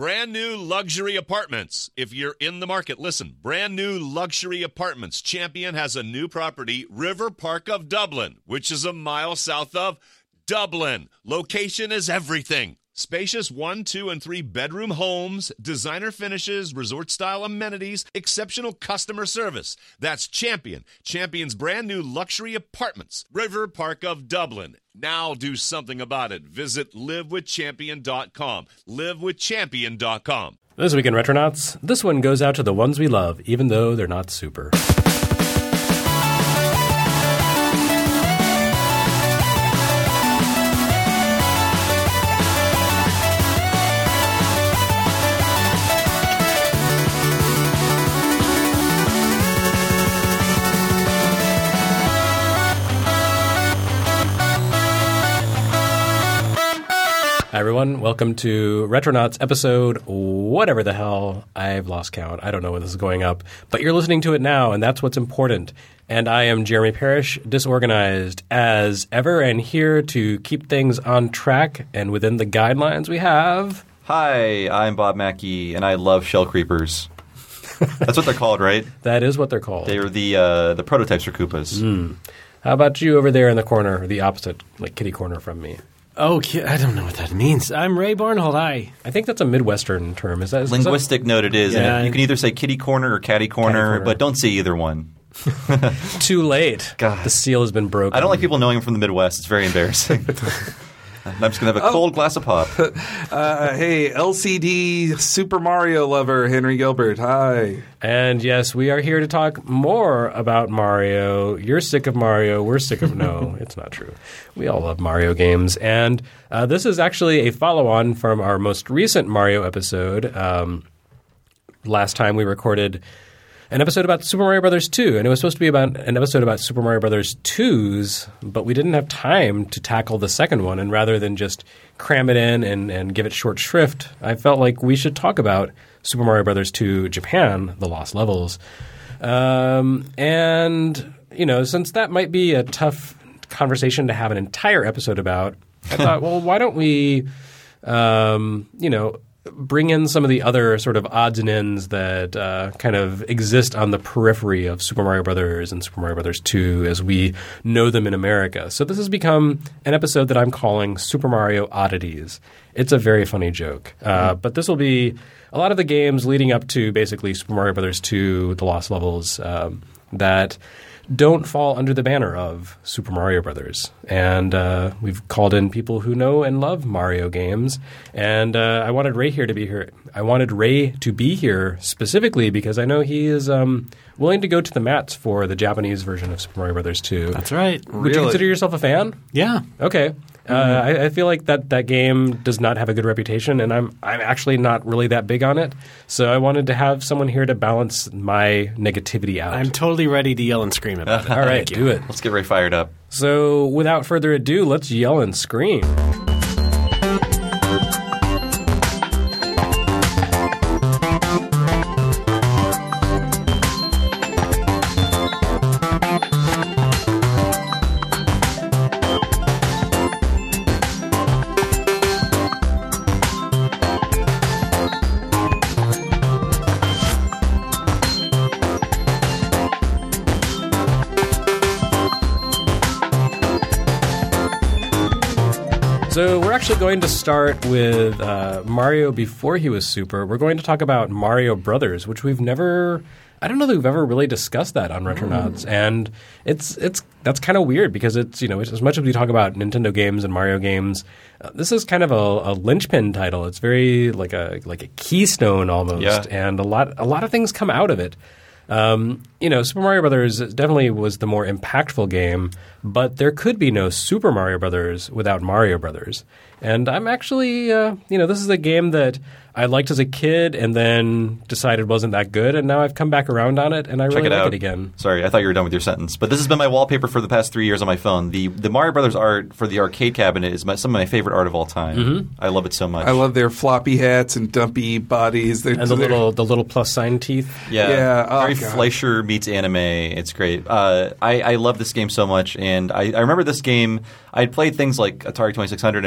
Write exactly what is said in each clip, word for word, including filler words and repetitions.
Brand new luxury apartments. If you're in the market, listen. Brand new luxury apartments. Champion has a new property, River Park of Dublin, which is a mile south of Dublin. Location is everything. Spacious one, two, and three bedroom homes, designer finishes, resort-style amenities, exceptional customer service. That's Champion. Champion's brand new luxury apartments. River Park of Dublin. Now do something about it. Visit live with champion dot com. live with champion dot com. This week in Retronauts, this one goes out to the ones we love, even though they're not super. Hi, everyone. Welcome to Retronauts episode whatever the hell. I've lost count. I don't know when this is going up. But you're listening to it now, and that's what's important. And I am Jeremy Parrish, disorganized as ever, and here to keep things on track and within the guidelines we have. Hi, I'm Bob Mackey, and I love shell creepers. That's what they're called, right? That is what they're called. They are the uh, the prototypes for Koopas. Mm. How about you over there in the corner, the opposite, like kitty corner from me? Oh, I don't know what that means. I'm Ray Barnhold. Hi. I think that's a Midwestern term. Is that is linguistic that? note? It is. Yeah. And you can either say kitty corner or catty corner, catty corner. But don't say either one. Too late. God. The seal has been broken. I don't like people knowing I'm from the Midwest. It's very embarrassing. I'm just going to have a cold oh. glass of pop. uh, hey, L C D Super Mario lover, Henry Gilbert. Hi. And yes, we are here to talk more about Mario. You're sick of Mario. We're sick of – no, it's not true. We all love Mario games. And uh, this is actually a follow-on from our most recent Mario episode. Um, last time we recorded – an episode about Super Mario Brothers two, and it was supposed to be about an episode about Super Mario Brothers two's, but we didn't have time to tackle the second one, and rather than just cram it in and, and give it short shrift, I felt like we should talk about Super Mario Brothers two Japan, The Lost Levels. Um, and, you know, since that might be a tough conversation to have an entire episode about, I thought, well, why don't we, um, you know, bring in some of the other sort of odds and ends that uh, kind of exist on the periphery of Super Mario Brothers and Super Mario Brothers two as we know them in America. So this has become an episode that I'm calling Super Mario Oddities. It's a very funny joke. Uh, but this will be a lot of the games leading up to basically Super Mario Brothers two, The Lost Levels, um, that don't fall under the banner of Super Mario Brothers. And uh, we've called in people who know and love Mario games. And uh, I wanted Ray here to be here. I wanted Ray to be here specifically because I know he is um, willing to go to the mats for the Japanese version of Super Mario Brothers two. That's right. Would really? you consider yourself a fan? Yeah. Okay. Uh, I, I feel like that, that game does not have a good reputation, and I'm I'm actually not really that big on it. So I wanted to have someone here to balance my negativity out. I'm totally ready to yell and scream about it. All right, do it. Let's get Ray fired up. So without further ado, let's yell and scream. So we're actually going to start with uh, Mario before he was Super. We're going to talk about Mario Brothers, which we've never – I don't know that we've ever really discussed that on Retronauts. Mm. And it's it's that's kind of weird because it's, you know, as much as we talk about Nintendo games and Mario games, uh, this is kind of a, a linchpin title. It's very like a like a keystone almost. Yeah. And a lot a lot of things come out of it. Um, you know, Super Mario Brothers definitely was the more impactful game, but there could be no Super Mario Brothers without Mario Brothers. And I'm actually, uh, you know, this is a game that I liked as a kid and then decided wasn't that good, and now I've come back around on it, and I Check really it like out. it again. Sorry, I thought you were done with your sentence. But this has been my wallpaper for the past three years on my phone. The the Mario Brothers art for the arcade cabinet is my, some of my favorite art of all time. Mm-hmm. I love it so much. I love their floppy hats and dumpy bodies. They're, And the little the little plus sign teeth. Yeah, Yeah, oh, very God. Fleischer meets anime. It's great. Uh, I, I love this game so much, and I, I remember this game. I had played things like Atari twenty-six hundred and, and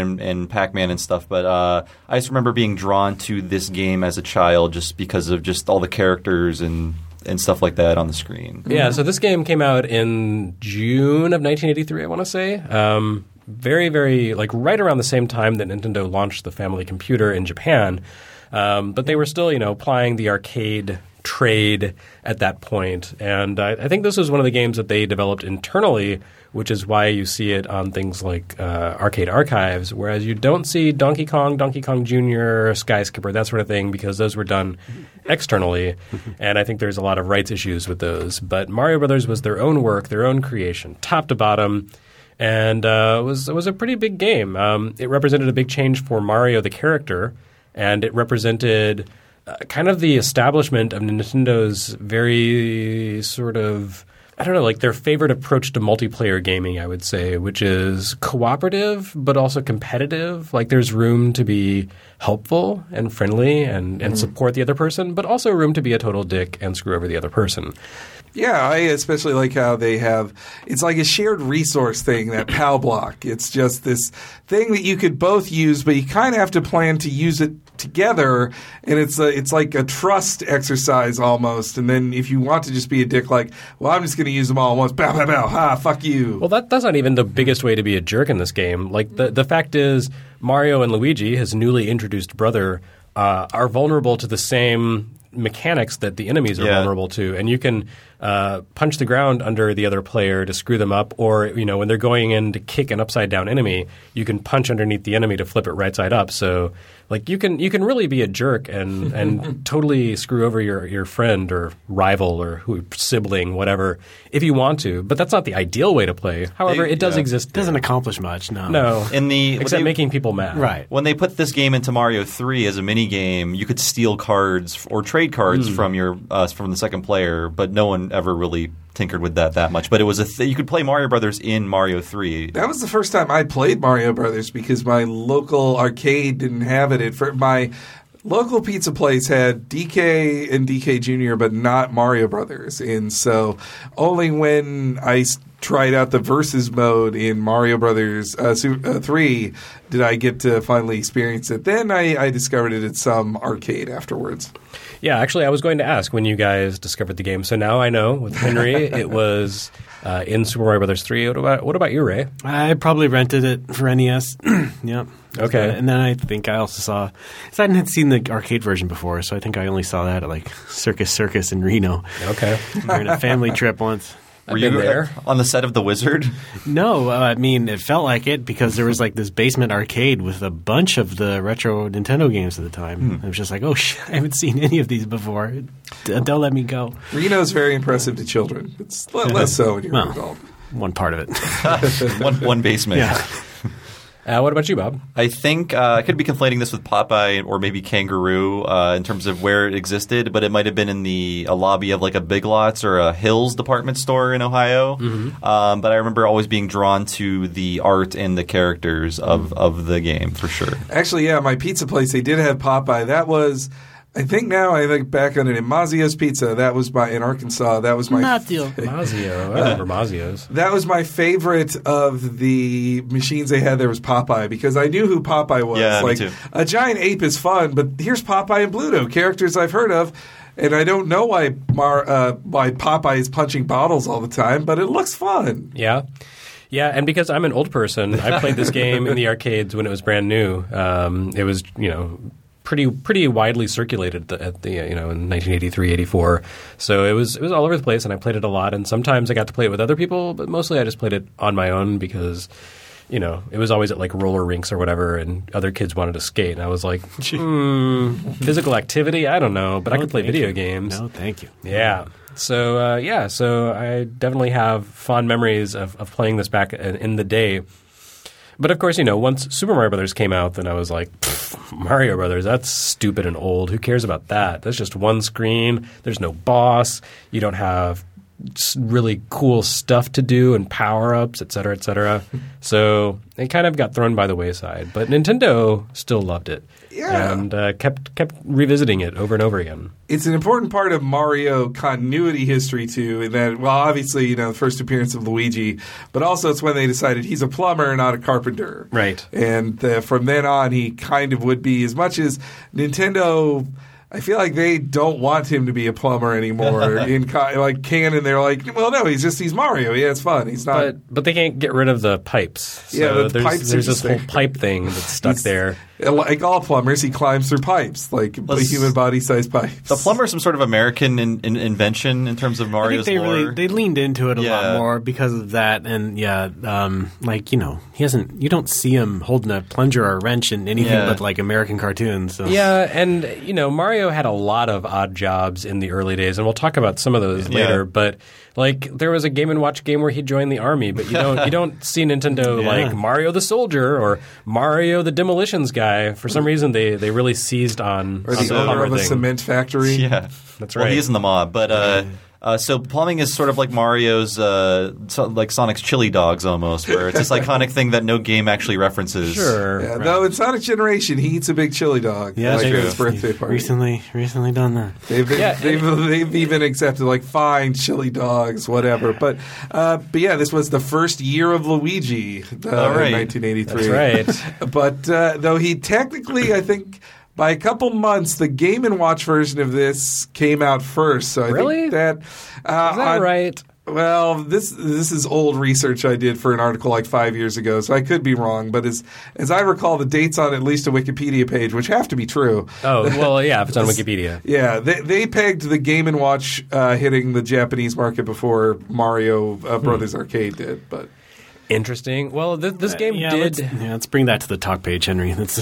and Pac-Man and stuff, but uh, I just remember being drawn to this game as a child just because of just all the characters and and stuff like that on the screen. Yeah, so this game came out in June of nineteen eighty-three, I want to say. Um, very, very, like right around the same time that Nintendo launched the family computer in Japan. Um, but they were still, you know, applying the arcade trade at that point. And I, I think this was one of the games that they developed internally, which is why you see it on things like uh, Arcade Archives, whereas you don't see Donkey Kong, Donkey Kong Junior, Skyscraper, that sort of thing, because those were done externally. And I think there's a lot of rights issues with those. But Mario Brothers was their own work, their own creation, top to bottom. And uh, it was, it was a pretty big game. Um, it represented a big change for Mario the character, and it represented uh, kind of the establishment of Nintendo's very sort of, I don't know, like their favorite approach to multiplayer gaming, I would say, which is cooperative but also competitive. Like there's room to be helpful and friendly and, and mm-hmm. support the other person, but also room to be a total dick and screw over the other person. Yeah, I especially like how they have – it's like a shared resource thing, that PAL block. It's just this thing that you could both use, but you kind of have to plan to use it together, and it's a, it's like a trust exercise almost. And then if you want to just be a dick like, well, I'm just going to use them all at once, bow, bow, bow, ha, fuck you. Well, that, that's not even the biggest way to be a jerk in this game. Like the, the fact is Mario and Luigi, his newly introduced brother, uh, are vulnerable to the same mechanics that the enemies are yeah. vulnerable to, and you can uh, punch the ground under the other player to screw them up, or you know when they're going in to kick an upside down enemy, you can punch underneath the enemy to flip it right side up. So like you can you can really be a jerk and and totally screw over your your friend or rival or who, sibling, whatever, if you want to. But that's not the ideal way to play. However, They- it does yeah. exist. It doesn't accomplish much, no. No, In the except they- making people mad. Right. When they put this game into Mario three as a mini game, you could steal cards or trade cards Hmm. from your uh, from the second player, but no one ever really tinkered with that that much. But it was a th- you could play Mario Brothers in Mario three. That was the first time I played Mario Brothers because my local arcade didn't have it. It for my local pizza place had D K and D K Junior, but not Mario Brothers. And so only when I s- tried out the versus mode in Mario Brothers uh, Su- uh, three did I get to finally experience it. Then I, I discovered it at some arcade afterwards. Yeah, actually, I was going to ask when you guys discovered the game. So now I know with Henry, it was uh, in Super Mario Brothers three. What about what about you, Ray? I probably rented it for N E S. Yep. Okay. And then I think I also saw – I hadn't seen the arcade version before, so I think I only saw that at like Circus Circus in Reno Okay. during a family trip once. Were been you there. on the set of The Wizard? No, uh, I mean, it felt like it because there was like this basement arcade with a bunch of the retro Nintendo games at the time. Hmm. I was just like, oh, shit, I haven't seen any of these before. D- don't let me go. Reno's very impressive to children. It's le- less so when you're Well. an adult. One part of it. one one basement. Yeah. Uh, what about you, Bob? I think uh, I could be conflating this with Popeye or maybe Kangaroo uh, in terms of where it existed, but it might have been in the a lobby of like a Big Lots or a Hills department store in Ohio. Mm-hmm. Um, but I remember always being drawn to the art and the characters of, of the game for sure. Actually, yeah, my pizza place, they did have Popeye. That was, I think now I think back on it, in Mazio's Pizza, that was my, in Arkansas, that was my, Matteo. Mazio. I remember Mazio's. that was my favorite of the machines they had. There was Popeye because I knew who Popeye was. Yeah, me like too. a giant ape is fun, but here's Popeye and Bluto, characters I've heard of. And I don't know why Mar, uh, why Popeye is punching bottles all the time, but it looks fun. Yeah. Yeah, and because I'm an old person, I played this game in the arcades when it was brand new. Um, it was, you know, pretty pretty widely circulated at the, at the you know in nineteen eighty-three, eighty-four. So it was it was all over the place, and I played it a lot. And sometimes I got to play it with other people, but mostly I just played it on my own because you know it was always at like roller rinks or whatever, and other kids wanted to skate, and I was like, hmm, physical activity, I don't know, but I could play thank video you. games. No, thank you. Yeah. So uh, yeah, so I definitely have fond memories of, of playing this back in, in the day. But of course, you know, once Super Mario Brothers came out, then I was like, Mario Brothers, that's stupid and old. Who cares about that? That's just one screen. There's no boss. You don't have really cool stuff to do and power-ups, et cetera, et cetera. So it kind of got thrown by the wayside. But Nintendo still loved it. Yeah. And uh, kept kept revisiting it over and over again. It's an important part of Mario continuity history, too, in that, well, obviously, you know, the first appearance of Luigi, but also it's when they decided he's a plumber, not a carpenter. Right. And uh, from then on, he kind of would be, as much as Nintendo... I feel like they don't want him to be a plumber anymore. In co- like canon, they're like, well, no, he's just he's Mario. Yeah, it's fun. He's not. But but they can't get rid of the pipes. So Yeah, the there's, pipes there's are this just whole there. pipe thing that's stuck He's- there. Like all plumbers, he climbs through pipes, like Let's- human body-sized pipes. The plumber is some sort of American in, in, invention in terms of I think Mario's they lore. really they leaned into it a Yeah. lot more because of that, and yeah, um, like you know, he hasn't. You don't see him holding a plunger or a wrench in anything Yeah. but like American cartoons. So. Yeah, and you know Mario had a lot of odd jobs in the early days, and we'll talk about some of those Yeah. later. But like there was a Game and Watch game where he joined the army, but you don't you don't see Nintendo Yeah. like Mario the soldier or Mario the demolitions guy. For some reason, they they really seized on, or on the the owner plumber of a thing. cement factory. Yeah, That's Well, right. he is in the mob, but uh, uh, so plumbing is sort of like Mario's, uh, so, like Sonic's chili dogs almost, where it's this iconic thing that no game actually references. Sure. Yeah, though in Sonic Generation, he eats a big chili dog. Yeah, like true. at his birthday party. Recently, recently done that. They've been, Yeah, they've, they've even accepted like fine chili dogs, whatever. But uh, but yeah, this was the first year of Luigi uh, All right. in nineteen eighty-three. That's right. But uh, though he technically, I think. By a couple months, the Game and Watch version of this came out first. So I Really? think that uh, Is that on- right? Well, this this is old research I did for an article like five years ago, so I could be wrong. But as as I recall, the dates on at least a Wikipedia page, which have to be true. Oh well, yeah. If it's on Wikipedia. Yeah, they they pegged the Game and Watch uh, hitting the Japanese market before Mario uh, Brothers Arcade did. But Interesting. Well, th- this game yeah, did. Let's, yeah, let's bring that to the talk page, Henry. That's,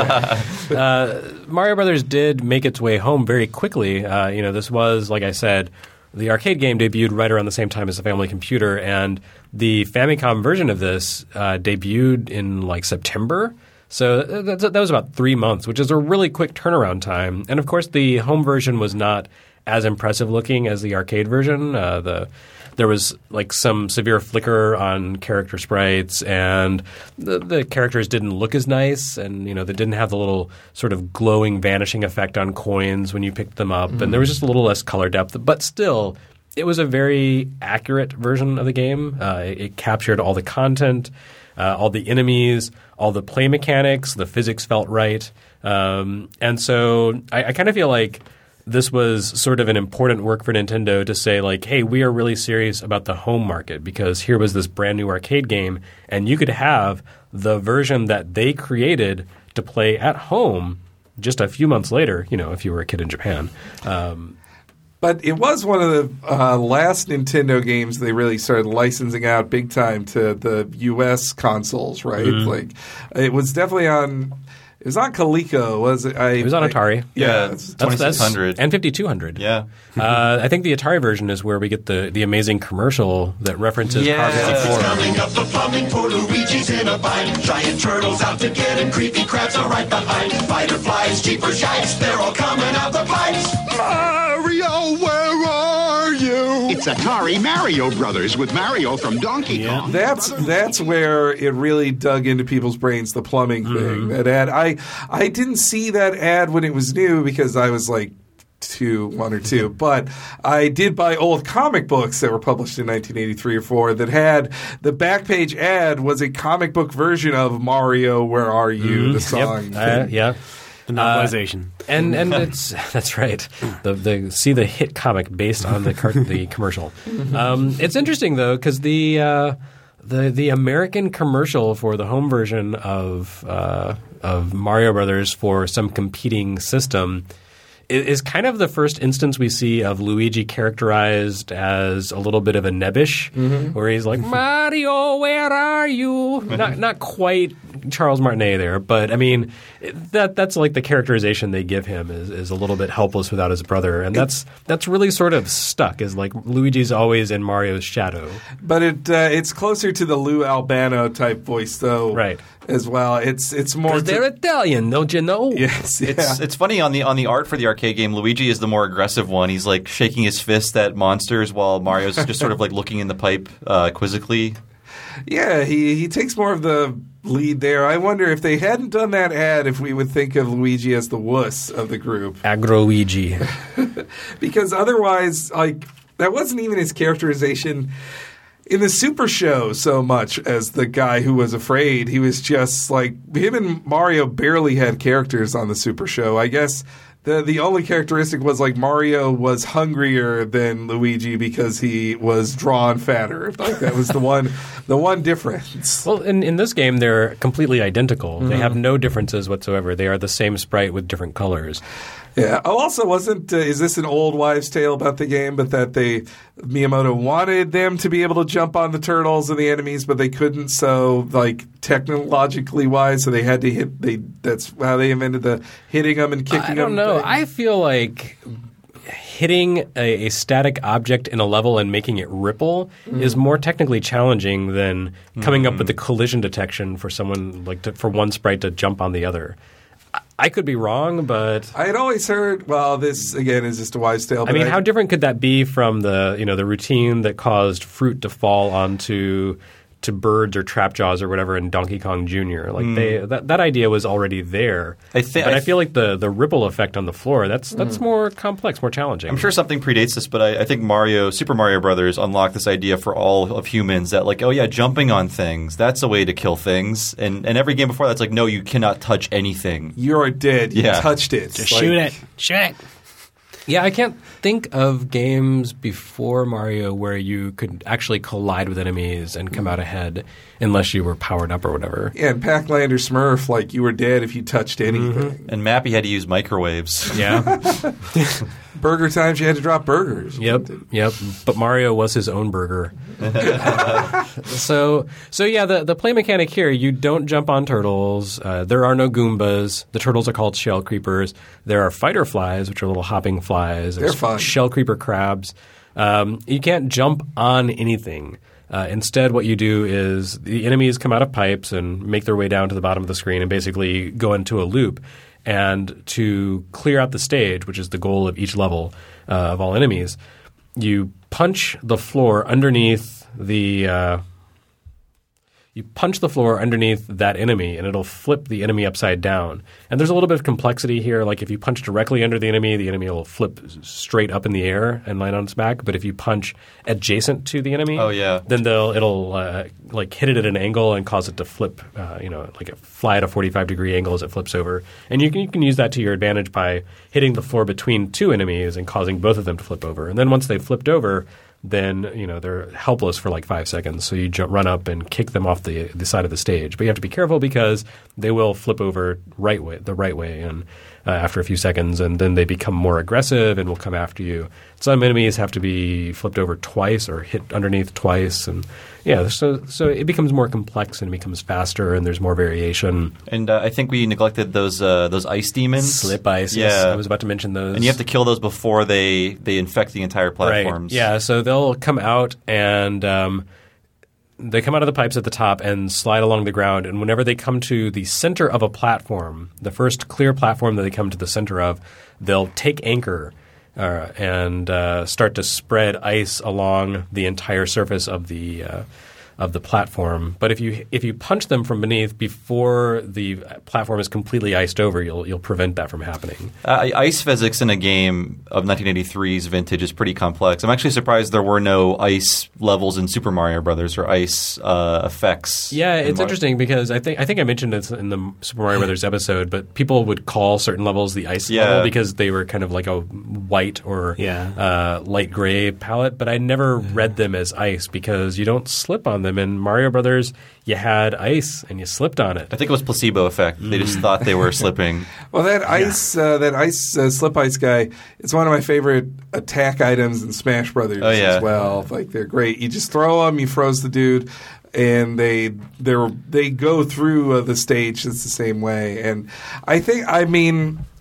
Mario Brothers did make its way home very quickly. Uh, you know, this was, like I said, the arcade game debuted right around the same time as the Family Computer, and the Famicom version of this uh, debuted in like September. So that, that was about three months, which is a really quick turnaround time. And of course, the home version was not as impressive looking as the arcade version. Uh, the There was like some severe flicker on character sprites, and the, the characters didn't look as nice, and you know they didn't have the little sort of glowing, vanishing effect on coins when you picked them up, and there was just a little less color depth. But still, it was a very accurate version of the game. Uh, it, it captured all the content, uh, all the enemies, all the play mechanics. The physics felt right, um, and so I, I kind of feel like this was sort of an important work for Nintendo to say, like, hey, we are really serious about the home market because here was this brand new arcade game, and you could have the version that they created to play at home just a few months later, you know, if you were a kid in Japan. Um, But it was one of the uh, last Nintendo games they really started licensing out big time to the U S consoles, right? Mm-hmm. Like, it was definitely on. It was on Coleco, was it? I, it was on I- Atari. Yeah, Yeah, it's- That's- twenty-six hundred. And fifty-two hundred. Yeah. Uh, I think the Atari version is where we get the, the amazing commercial that references Yeah. Car fifty-four. Coming up the plumbing, poor Luigi's in a bind. Giant turtles out to get him, creepy crabs are right behind. Fighter flies, jeepers shikes, they're all coming out the pipes. Mario, where are you? It's Atari Mario Brothers with Mario from Donkey Yeah. Kong. That's that's where it really dug into people's brains, the plumbing thing. Mm-hmm. That ad, I I didn't see that ad when it was new because I was like two, one or two, but I did buy old comic books that were published in nineteen eighty-three or four that had the back page ad was a comic book version of Mario, Where Are You? The song. Yep. Uh, yeah. the novelization. And and it's that's right. The the see the hit comic based on the car, the commercial. Um, it's interesting though because the uh, the the American commercial for the home version of uh, of Mario Brothers for some competing system is, is kind of the first instance we see of Luigi characterized as a little bit of a nebbish, where he's like Mario, where are you? Not not quite Charles Martinet there, but I mean that that's like the characterization they give him is, is a little bit helpless without his brother, and that's that's really sort of stuck. Is like Luigi's always in Mario's shadow, But it uh, it's closer to the Lou Albano type voice, though. Right. as well. It's it's more Because they're to, Italian, don't you know? yes, yeah. It's it's funny on the on the art for the arcade game. Luigi is the more aggressive one. He's like shaking his fist at monsters while Mario's just sort of like looking in the pipe uh, quizzically. Yeah, he, he takes more of the lead there. I wonder if they hadn't done that ad, if we would think of Luigi as the wuss of the group. Agro-Luigi. Because otherwise, like, that wasn't even his characterization in the Super Show so much as the guy who was afraid. He was just like, him and Mario barely had characters on the Super Show. I guess the the only characteristic was like Mario was hungrier than Luigi because he was drawn fatter. Like that was the one the one difference. Well, in, in this game, they're completely identical. Mm-hmm. They have no differences whatsoever. They are the same sprite with different colors. Yeah. Oh, also, wasn't uh, is this an old wives' tale about the game? But that they Miyamoto wanted them to be able to jump on the turtles and the enemies, but they couldn't. So, like technologically wise, so they had to hit. They that's how they invented the hitting them and kicking them. I don't them know. thing. I feel like hitting a, a static object in a level and making it ripple mm. is more technically challenging than coming mm. up with the collision detection for someone like to, for one sprite to jump on the other. I could be wrong, but I had always heard. Well, this again is just a wives' tale. I mean, I, how different could that be from the you know the routine that caused fruit to fall onto to birds or trap jaws or whatever in Donkey Kong Junior? Like mm. they that, that idea was already there. I think, but I, I th- feel like the, the ripple effect on the floor that's that's mm. more complex, more challenging. I'm sure something predates this, but I, I think Mario, Super Mario Brothers, unlocked this idea for all of humans that like, oh yeah, jumping on things, that's a way to kill things. And and every game before that's like, no, you cannot touch anything. You're dead. You yeah. touched it. Just like, shoot it. Shoot it. Yeah, I can't think of games before Mario where you could actually collide with enemies and come out ahead unless you were powered up or whatever. Yeah, and Pac-Land or Smurf, like you were dead if you touched anything. Mm-hmm. And Mappy had to use microwaves. Yeah. Burger times, you had to drop burgers. Yep, yep. But Mario was his own burger. uh, so, so yeah, the, the play mechanic here, you don't jump on turtles. Uh, there are no Goombas. The turtles are called shell creepers. There are fighter flies, which are little hopping flies. They're fun. Shell creeper crabs. Um, you can't jump on anything. Uh, instead, what you do is the enemies come out of pipes and make their way down to the bottom of the screen and basically go into a loop. And to clear out the stage, which is the goal of each level uh, of all enemies, you punch the floor underneath the uh, you punch the floor underneath that enemy, and it'll flip the enemy upside down. And there's a little bit of complexity here. Like if you punch directly under the enemy, the enemy will flip straight up in the air and land on its back. But if you punch adjacent to the enemy, oh, yeah. then they'll it'll uh, like hit it at an angle and cause it to flip. Uh, you know, like a fly at a forty-five degree angle as it flips over. And you can you can use that to your advantage by hitting the floor between two enemies and causing both of them to flip over. And then once they've flipped over, then you know they're helpless for like five seconds. So you jump, run up and kick them off the the side of the stage. But you have to be careful because they will flip over right way, the right way, and uh, after a few seconds, and then they become more aggressive and will come after you. Some enemies have to be flipped over twice or hit underneath twice, and yeah, so so it becomes more complex and it becomes faster, and there's more variation. And uh, I think we neglected those uh, those ice demons, slip ice. Yeah, yes, I was about to mention those. And you have to kill those before they they infect the entire platforms. Right. Yeah, so they'll come out and um, they come out of the pipes at the top and slide along the ground. And whenever they come to the center of a platform, the first clear platform that they come to the center of, they'll take anchor uh, and uh, start to spread ice along the entire surface of the uh, of the platform. But if you if you punch them from beneath before the platform is completely iced over, you'll you'll prevent that from happening. Uh, ice physics in a game of nineteen eighty-three's vintage is pretty complex. I'm actually surprised there were no ice levels in Super Mario Brothers or ice uh, effects. Yeah, it's Mar- interesting because I think I think I mentioned this in the Super Mario Brothers episode, but people would call certain levels the ice Yeah. level because they were kind of like a white or Yeah. uh, light gray palette. But I never read them as ice because you don't slip on them. In Mario Brothers, you had ice and you slipped on it. I think it was placebo effect. They just thought they were slipping. Well, that ice, uh, that ice uh, slip ice guy, it's one of my favorite attack items in Smash Brothers Oh, yeah. as well. Like they're great. You just throw them, you froze the dude, and they they they go through uh, the stage. It's the same way. And I think, I mean,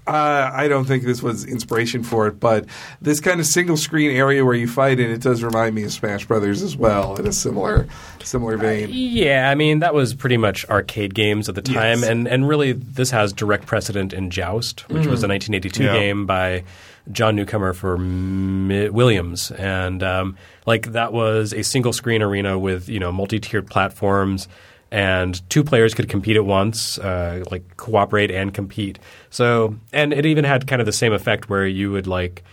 Uh, I don't think this was inspiration for it, but this kind of single screen area where you fight in, it does remind me of Smash Brothers as well in a similar similar vein. Uh, yeah, I mean that was pretty much arcade games at the time, Yes. and and really this has direct precedent in Joust, which Mm. was a nineteen eighty-two Yeah. game by John Newcomer for Mi- Williams, and um, like that was a single screen arena with you know multi-tiered platforms. And two players could compete at once, uh, like cooperate and compete. So, and it even had kind of the same effect where you would like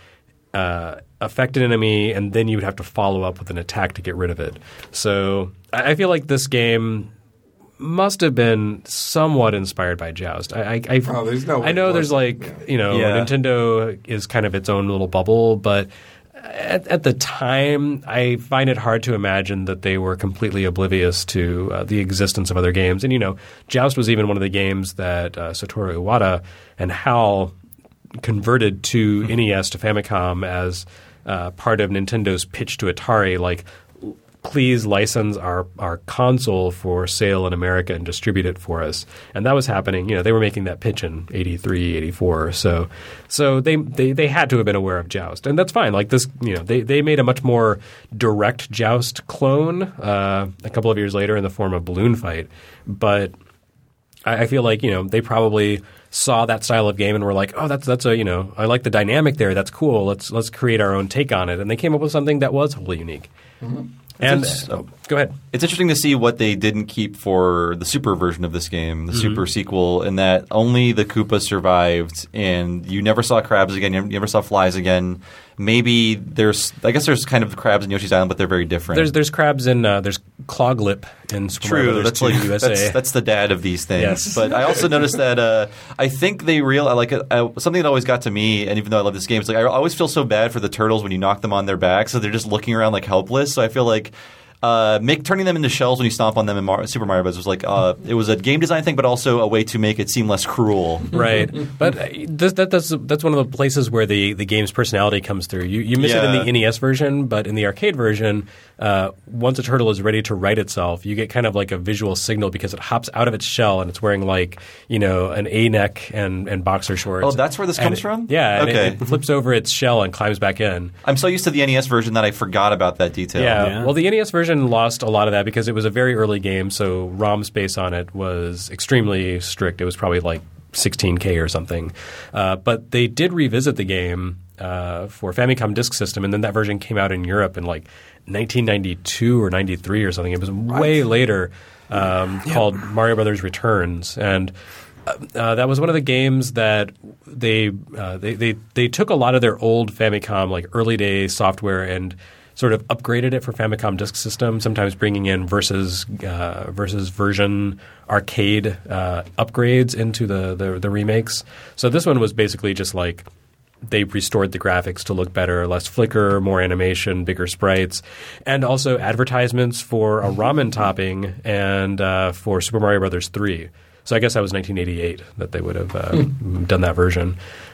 uh, affect an enemy, and then you would have to follow up with an attack to get rid of it. So, I, I feel like this game must have been somewhat inspired by Joust. I, I, I, Oh, there's no way I know it there's wasn't. like you know Yeah. Nintendo is kind of its own little bubble, but. At, at the time, I find it hard to imagine that they were completely oblivious to uh, the existence of other games. And, you know, Joust was even one of the games that uh, Satoru Iwata and HAL converted to N E S to Famicom as uh, part of Nintendo's pitch to Atari, like, please license our, our console for sale in America and distribute it for us. And that was happening. You know, they were making that pitch in eighty-three, eighty-four. So so they, they, they had to have been aware of Joust. And that's fine. Like this, you know, they, they made a much more direct Joust clone uh, a couple of years later in the form of Balloon Fight. But I, I feel like, you know, they probably saw that style of game and were like, oh, that's that's a, you know, I like the dynamic there. That's cool. Let's let's create our own take on it. And they came up with something that was wholly unique. Mm-hmm. And It's- oh, go ahead. It's interesting to see what they didn't keep for the Super version of this game, the Super sequel, in that only the Koopas survived, and you never saw crabs again. You never saw flies again. Maybe there's, I guess there's kind of crabs in Yoshi's Island, but they're very different. There's there's crabs in uh, there's Cloglip in Super Mario True, Brothers that's two like U S A. that's, that's the dad of these things. Yes. But I also noticed that uh, I think they real like uh, something that always got to me, and even though I love this game, is like I always feel so bad for the turtles when you knock them on their back, so they're just looking around like helpless. So I feel like. Uh, make turning them into shells when you stomp on them in Mar- Super Mario Bros. was like uh, it was a game design thing, but also a way to make it seem less cruel. Right, but uh, this, that, that's that's one of the places where the, the game's personality comes through. You you miss it in Yeah. the N E S version, but in the arcade version, uh, once a turtle is ready to right itself, you get kind of like a visual signal because it hops out of its shell and it's wearing like you know an A neck and, and boxer shorts. Oh, that's where this And comes it- from? Yeah, and Okay. it, it flips over its shell and climbs back in. I'm so used to the N E S version that I forgot about that detail. Yeah. Yeah. Well, the N E S version lost a lot of that because it was a very early game, so ROM space on it was extremely strict. It was probably like sixteen K or something. Uh, but they did revisit the game uh, for Famicom Disk System, and then that version came out in Europe in like nineteen ninety-two or ninety-three or something. It was way later, um, called Mario Brothers Returns, and uh, uh, that was one of the games that they, uh, they they they took a lot of their old Famicom, like early day software, and sort of upgraded it for Famicom Disk System, sometimes bringing in versus uh, versus version arcade uh, upgrades into the, the the remakes. So this one was basically just like they restored the graphics to look better, less flicker, more animation, bigger sprites, and also advertisements for a ramen topping and uh, for Super Mario Brothers three. So I guess that was nineteen eighty-eight that they would have uh, done that version.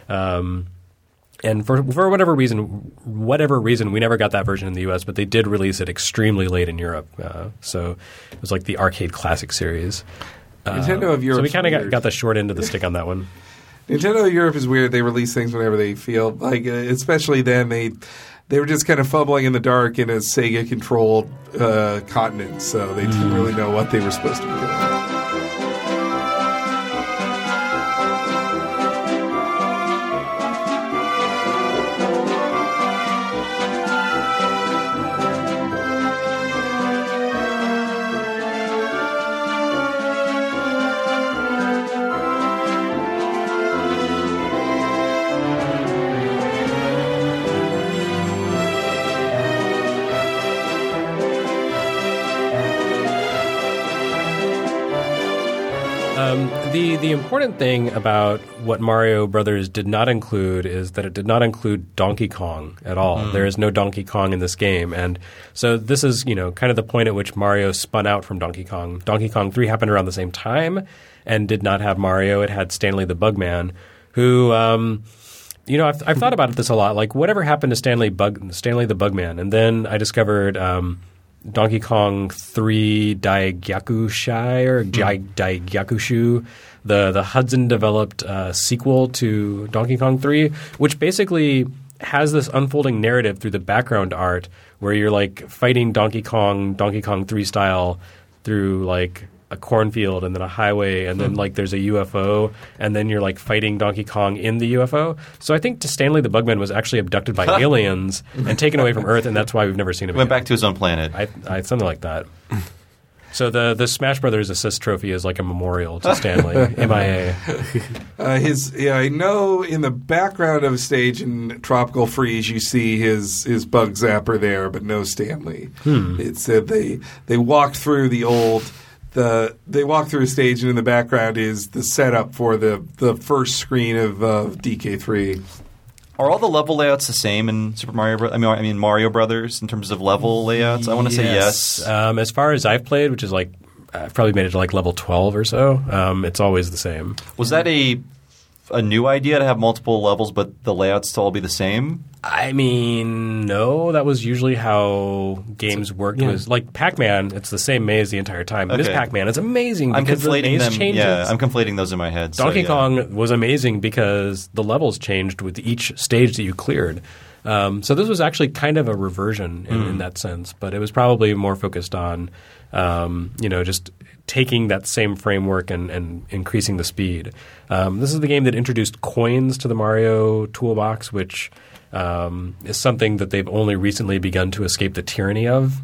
Um, And for for whatever reason, whatever reason, we never got that version in the U S, but they did release it extremely late in Europe. Uh, so it was like the arcade classic series. Uh, Nintendo of Europe. So we kind of got, got the short end of the stick on that one. Nintendo of Europe is weird. They release things whenever they feel like, uh, especially then they they were just kind of fumbling in the dark in a Sega controlled uh, continent, so they didn't really know what they were supposed to be doing. Um, the the important thing about what Mario Brothers did not include is that it did not include Donkey Kong at all. Mm. There is no Donkey Kong in this game, and so this is you know kind of the point at which Mario spun out from Donkey Kong. Donkey Kong three happened around the same time, and did not have Mario. It had Stanley the Bugman, who. Um, You know, I've, I've thought about this a lot. Like, whatever happened to Stanley Bug, Stanley the Bugman? And then I discovered, um, Donkey Kong three Daigyakushai or mm. Daigyakushu, the the Hudson developed uh, sequel to Donkey Kong three, which basically has this unfolding narrative through the background art where you're like fighting Donkey Kong, Donkey Kong three style through like a cornfield and then a highway and then like there's a U F O and then you're like fighting Donkey Kong in the U F O. So I think Stanley the Bugman was actually abducted by aliens and taken away from Earth, and that's why we've never seen him Went again. back to his own planet. I, I something like that. So the the Smash Brothers assist trophy is like a memorial to Stanley. M I A. Uh, his yeah, I know in the background of a stage in Tropical Freeze you see his his bug zapper there, but no Stanley. Hmm. It said they they walked through the old the they walked through a stage, and in the background is the setup for the the first screen of uh, D K three. Are all the level layouts the same in Super Mario? Bro- I mean, I mean Mario Brothers in terms of level layouts. I want to say yes. Um, as far as I've played, which is like I've probably made it to like level twelve or so. Um, it's always the same. Was that a a new idea to have multiple levels, but the layouts to all be the same? I mean, no. That was usually how games worked. yeah. It was like Pac-Man. It's the same maze the entire time. Okay. This Pac-Man is amazing I'm because the conflating maze them. changes. Yeah, I'm conflating those in my head. Donkey so, yeah. Kong was amazing because the levels changed with each stage that you cleared. Um, so this was actually kind of a reversion in, Mm. in that sense, but it was probably more focused on, um, you know, just taking that same framework and, and increasing the speed. Um, this is the game that introduced coins to the Mario toolbox, which um, is something that they've only recently begun to escape the tyranny of.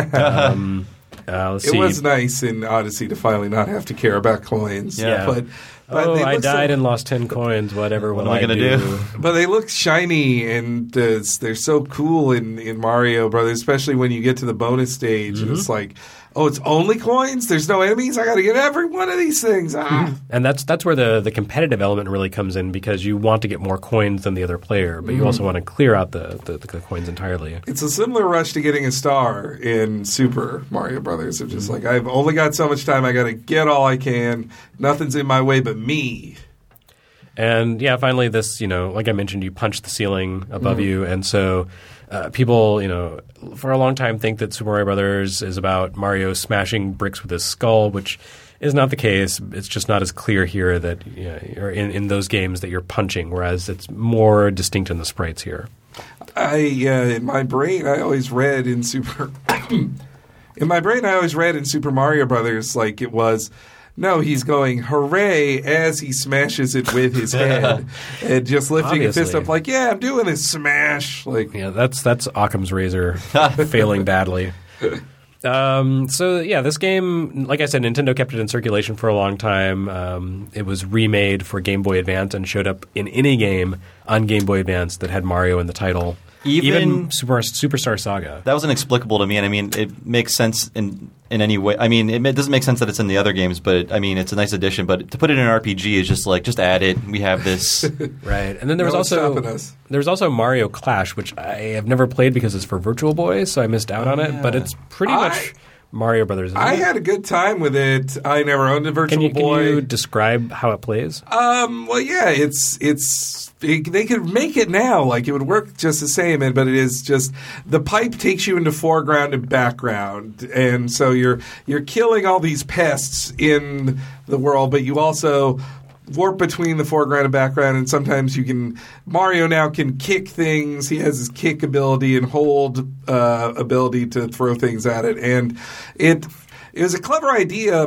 Um, uh, let's It see. was nice in Odyssey to finally not have to care about coins. Yeah. But, but oh, they I look died so, and lost ten coins. Whatever. What, What am I do I gonna do? do? But they look shiny, and uh, they're so cool in, in Mario Brothers, especially when you get to the bonus stage, Mm-hmm. and it's like, oh, it's only coins? There's no enemies? I got to get every one of these things. Ah. And that's that's where the, the competitive element really comes in because you want to get more coins than the other player, but you also want to clear out the, the, the coins entirely. It's a similar rush to getting a star in Super Mario Brothers. It's just like, I've only got so much time. I got to get all I can. Nothing's in my way but me. And yeah, finally, this, you know, like I mentioned, you punch the ceiling above you, and so uh, people, you know, for a long time think that Super Mario Brothers is about Mario smashing bricks with his skull, which is not the case. It's just not as clear here that you know, or in in those games that you're punching, whereas it's more distinct in the sprites here. I uh, in my brain, I always read in Super. in my brain, I always read in Super Mario Brothers like it was. No, he's going hooray as he smashes it with his head and just lifting a fist Obviously. up like, yeah, I'm doing this smash. Like, Yeah, that's that's Occam's razor failing badly. Um, so yeah, this game, like I said, Nintendo kept it in circulation for a long time. Um, it was remade for Game Boy Advance and showed up in any game on Game Boy Advance that had Mario in the title. Even- Super Superstar Saga. That was inexplicable to me, and I mean, it makes sense in in any way. I mean, it, it doesn't make sense that it's in the other games, but I mean, it's a nice addition. But to put it in an R P G is just like, just add it. We have this. Right, and then there No was one's also stopping us. there was also Mario Clash, which I have never played because it's for Virtual Boy, so I missed out on it. But it's pretty I- much Mario Brothers. Isn't I it? had a good time with it. I never owned a Virtual Can you, can Boy. you describe how it plays? Um. Well, yeah. It's it's it, they could make it now. Like it would work just the same. And but it is just the pipe takes you into foreground and background, and so you're you're killing all these pests in the world, but you also warp between the foreground and background, and sometimes you can Mario now can kick things. He has his kick ability and hold uh, ability to throw things at it, and it it was a clever idea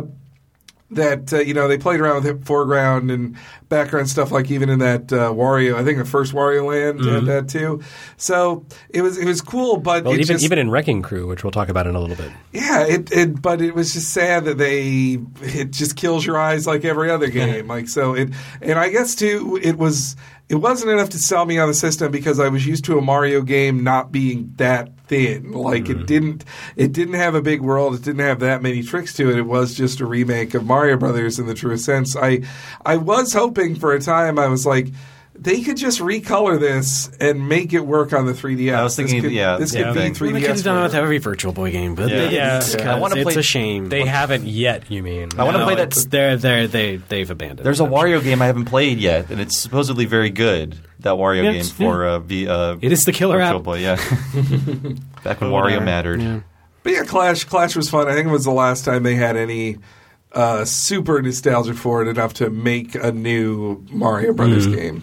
that uh, you know they played around with it, foreground and background stuff, like even in that uh, Wario. I think the first Wario Land had that too. So it was it was cool, but Well, it even just, even in Wrecking Crew, which we'll talk about in a little bit. yeah, it, it but it was just sad that they it just kills your eyes like every other game. Like so it and I guess too it was it wasn't enough to sell me on the system because I was used to a Mario game not being that thin. Like Mm-hmm. it didn't it didn't have a big world, it didn't have that many tricks to it. It was just a remake of Mario Brothers in the truest sense. I I was hoping for a time, I was like they could just recolor this and make it work on the three D S. I was thinking, this could, yeah, this yeah. could be Well, three Well, D they could S. have done it with forever. every Virtual Boy game, but Yeah. they didn't. Yeah. because I wanna it's play- a shame. They haven't yet, you mean? I want to No, play that. it's- They're, they're, they, they've abandoned There's a it. Wario game I haven't played yet, and it's supposedly very good. That Wario Yeah, game it's- for uh, v, uh, It is the killer Virtual app. Boy, yeah. Back when Wario mattered. Yeah. But yeah, Clash Clash was fun. I think it was the last time they had any uh, super nostalgia for it enough to make a new Mario Brothers mm. game.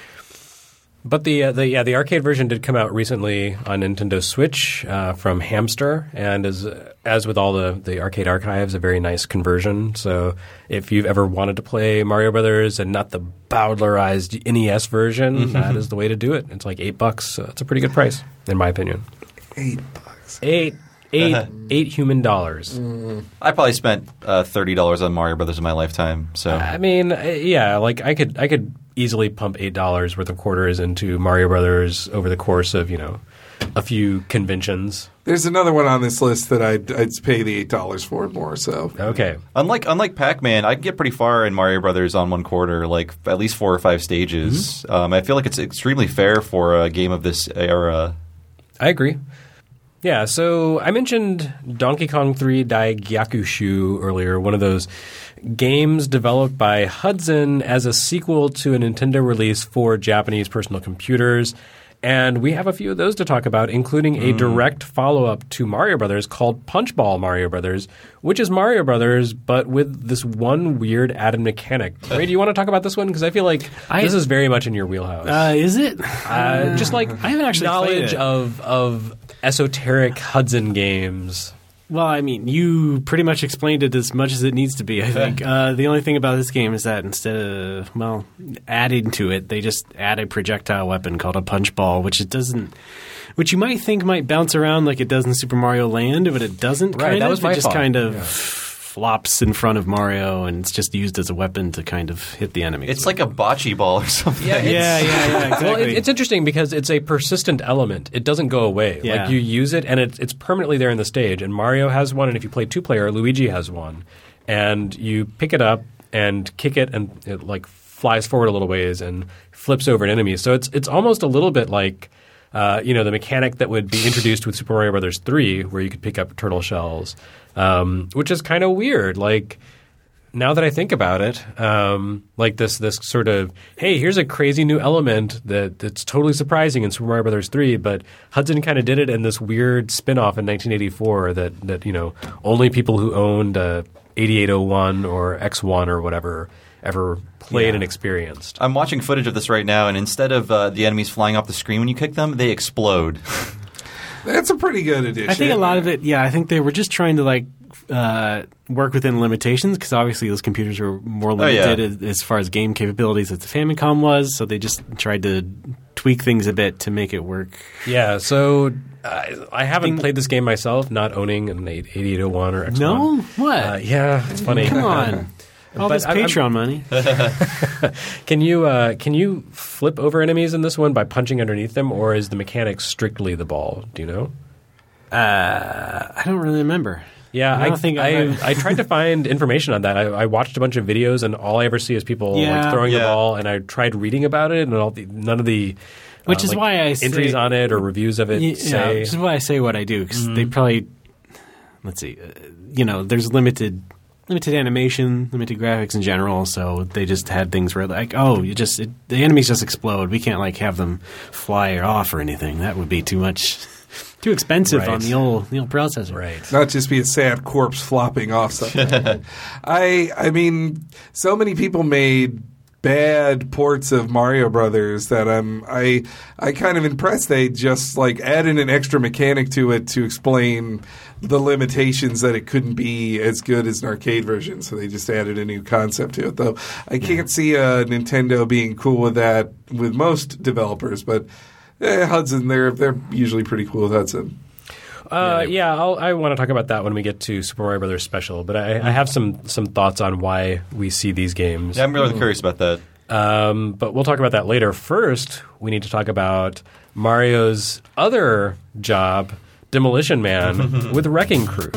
But the uh, the yeah the arcade version did come out recently on Nintendo Switch uh, from Hamster, and is as with all the the arcade archives, a very nice conversion. So if you've ever wanted to play Mario Brothers and not the Bowdlerized N E S version, mm-hmm. that is the way to do it. It's like eight bucks. So it's a pretty good price, in my opinion. Eight bucks. Eight. Eight uh-huh. eight human dollars. Mm. I probably spent uh, thirty dollars on Mario Brothers in my lifetime. So I mean, yeah, like I could I could easily pump eight dollars worth of quarters into Mario Brothers over the course of you know a few conventions. There's another one on this list that I'd, I'd pay the eight dollars for more. So okay, unlike unlike Pac-Man, I can get pretty far in Mario Brothers on one quarter, like at least four or five stages. Mm-hmm. Um, I feel like it's extremely fair for a game of this era. I agree. Yeah, so I mentioned Donkey Kong three Daigyakushu earlier, one of those games developed by Hudson as a sequel to a Nintendo release for Japanese personal computers. And we have a few of those to talk about, including a mm. direct follow-up to Mario Brothers called Punchball Mario Brothers, which is Mario Brothers, but with this one weird added mechanic. Ray, do you want to talk about this one? Because I feel like I, this is very much in your wheelhouse. Uh, is it? Uh, just like I haven't actually knowledge played it. of of esoteric Hudson games. Well, I mean, you pretty much explained it as much as it needs to be, I think. Uh, the only thing about this game is that instead of, well, adding to it, they just add a projectile weapon called a punch ball, which it doesn't – which you might think might bounce around like it does in Super Mario Land, but it doesn't right, kind that of. was my it just fault. kind of yeah. flops in front of Mario, and it's just used as a weapon to kind of hit the enemies. It's like a bocce ball or something. Yeah, yeah, yeah, yeah, exactly. Well, it, it's interesting because it's a persistent element. It doesn't go away. Yeah. Like you use it, and it, it's permanently there in the stage. And Mario has one, and if you play two-player, Luigi has one. And you pick it up and kick it, and it like flies forward a little ways and flips over an enemy. So it's it's almost a little bit like uh, you know the mechanic that would be introduced with Super Mario Brothers three, where you could pick up turtle shells, um, which is kind of weird. Like. Now that I think about it, um, like this this sort of, hey, here's a crazy new element that, that's totally surprising in Super Mario Brothers three, but Hudson kind of did it in this weird spin-off in nineteen eighty-four that, that you know, only people who owned uh, eighty-eight oh one or X one or whatever ever played yeah. and experienced. I'm watching footage of this right now, and instead of uh, the enemies flying off the screen when you kick them, they explode. That's a pretty good addition. I think a lot of it, yeah, I think they were just trying to like uh, work within limitations because obviously those computers were more limited oh, yeah. as, as far as game capabilities as the Famicom was, so they just tried to tweak things a bit to make it work. Yeah, so uh, I haven't played this game myself, not owning an eighty-eight oh one or X one. No? What? Uh, yeah, it's funny. Come on. All but this Patreon I'm, money. Can you uh, can you flip over enemies in this one by punching underneath them, or is the mechanic strictly the ball? Do you know? Uh, I don't really remember. Yeah, I, I don't think I, I tried to find information on that. I, I watched a bunch of videos, and all I ever see is people yeah, like throwing yeah. the ball. And I tried reading about it, and all the, none of the which uh, is like why I entries say, on it or reviews of it yeah, say. Which is why I say what I do because mm-hmm. they probably let's see, uh, you know, there's limited. Limited animation, limited graphics in general, so they just had things where like, oh, you just it, the enemies just explode. We can't like have them fly off or anything. That would be too much, too expensive right. on the old the old processor. Right. Not just be a sad corpse flopping off something. I I mean, so many people made bad ports of Mario Brothers that I'm I I kind of impressed they just like added an extra mechanic to it to explain the limitations that it couldn't be as good as an arcade version, so they just added a new concept to it. Though I can't yeah. see uh, Nintendo being cool with that with most developers, but eh, Hudson, they're they're usually pretty cool with Hudson. Uh, yeah, I'll, I want to talk about that when we get to Super Mario Brothers Special, but I, I have some some thoughts on why we see these games. Yeah, I'm really curious about that. Um, but we'll talk about that later. First, we need to talk about Mario's other job, Demolition Man, with Wrecking Crew.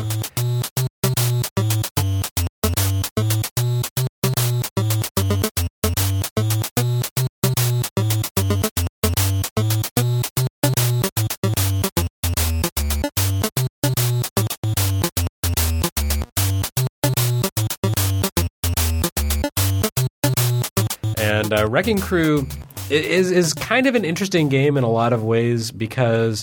And uh, Wrecking Crew is is kind of an interesting game in a lot of ways because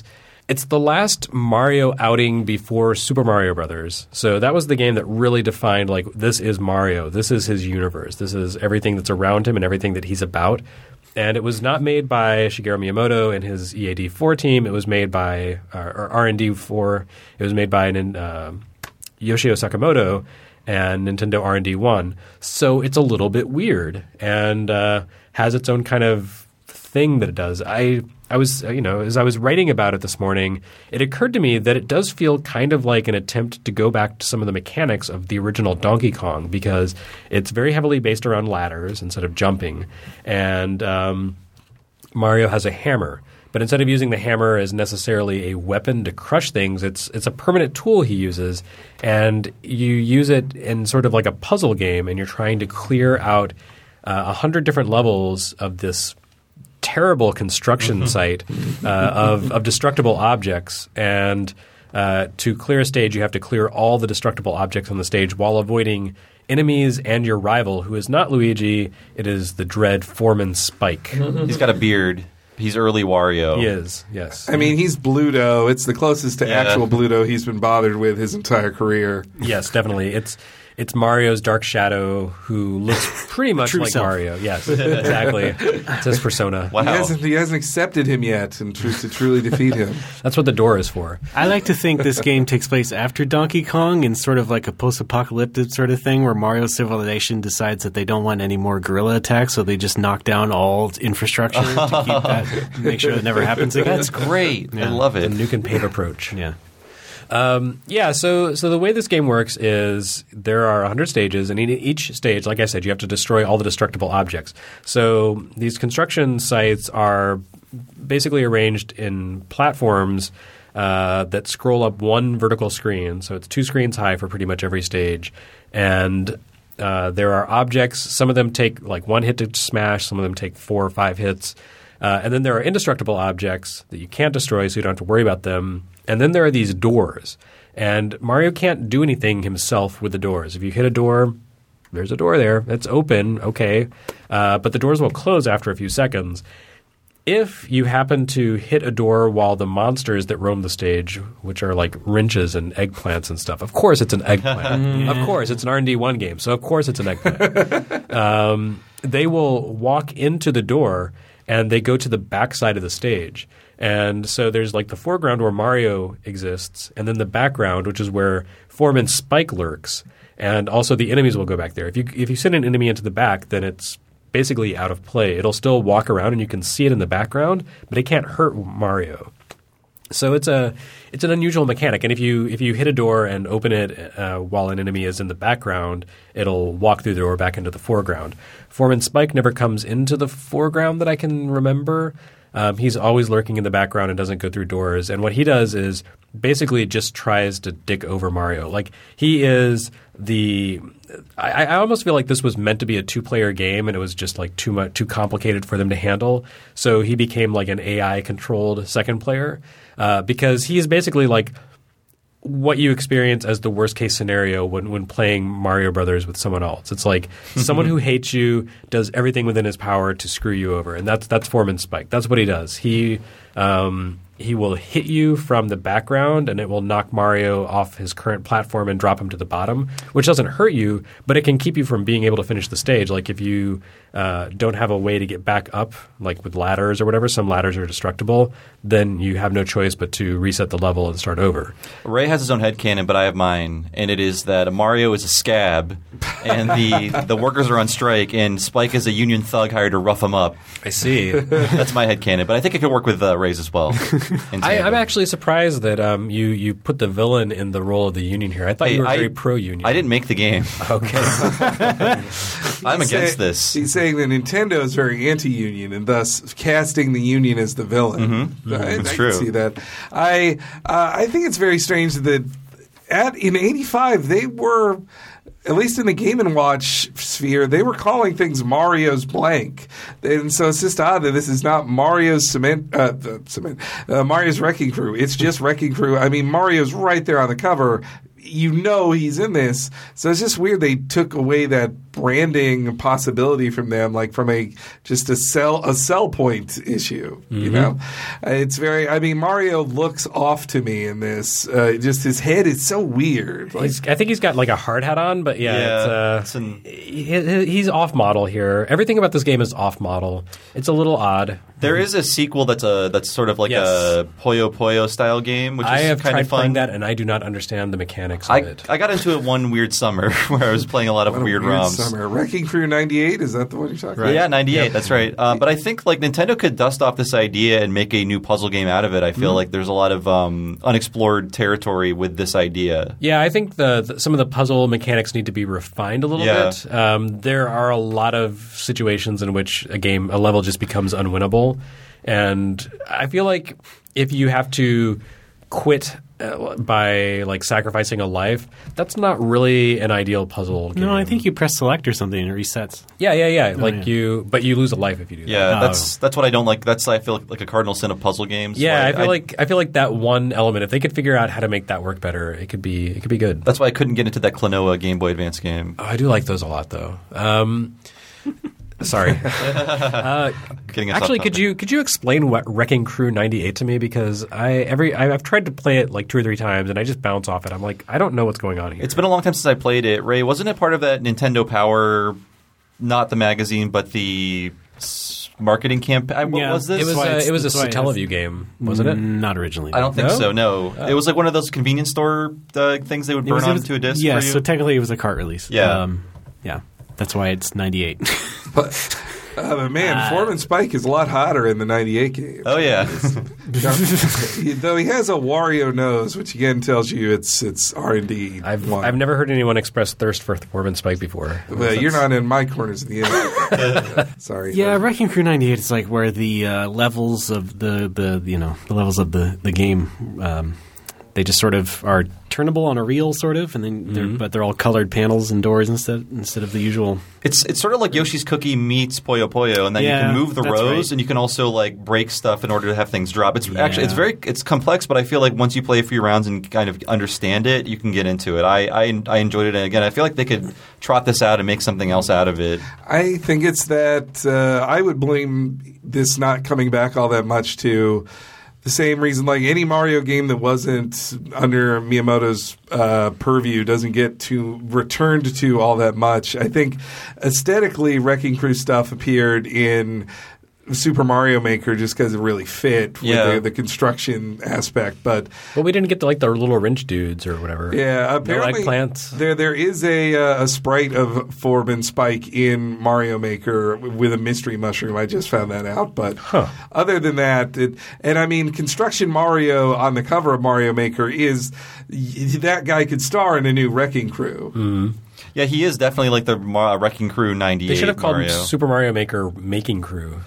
It's the last Mario outing before Super Mario Brothers. So that was the game that really defined, like, this is Mario. This is his universe. This is everything that's around him and everything that he's about. And it was not made by Shigeru Miyamoto and his E A D four team. It was made by uh, or R and D four. It was made by an, uh, Yoshio Sakamoto and Nintendo R and D one. So it's a little bit weird and uh, has its own kind of thing that it does. I I was, you know, as I was writing about it this morning, it occurred to me that it does feel kind of like an attempt to go back to some of the mechanics of the original Donkey Kong because it's very heavily based around ladders instead of jumping. And um, Mario has a hammer. But instead of using the hammer as necessarily a weapon to crush things, it's it's a permanent tool he uses. And you use it in sort of like a puzzle game, and you're trying to clear out a uh, hundred different levels of this terrible construction site uh, of, of destructible objects. And uh, to clear a stage, you have to clear all the destructible objects on the stage while avoiding enemies and your rival, who is not Luigi. It is the dread Foreman Spike. He's got a beard. He's early Wario. He is, yes. I mean, he's Bluto. It's the closest to Yeah. actual Bluto he's been bothered with his entire career. Yes, definitely. It's it's Mario's Dark Shadow, who looks pretty much True like self. Mario. Yes, exactly. It's his persona. Wow. He hasn't, he hasn't accepted him yet and tr- to truly defeat him. That's what the door is for. I like to think this game takes place after Donkey Kong in sort of like a post-apocalyptic sort of thing where Mario's civilization decides that they don't want any more guerrilla attacks, so they just knock down all infrastructure to keep that, make sure it never happens again. That's great. I Yeah. love The it. nuke and pave approach. Yeah. Um, yeah, so so the way this game works is there are one hundred stages, and in each stage, like I said, you have to destroy all the destructible objects. So these construction sites are basically arranged in platforms uh, that scroll up one vertical screen. So it's two screens high for pretty much every stage. And uh, there are objects. Some of them take like one hit to smash. Some of them take four or five hits. Uh, and then there are indestructible objects that you can't destroy, so you don't have to worry about them. And then there are these doors. And Mario can't do anything himself with the doors. If you hit a door, there's a door there. It's open, okay. Uh, but the doors will close after a few seconds. If you happen to hit a door while the monsters that roam the stage, which are like wrenches and eggplants and stuff, of course it's an eggplant. Of course, it's an R and D one game, so of course it's an eggplant. um, they will walk into the door and they go to the back side of the stage. And so there's like the foreground where Mario exists, and then the background, which is where Foreman Spike lurks. And also the enemies will go back there. If you if you send an enemy into the back, then it's basically out of play. It'll still walk around and you can see it in the background, but it can't hurt Mario. So it's a it's an unusual mechanic, and if you if you hit a door and open it uh, while an enemy is in the background, it'll walk through the door back into the foreground. Foreman Spike never comes into the foreground that I can remember. Um, he's always lurking in the background and doesn't go through doors. And what he does is basically just tries to dick over Mario. Like he is the I, I almost feel like this was meant to be a two-player game, and it was just like too much too complicated for them to handle. So he became like an A I-controlled second player uh, because he is basically like what you experience as the worst-case scenario when, when playing Mario Brothers with someone else. It's like someone who hates you does everything within his power to screw you over, and that's that's Foreman Spike. That's what he does. He um, he will hit you from the background, and it will knock Mario off his current platform and drop him to the bottom, which doesn't hurt you, but it can keep you from being able to finish the stage. Like if you uh, don't have a way to get back up, like with ladders or whatever, some ladders are destructible, then you have no choice but to reset the level and start over. Ray has his own headcanon, but I have mine, and it is that Mario is a scab, and the the workers are on strike, and Spike is a union thug hired to rough him up. I see. That's my headcanon, but I think it could work with uh, Ray's as well. in I, tandem. I'm actually surprised that um, you, you put the villain in the role of the Union here. I thought Hey, you were I- very pro-Union. I didn't make the game. Okay. I'm He's against say- this. He's saying that Nintendo is very anti-union and thus casting the union as the villain. I, It's I true. can see that. I uh, I think it's very strange that at in eighty-five they were, at least in the Game and Watch sphere, they were calling things Mario's blank. And so it's just odd that this is not Mario's cement, uh, the cement, uh, Mario's Wrecking Crew. It's just Wrecking Crew. I mean, Mario's right there on the cover. You know he's in this. So it's just weird they took away that branding possibility from them, like from a just a sell a sell point issue. Mm-hmm. You know, it's very. I mean, Mario looks off to me in this. Uh, just his head is so weird. Like, he's, I think he's got like a hard hat on, but yeah, Yeah, it's, uh, it's an- he, he's off model here. Everything about this game is off model. It's a little odd. There is a sequel that's a that's sort of like Yes. a Puyo Puyo style game, which is I have kind tried of fun. playing that, and I do not understand the mechanics of I, it. I got into it one weird summer where I was playing a lot of what a weird, weird ROMs. summer. Wrecking Crew ninety-eight, is that the one you're talking about? Yeah, ninety-eight. That's right. Uh, but I think like Nintendo could dust off this idea and make a new puzzle game out of it. I feel Mm-hmm. like there's a lot of um, unexplored territory with this idea. Yeah, I think the, the some of the puzzle mechanics need to be refined a little Yeah. bit. Um, there are a lot of situations in which a game, a level just becomes unwinnable, and I feel like if you have to quit uh, by like sacrificing a life, that's not really an ideal puzzle game. No, I think you press select or something and it resets. Yeah, yeah, yeah. like yeah. you, but you lose a life if you do that. Yeah, Oh. that's that's what I don't like. That's I feel like, like a cardinal sin of puzzle games. Yeah, Like, I feel like I feel like that one element. If they could figure out how to make that work better, it could be it could be good. that's why I couldn't get into that Klonoa Game Boy Advance game. Oh, I do like those a lot, though. Um, sorry. Uh, Getting us off actually, could topic. you could you explain what Wrecking Crew ninety-eight to me? Because I every I, I've tried to play it like two or three times, and I just bounce off it. I'm like, I don't know what's going on here. It's been a long time since I played it. Ray, wasn't it part of that Nintendo Power, not the magazine, but the s- marketing campaign? What Yeah. was this? it was why a, it's- it was a that's why it Satellaview game, wasn't it? Mm, Not originally. I don't think No? so. No, it was like one of those convenience store uh, things they would It burn was- it was- onto a disc. Yeah, for you. so technically it was a cart release. Yeah. Um, yeah. That's why it's ninety-eight. But, uh, but man, Foreman Spike is a lot hotter in the ninety-eight game. oh yeah, He- Though he has a Wario nose, which again tells you it's it's R and D. I've one. I've never heard anyone express thirst for Foreman Spike before. Well, you're not in my corners of the internet. Sorry. Yeah, Wrecking Crew ninety-eight is like where the uh, levels of the, the you know the levels of the the game um, they just sort of are turnable on a reel, sort of, and then they're, but they're all colored panels and doors instead instead of the usual. it's it's sort of like Yoshi's Cookie meets Puyo Puyo, and then you Yeah, can move the that's rows, right. and you can also like break stuff in order to have things drop. It's actually it's Yeah. very it's complex, but I feel like once you play a few rounds and kind of understand it, you can get into it. I I, I enjoyed it, and again, I feel like they could trot this out and make something else out of it. I think it's that uh, I would blame this not coming back all that much to the same reason, like any Mario game that wasn't under Miyamoto's uh, purview doesn't get to returned to all that much. I think aesthetically, Wrecking Crew stuff appeared in Super Mario Maker just because it really fit with Yeah. the, the construction aspect, but But we didn't get to like the little wrench dudes or whatever. yeah, apparently eggplants. there there is a uh, a sprite of Foreman Spike in Mario Maker with a mystery mushroom. I just found that out, but other than that, it, and I mean, Construction Mario on the cover of Mario Maker is that guy could star in a new Wrecking Crew. Mm-hmm. Yeah, he is definitely like the Mar- Wrecking Crew ninety-eight. They should have called Mario. him Super Mario Maker Making Crew.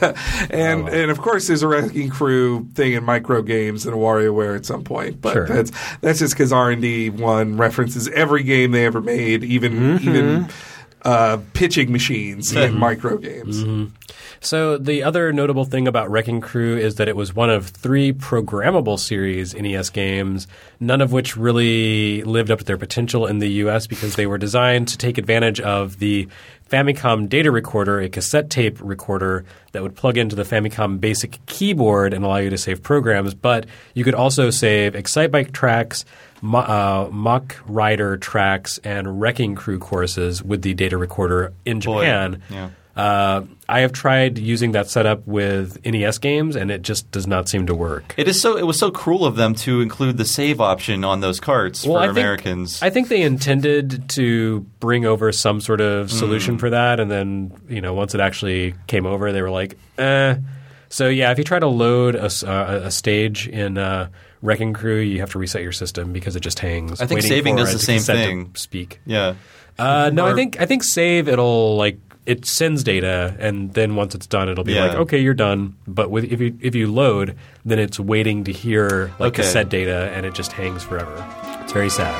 And and of course, there's a Wrecking Crew thing in micro games and a WarioWare at some point. But Sure. that's that's just because R and D one references every game they ever made, even even uh, pitching machines in micro games. So the other notable thing about Wrecking Crew is that it was one of three programmable series N E S games, none of which really lived up to their potential in the U S because they were designed to take advantage of the Famicom data recorder, a cassette tape recorder that would plug into the Famicom basic keyboard and allow you to save programs. But you could also save Excitebike tracks, Mo- uh, Mach Rider tracks, and Wrecking Crew courses with the data recorder in Boy, Japan. yeah. Uh, I have tried using that setup with N E S games, and it just does not seem to work. It is so. It was so cruel of them to include the save option on those carts Well, for I think- Americans. I think they intended to bring over some sort of Mm. solution for that, and then you know once it actually came over, they were like, eh. So yeah, if you try to load a, s- uh, a stage in uh, Wrecking Crew, you have to reset your system because it just hangs. I think waiting saving for does it the to same cassette to thing. Speak. yeah. Uh, no, I Or- think I think save it'll like it sends data, and then once it's done, it'll be Yeah. like, okay, you're done. But with if you if you load, then it's waiting to hear like Okay. cassette data, and it just hangs forever. It's very sad.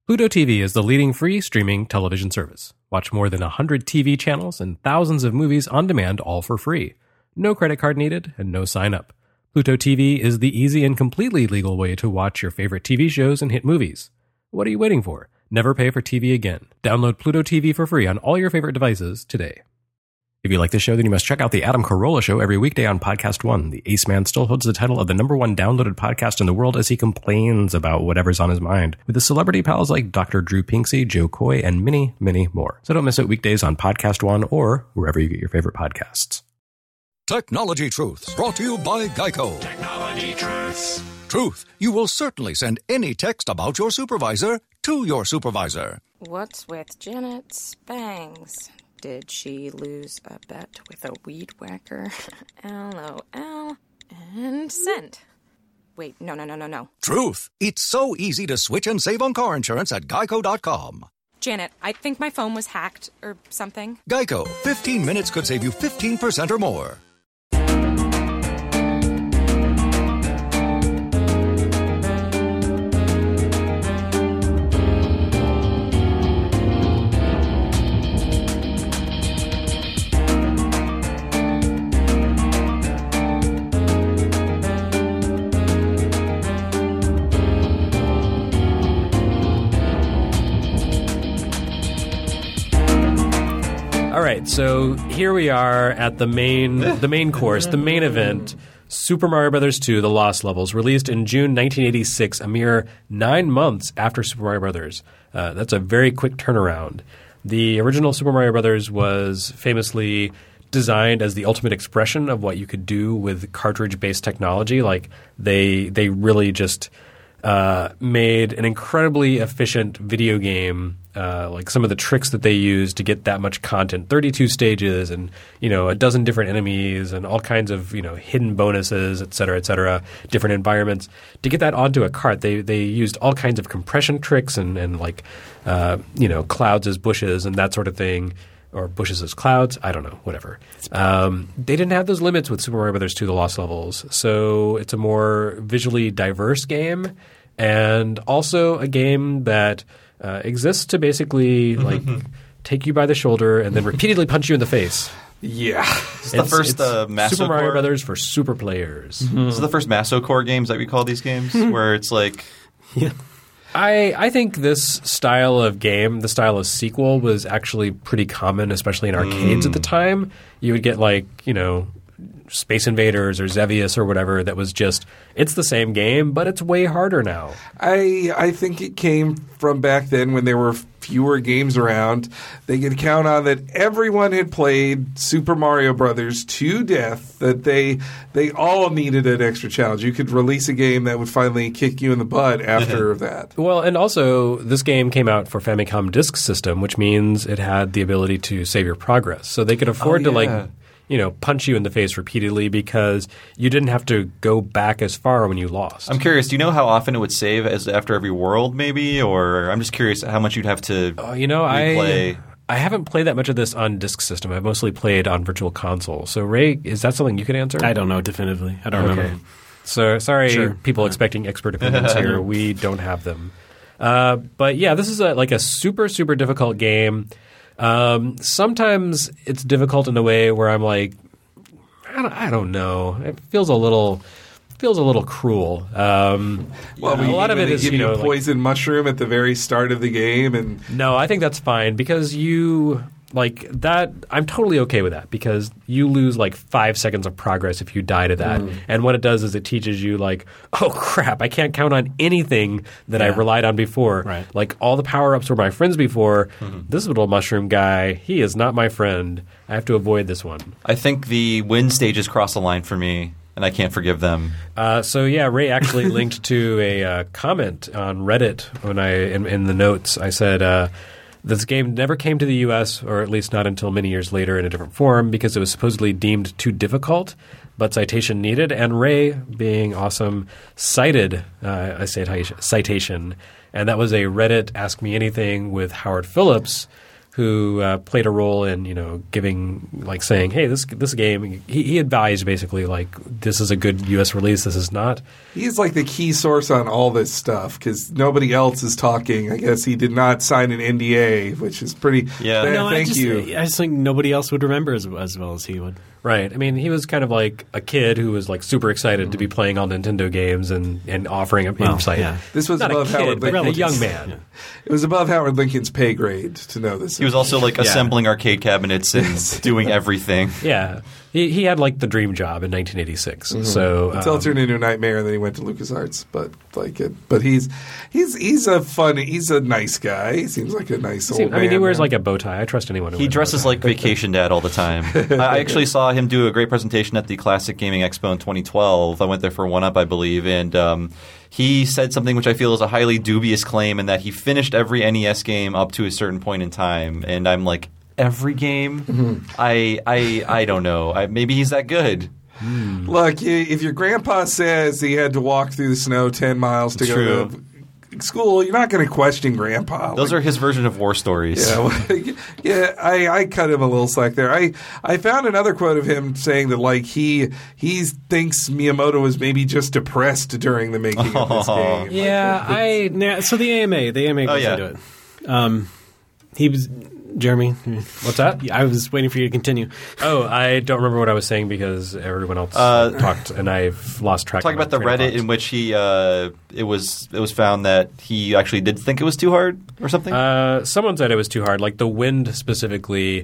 Pluto T V is the leading free streaming television service. Watch more than one hundred T V channels and thousands of movies on demand, all for free. No credit card needed and no sign up. Pluto T V is the easy and completely legal way to watch your favorite T V shows and hit movies. What are you waiting for? Never pay for T V again. Download Pluto T V for free on all your favorite devices today. If you like this show, then you must check out The Adam Carolla Show every weekday on Podcast One. The Ace Man still holds the title of the number one downloaded podcast in the world as he complains about whatever's on his mind, with his celebrity pals like Doctor Drew Pinksy, Joe Coy, and many, many more. So don't miss it weekdays on Podcast One or wherever you get your favorite podcasts. Technology Truths, brought to you by Geico. Technology Truths. Truth, you will certainly send any text about your supervisor to your supervisor. What's with Janet's bangs? Did she lose a bet with a weed whacker? LOL. And send. Wait, no, no, no, no, no. Truth, it's so easy to switch and save on car insurance at geico dot com. Janet, I think my phone was hacked or something. Geico, fifteen minutes could save you fifteen percent or more. All right, so here we are at the main the main course, the main event, Super Mario Bros. two, The Lost Levels, released in June nineteen eighty-six, a mere nine months after Super Mario Bros. Uh, that's a very quick turnaround. The original Super Mario Bros. Was famously designed as the ultimate expression of what you could do with cartridge-based technology. Like they they really just uh, made an incredibly efficient video game. Uh, like some of the tricks that they used to get that much content, thirty-two stages and, you know, a dozen different enemies and all kinds of, you know, hidden bonuses, et cetera, et cetera, different environments. To get that onto a cart, they they used all kinds of compression tricks and, and like, uh, you know, clouds as bushes and that sort of thing, or bushes as clouds. I don't know, whatever. Um, they didn't have those limits with Super Mario Bros. two, The Lost Levels. So it's a more visually diverse game and also a game that – Uh, exists to basically like take you by the shoulder and then repeatedly punch you in the face. Yeah. It's the first it's uh, Masocore. Super Mario Brothers for super players. Mm-hmm. This is the first Masocore games that we call these games, where it's like, Yeah. I I think this style of game, the style of sequel, was actually pretty common, especially in arcades Mm. at the time. You would get like, you know, Space Invaders or Xevious or whatever that was just it's the same game, but it's way harder now. I I think it came from back then when there were fewer games around. They could count on that everyone had played Super Mario Brothers to death, that they they all needed an extra challenge. You could release a game that would finally kick you in the butt after that. Well, and also this game came out for Famicom Disk System, which means it had the ability to save your progress. So they could afford Oh, to yeah. like you know, punch you in the face repeatedly because you didn't have to go back as far when you lost. I'm curious, do you know how often it would save as after every world maybe? Or I'm just curious how much you'd have to Oh, you know, replay. I I haven't played that much of this on disk system. I've mostly played on Virtual Console. So, Ray, is that something you could answer? I don't know definitively. I don't Okay. remember. So, sorry, Sure. people expecting expert opinions here. We don't have them. Uh, but yeah, this is a, like a super, super difficult game. Um, sometimes it's difficult in a way where I'm like, I don't, I don't know. It feels a little feels a little cruel. Um, Well, a lot of it they is give you you know a like- poison mushroom at the very start of the game, and no, I think that's fine because you like that. I'm totally okay with that because you lose like five seconds of progress if you die to that. Mm. And what it does is it teaches you like, oh crap, I can't count on anything that I Yeah. relied on before. Right. Like all the power ups were my friends before. Mm-hmm. This little mushroom guy, he is not my friend. I have to avoid this one. I think the win stages cross the line for me, and I can't forgive them. Uh, so yeah, Ray actually linked to a uh, comment on Reddit when I in, in the notes. I said uh, this game never came to the U S, or at least not until many years later in a different form, because it was supposedly deemed too difficult, but citation needed. And Ray, being awesome, cited uh, a citation, citation, and that was a Reddit Ask Me Anything with Howard Phillips, who uh, played a role in, you know, giving, like saying, hey, this this game, he, he advised basically, like, this is a good U S release, this is not. He's like the key source on all this stuff because nobody else is talking. I guess he did not sign an N D A, which is pretty Yeah. bad. No, Thank I just, you. I just think nobody else would remember as, as well as he would. Right. I mean, he was kind of like a kid who was like super excited to be playing all Nintendo games and, and offering an Well, insight. yeah. This was Not a above kid, Howard but a Lincoln's. young man. It was above Howard Lincoln's pay grade to know this. He was also like assembling arcade cabinets and doing everything. Yeah. He he had like the dream job in nineteen eighty-six. So Until um, it turned into a nightmare, and then he went to LucasArts. But like it, but he's he's he's a fun, he's a nice guy. He seems like a nice old see, man. I mean, he wears man. like a bow tie. I trust anyone who He wears a dresses bow tie. like Vacation Dad all the time. I actually saw him do a great presentation at the Classic Gaming Expo in twenty twelve. I went there for one up, I believe, and um, he said something which I feel is a highly dubious claim, in that he finished every N E S game up to a certain point in time. And I'm like, every game? Mm-hmm. I I I don't know. I, maybe he's that good. Look, y- if your grandpa says he had to walk through the snow ten miles to It's go true. to school, you're not going to question grandpa. Those are his version of war stories. Yeah, well, yeah. I, I cut him a little slack there. I, I found another quote of him saying that like he he thinks Miyamoto was maybe just depressed during the making of this game. Yeah, I Nah, so the A M A, the A M A goes Oh, yeah. into it. Um, he was Jeremy. what's that? I was waiting for you to continue. Oh, I don't remember what I was saying because everyone else Uh, talked, and I've lost track. Talk of my about the train of Reddit thought. in which he uh, it was it was found that he actually did think it was too hard or something. Uh, someone said it was too hard, like the wind specifically.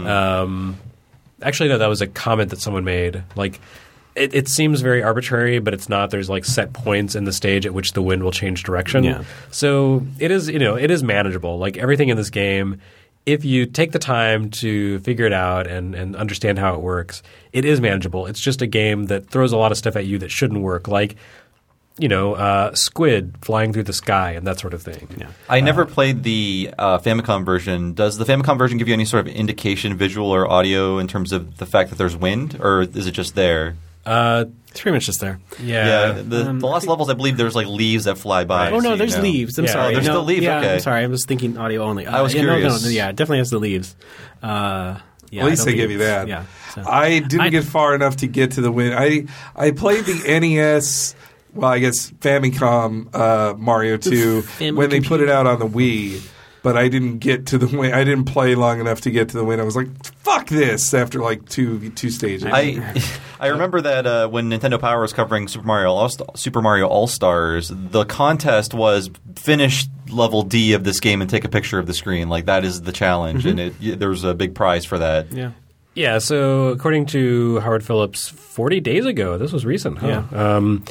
Um, actually, no, that was a comment that someone made. Like, it, it seems very arbitrary, but it's not. There's like set points in the stage at which the wind will change direction. Yeah. So it is, you know, it is manageable. Like everything in this game, if you take the time to figure it out and, and understand how it works, it is manageable. It's just a game that throws a lot of stuff at you that shouldn't work, like, you know, uh, squid flying through the sky and that sort of thing. Yeah. I never played the uh, Famicom version. Does the Famicom version give you any sort of indication, visual or audio, in terms of the fact that there's wind, or is it just there? Uh, It's pretty much just there. yeah. Yeah, the, Um, the last levels, I believe there's like leaves that fly by. Right. Oh so no, you there's know. leaves. I'm Yeah, sorry. there's no, still leaves, Yeah, okay. I'm sorry. I was thinking audio only. Uh, I was yeah, no, curious. No, no, yeah, it definitely has the leaves. Uh, yeah, At least I they don't give think you that. Yeah. So. I didn't I- get far enough to get to the win. I I played the N E S. Well, I guess Famicom uh, Mario two Family when they put computer. it out on the Wii, but I didn't get to the win. I didn't play long enough to get to the win. I was like, "Fuck this!" After like two two stages. I I remember that uh, when Nintendo Power was covering Super Mario All Super Mario All Stars, the contest was finish level D of this game and take a picture of the screen. Like that is the challenge, and it, y- there was a big prize for that. Yeah. Yeah, so according to Howard Phillips, forty days ago, this was recent, huh? Yeah. Um,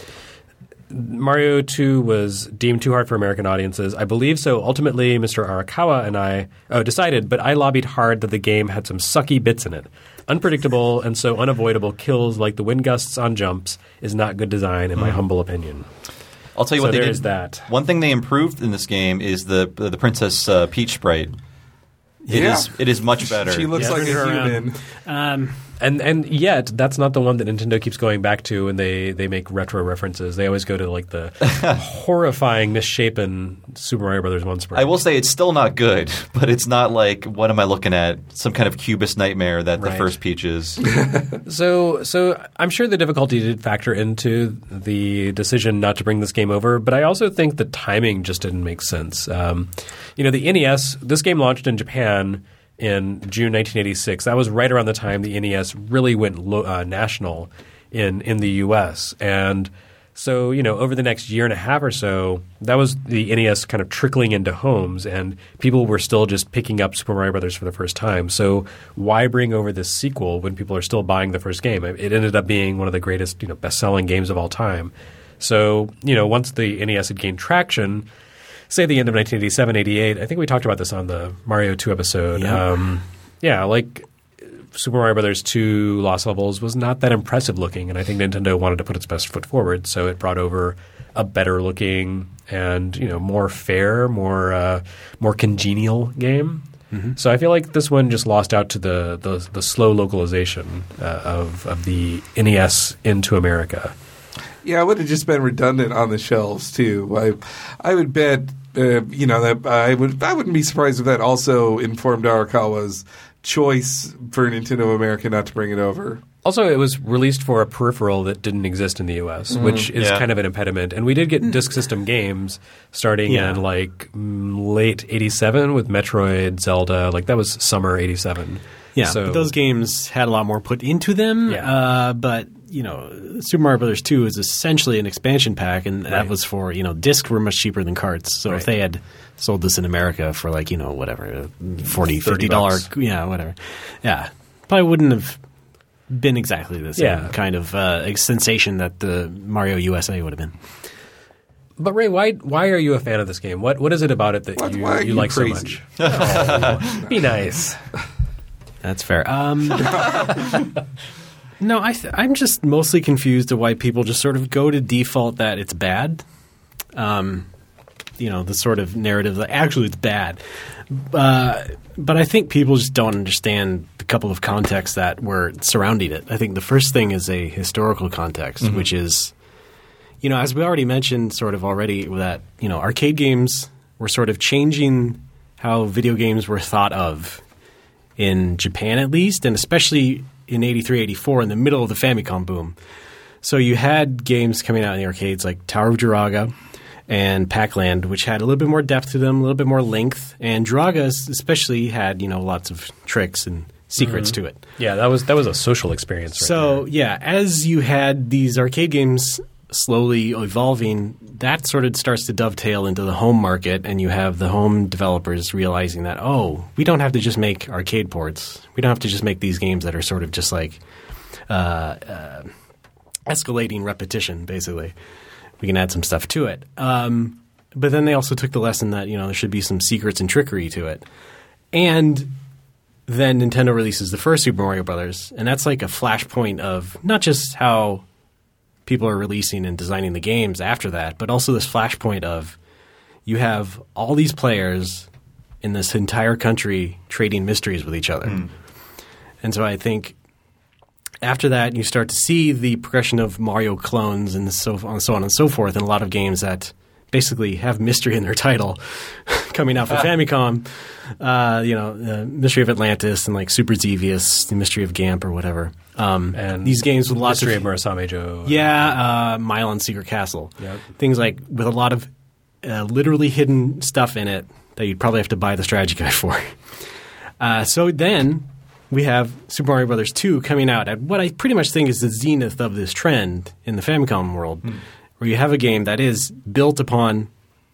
Mario two was deemed too hard for American audiences. I believe so. Ultimately, Mister Arakawa and I oh, decided, but I lobbied hard that the game had some sucky bits in it. Unpredictable and so unavoidable kills like the wind gusts on jumps is not good design, in my humble opinion. I'll tell you So what they there's did. that. One thing they improved in this game is the the Princess uh, Peach sprite. It Yeah. is it is much better. She looks Yeah. like a Turn her around. human. Um, And and yet, that's not the one that Nintendo keeps going back to when they, they make retro references. They always go to like the horrifying, misshapen Super Mario Brothers one sprite. I will say it's still not good, but it's not like, what am I looking at? Some kind of cubist nightmare that the Right. first Peach is. So, so I'm sure the difficulty did factor into the decision not to bring this game over, but I also think the timing just didn't make sense. Um, you know, the N E S, this game launched in Japan in June nineteen eighty-six. That was right around the time the N E S really went lo- uh, national in in the U S. And so, you know, over the next year and a half or so, that was the N E S kind of trickling into homes, and people were still just picking up Super Mario Brothers for the first time. So why bring over this sequel when people are still buying the first game? It ended up being one of the greatest, you know, best-selling games of all time. So, you know, once the N E S had gained traction, say the end of nineteen eighty-seven, eighty-eight, I think we talked about this on the Mario two episode. Yeah. Um, yeah, like Super Mario Brothers two Lost Levels was not that impressive looking, and I think Nintendo wanted to put its best foot forward, so it brought over a better looking and, you know, more fair, more uh, more congenial game. Mm-hmm. So I feel like this one just lost out to the the, the slow localization uh, of of the N E S into America. Yeah, it would have just been redundant on the shelves too. I, I would bet uh, you know, that I would I wouldn't be surprised if that also informed Arakawa's choice for Nintendo of America not to bring it over. Also, it was released for a peripheral that didn't exist in the U S, mm, which is yeah. kind of an impediment. And we did get Disk System games starting yeah. in like late eighty-seven with Metroid, Zelda. Like that was summer eighty-seven. Yeah, so, but those games had a lot more put into them. Yeah. Uh, but, you know, Super Mario Brothers two is essentially an expansion pack, and that right. was for, you know, discs were much cheaper than carts. So right. if they had sold this in America for like, you know, whatever, forty dollars, fifty dollars, yeah, whatever. Yeah, probably wouldn't have been exactly the same yeah. kind of uh, sensation that the Mario U S A would have been. But Ray, why why are you a fan of this game? What What is it about it that What, you, why are you you like crazy? so much? Oh, be nice. That's fair. Um, no, I th- I'm just mostly confused to why people just sort of go to default that it's bad. Um, you know, the sort of narrative that actually it's bad. Uh, but I think people just don't understand the couple of contexts that were surrounding it. I think the first thing is a historical context, mm-hmm. which is, you know, as we already mentioned sort of already, that, you know, arcade games were sort of changing how video games were thought of in Japan at least, and especially in eighty-three, eighty-four in the middle of the Famicom boom. So you had games coming out in the arcades like Tower of Jiraga and Pac-Land, which had a little bit more depth to them, a little bit more length, and Jiraga especially had, you know, lots of tricks and secrets mm-hmm. to it. Yeah, that was that was a social experience right So, there. yeah, as you had these arcade games slowly evolving, that sort of starts to dovetail into the home market, and you have the home developers realizing that, oh, we don't have to just make arcade ports. We don't have to just make these games that are sort of just like uh, uh, escalating repetition, basically. We can add some stuff to it. Um, but then they also took the lesson that, you know, there should be some secrets and trickery to it. And then Nintendo releases the first Super Mario Brothers, and that's like a flashpoint of not just how people are releasing and designing the games after that, but also this flashpoint of you have all these players in this entire country trading mysteries with each other. Mm. And so I think after that, you start to see the progression of Mario clones and so on, so on and so forth in a lot of games that basically have mystery in their title coming out for ah. Famicom. Uh, you know, the Mystery of Atlantis and like Super Xevious, the Mystery of Gamp or whatever. Um, and these games with lots Mystery of of Murasame Joe. Yeah, uh, Milon Secret Castle. Yep. Things like with a lot of uh, literally hidden stuff in it that you'd probably have to buy the strategy guide for. Uh, so then we have Super Mario Brothers two coming out at what I pretty much think is the zenith of this trend in the Famicom world, mm. where you have a game that is built upon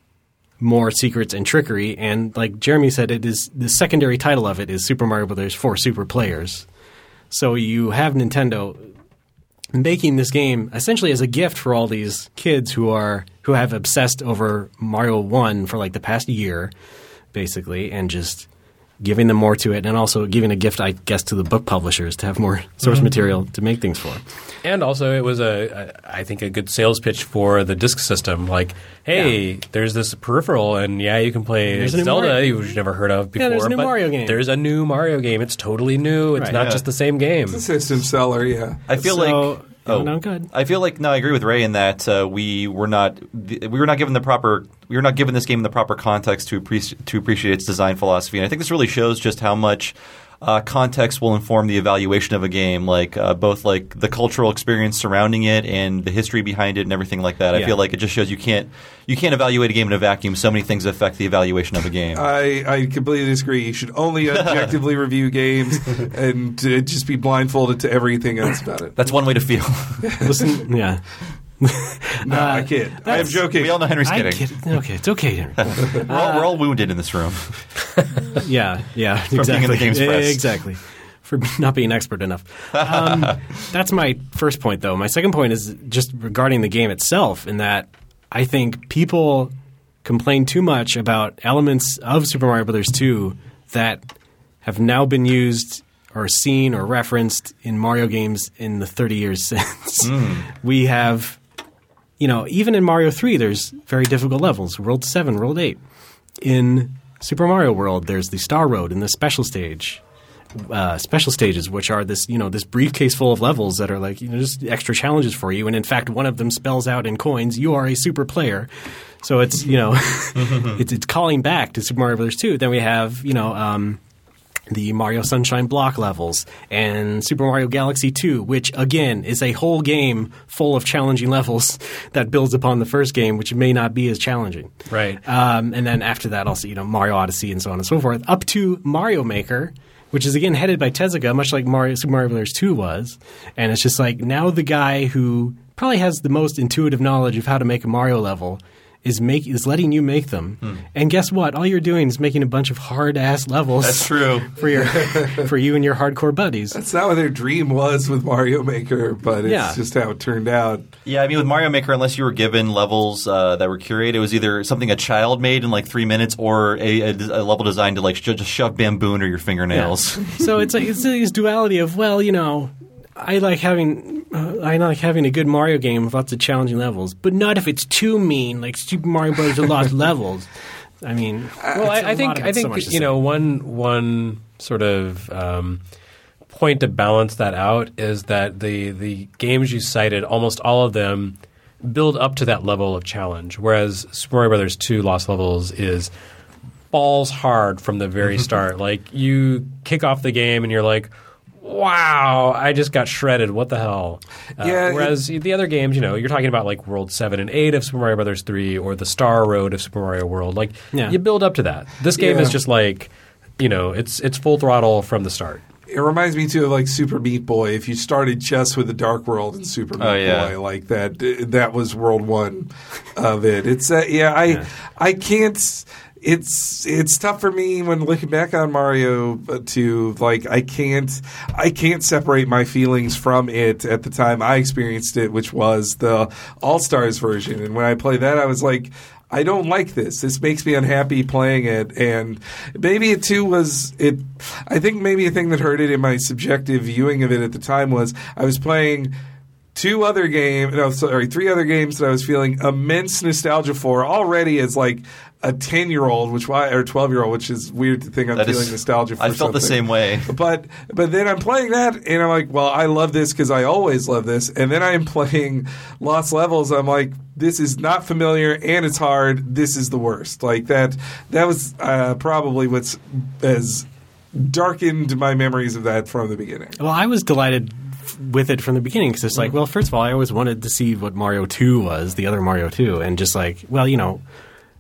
more secrets and trickery, and like Jeremy said, it is the secondary title of it is Super Mario Brothers for Super Players. So you have Nintendo making this game essentially as a gift for all these kids who are who have obsessed over Mario one for like the past year, basically, and just giving them more to it, and also giving a gift, I guess, to the book publishers to have more source mm-hmm. material to make things for. And also, it was a, a, I think, a good sales pitch for the Disk System. Like, hey, yeah. there's this peripheral, and yeah, you can play there's Zelda you've never heard of before. Yeah, there's a new but Mario game. There's a new Mario game. It's totally new. It's right, not yeah. just the same game. It's a system seller, yeah. I feel so, like. Oh, no, good. I feel like no, I agree with Ray in that uh, we were not we were not given the proper we were not given this game the proper context to appreciate to appreciate its design philosophy, and I think this really shows just how much uh, context will inform the evaluation of a game, like uh, both like the cultural experience surrounding it and the history behind it and everything like that. Yeah. I feel like it just shows you can't you can't evaluate a game in a vacuum. So many things affect the evaluation of a game. I, I completely disagree. You should only objectively review games and uh, just be blindfolded to everything else about it. That's one way to feel. Listen, yeah. No, uh, I kid. I am joking. We all know Henry's kidding. Kid. Okay, it's okay, Henry. we're, all, we're all wounded in this room. yeah, yeah, From exactly. being in the game's press. Exactly. For not being expert enough. Um, that's my first point, though. My second point is just regarding the game itself, in that I think people complain too much about elements of Super Mario Brothers two that have now been used or seen or referenced in Mario games in the thirty years since. Mm. We have, you know, even in Mario three, there's very difficult levels. World seven, World eight. In Super Mario World, there's the Star Road and the special stage. uh, special stages, which are this you know this briefcase full of levels that are like you know just extra challenges for you. And in fact, one of them spells out in coins, "You are a super player." So it's you know it's it's calling back to Super Mario Brothers two. Then we have you know. Um, the Mario Sunshine block levels, and Super Mario Galaxy two, which, again, is a whole game full of challenging levels that builds upon the first game, which may not be as challenging. Right. Um, and then after that, also, you know, Mario Odyssey and so on and so forth, up to Mario Maker, which is, again, headed by Tezuka, much like Mario, Super Mario Brothers two was. And it's just like, now the guy who probably has the most intuitive knowledge of how to make a Mario level is make is letting you make them, hmm. and guess what? All you're doing is making a bunch of hard ass levels. That's true for your for you and your hardcore buddies. That's not what their dream was with Mario Maker, but it's yeah. just how it turned out. Yeah, I mean, with Mario Maker, unless you were given levels uh, that were curated, it was either something a child made in like three minutes, or a, a, a level designed to like sh- just shove bamboo under your fingernails. Yeah. So it's like it's this duality of well, you know. I like having uh, I like having a good Mario game with lots of challenging levels, but not if it's too mean, like Super Mario Bros. Lost levels. I mean, well, I, I think I think so you know one one sort of um, point to balance that out is that the the games you cited, almost all of them build up to that level of challenge, whereas Super Mario Brothers two Lost Levels is balls hard from the very start. Like you kick off the game and you're like, wow, I just got shredded. What the hell? Uh, yeah, whereas it, the other games, you know, you're talking about like World seven and eight of Super Mario Brothers three or the Star Road of Super Mario World. Like, yeah. you build up to that. This game yeah. is just like, you know, it's it's full throttle from the start. It reminds me too of like Super Meat Boy. If you started just with the Dark World and Super Meat oh, yeah. Boy, like that, that was World One of it. It's uh, yeah, I yeah. I can't. It's it's tough for me when looking back on Mario to like I can't I can't separate my feelings from it at the time I experienced it, which was the All Stars version. And when I played that, I was like, I don't like this. This makes me unhappy playing it. And maybe it too was it. I think maybe a thing that hurt it in my subjective viewing of it at the time was I was playing two other games, no, sorry, three other games that I was feeling immense nostalgia for already as like a ten-year-old, which why or twelve-year-old, which is weird to think I'm that feeling is, nostalgia for. I felt something. the same way. But but then I'm playing that, and I'm like, well, I love this because I always love this. And then I'm playing Lost Levels. I'm like, this is not familiar, and it's hard. This is the worst. Like that. That was uh, probably what's as darkened my memories of that from the beginning. Well, I was delighted with it from the beginning because it's like, well, first of all, I always wanted to see what Mario two was, the other Mario two, and just like, well, you know,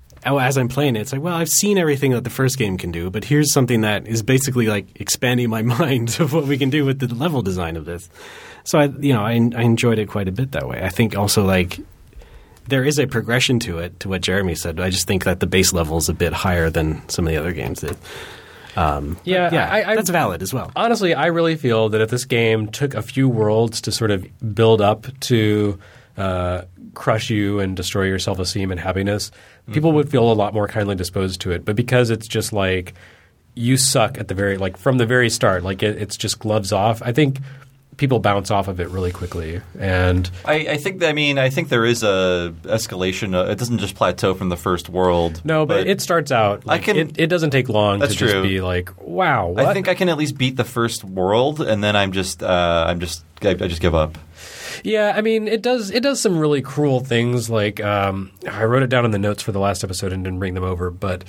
as I'm playing it, it's like, well, I've seen everything that the first game can do, but here's something that is basically like expanding my mind of what we can do with the level design of this. So I, you know, I, I enjoyed it quite a bit that way. I think also like there is a progression to it, to what Jeremy said. I just think that the base level is a bit higher than some of the other games did. Um, yeah, yeah I, I, that's valid as well. Honestly, I really feel that if this game took a few worlds to sort of build up to uh, crush you and destroy your self-esteem and happiness, mm-hmm. people would feel a lot more kindly disposed to it. But because it's just like you suck at the very like from the very start, like it, it's just gloves off. I think people bounce off of it really quickly, and I, I think I mean I think there is a escalation. Uh, it doesn't just plateau from the first world. No, but, but it starts out. Like, I can. It, it doesn't take long that's to true. just be like, wow. What? I think I can at least beat the first world, and then I'm just uh, I'm just I, I just give up. Yeah, I mean, it does it does some really cruel things. Like um, I wrote it down in the notes for the last episode and didn't bring them over, but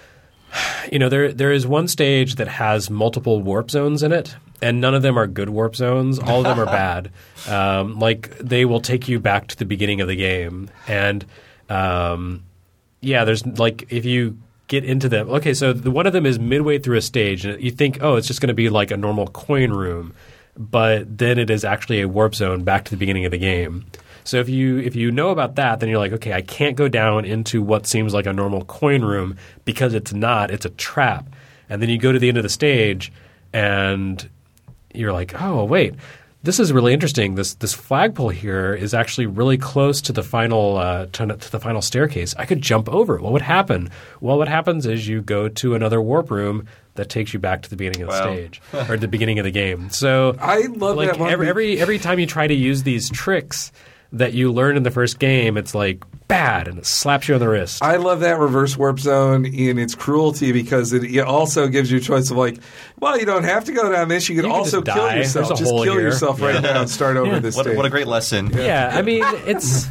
you know, there there is one stage that has multiple warp zones in it, and none of them are good warp zones. All of them are bad. Um, like they will take you back to the beginning of the game, and um, yeah, there's like if you get into them. Okay, so the, one of them is midway through a stage, and you think, oh, it's just going to be like a normal coin room, but then it is actually a warp zone back to the beginning of the game. So if you if you know about that, then you're like, okay, I can't go down into what seems like a normal coin room because it's not. It's a trap. And then you go to the end of the stage, and you're like, oh, wait, this is really interesting. This this flagpole here is actually really close to the final uh, to, to the final staircase. I could jump over it. What would happen? Well, what happens is you go to another warp room that takes you back to the beginning of the wow. stage or the beginning of the game. So I love like that one. every, every every time you try to use these tricks that you learn in the first game, it's like bad, and it slaps you on the wrist. I love that reverse warp zone in its cruelty because it, it also gives you a choice of like, well, you don't have to go down this. You can, You can also just kill die. yourself. There's a Just hole kill here. yourself right Yeah. now and start over Yeah. this What, stage. what a great lesson. Yeah, I mean, it's.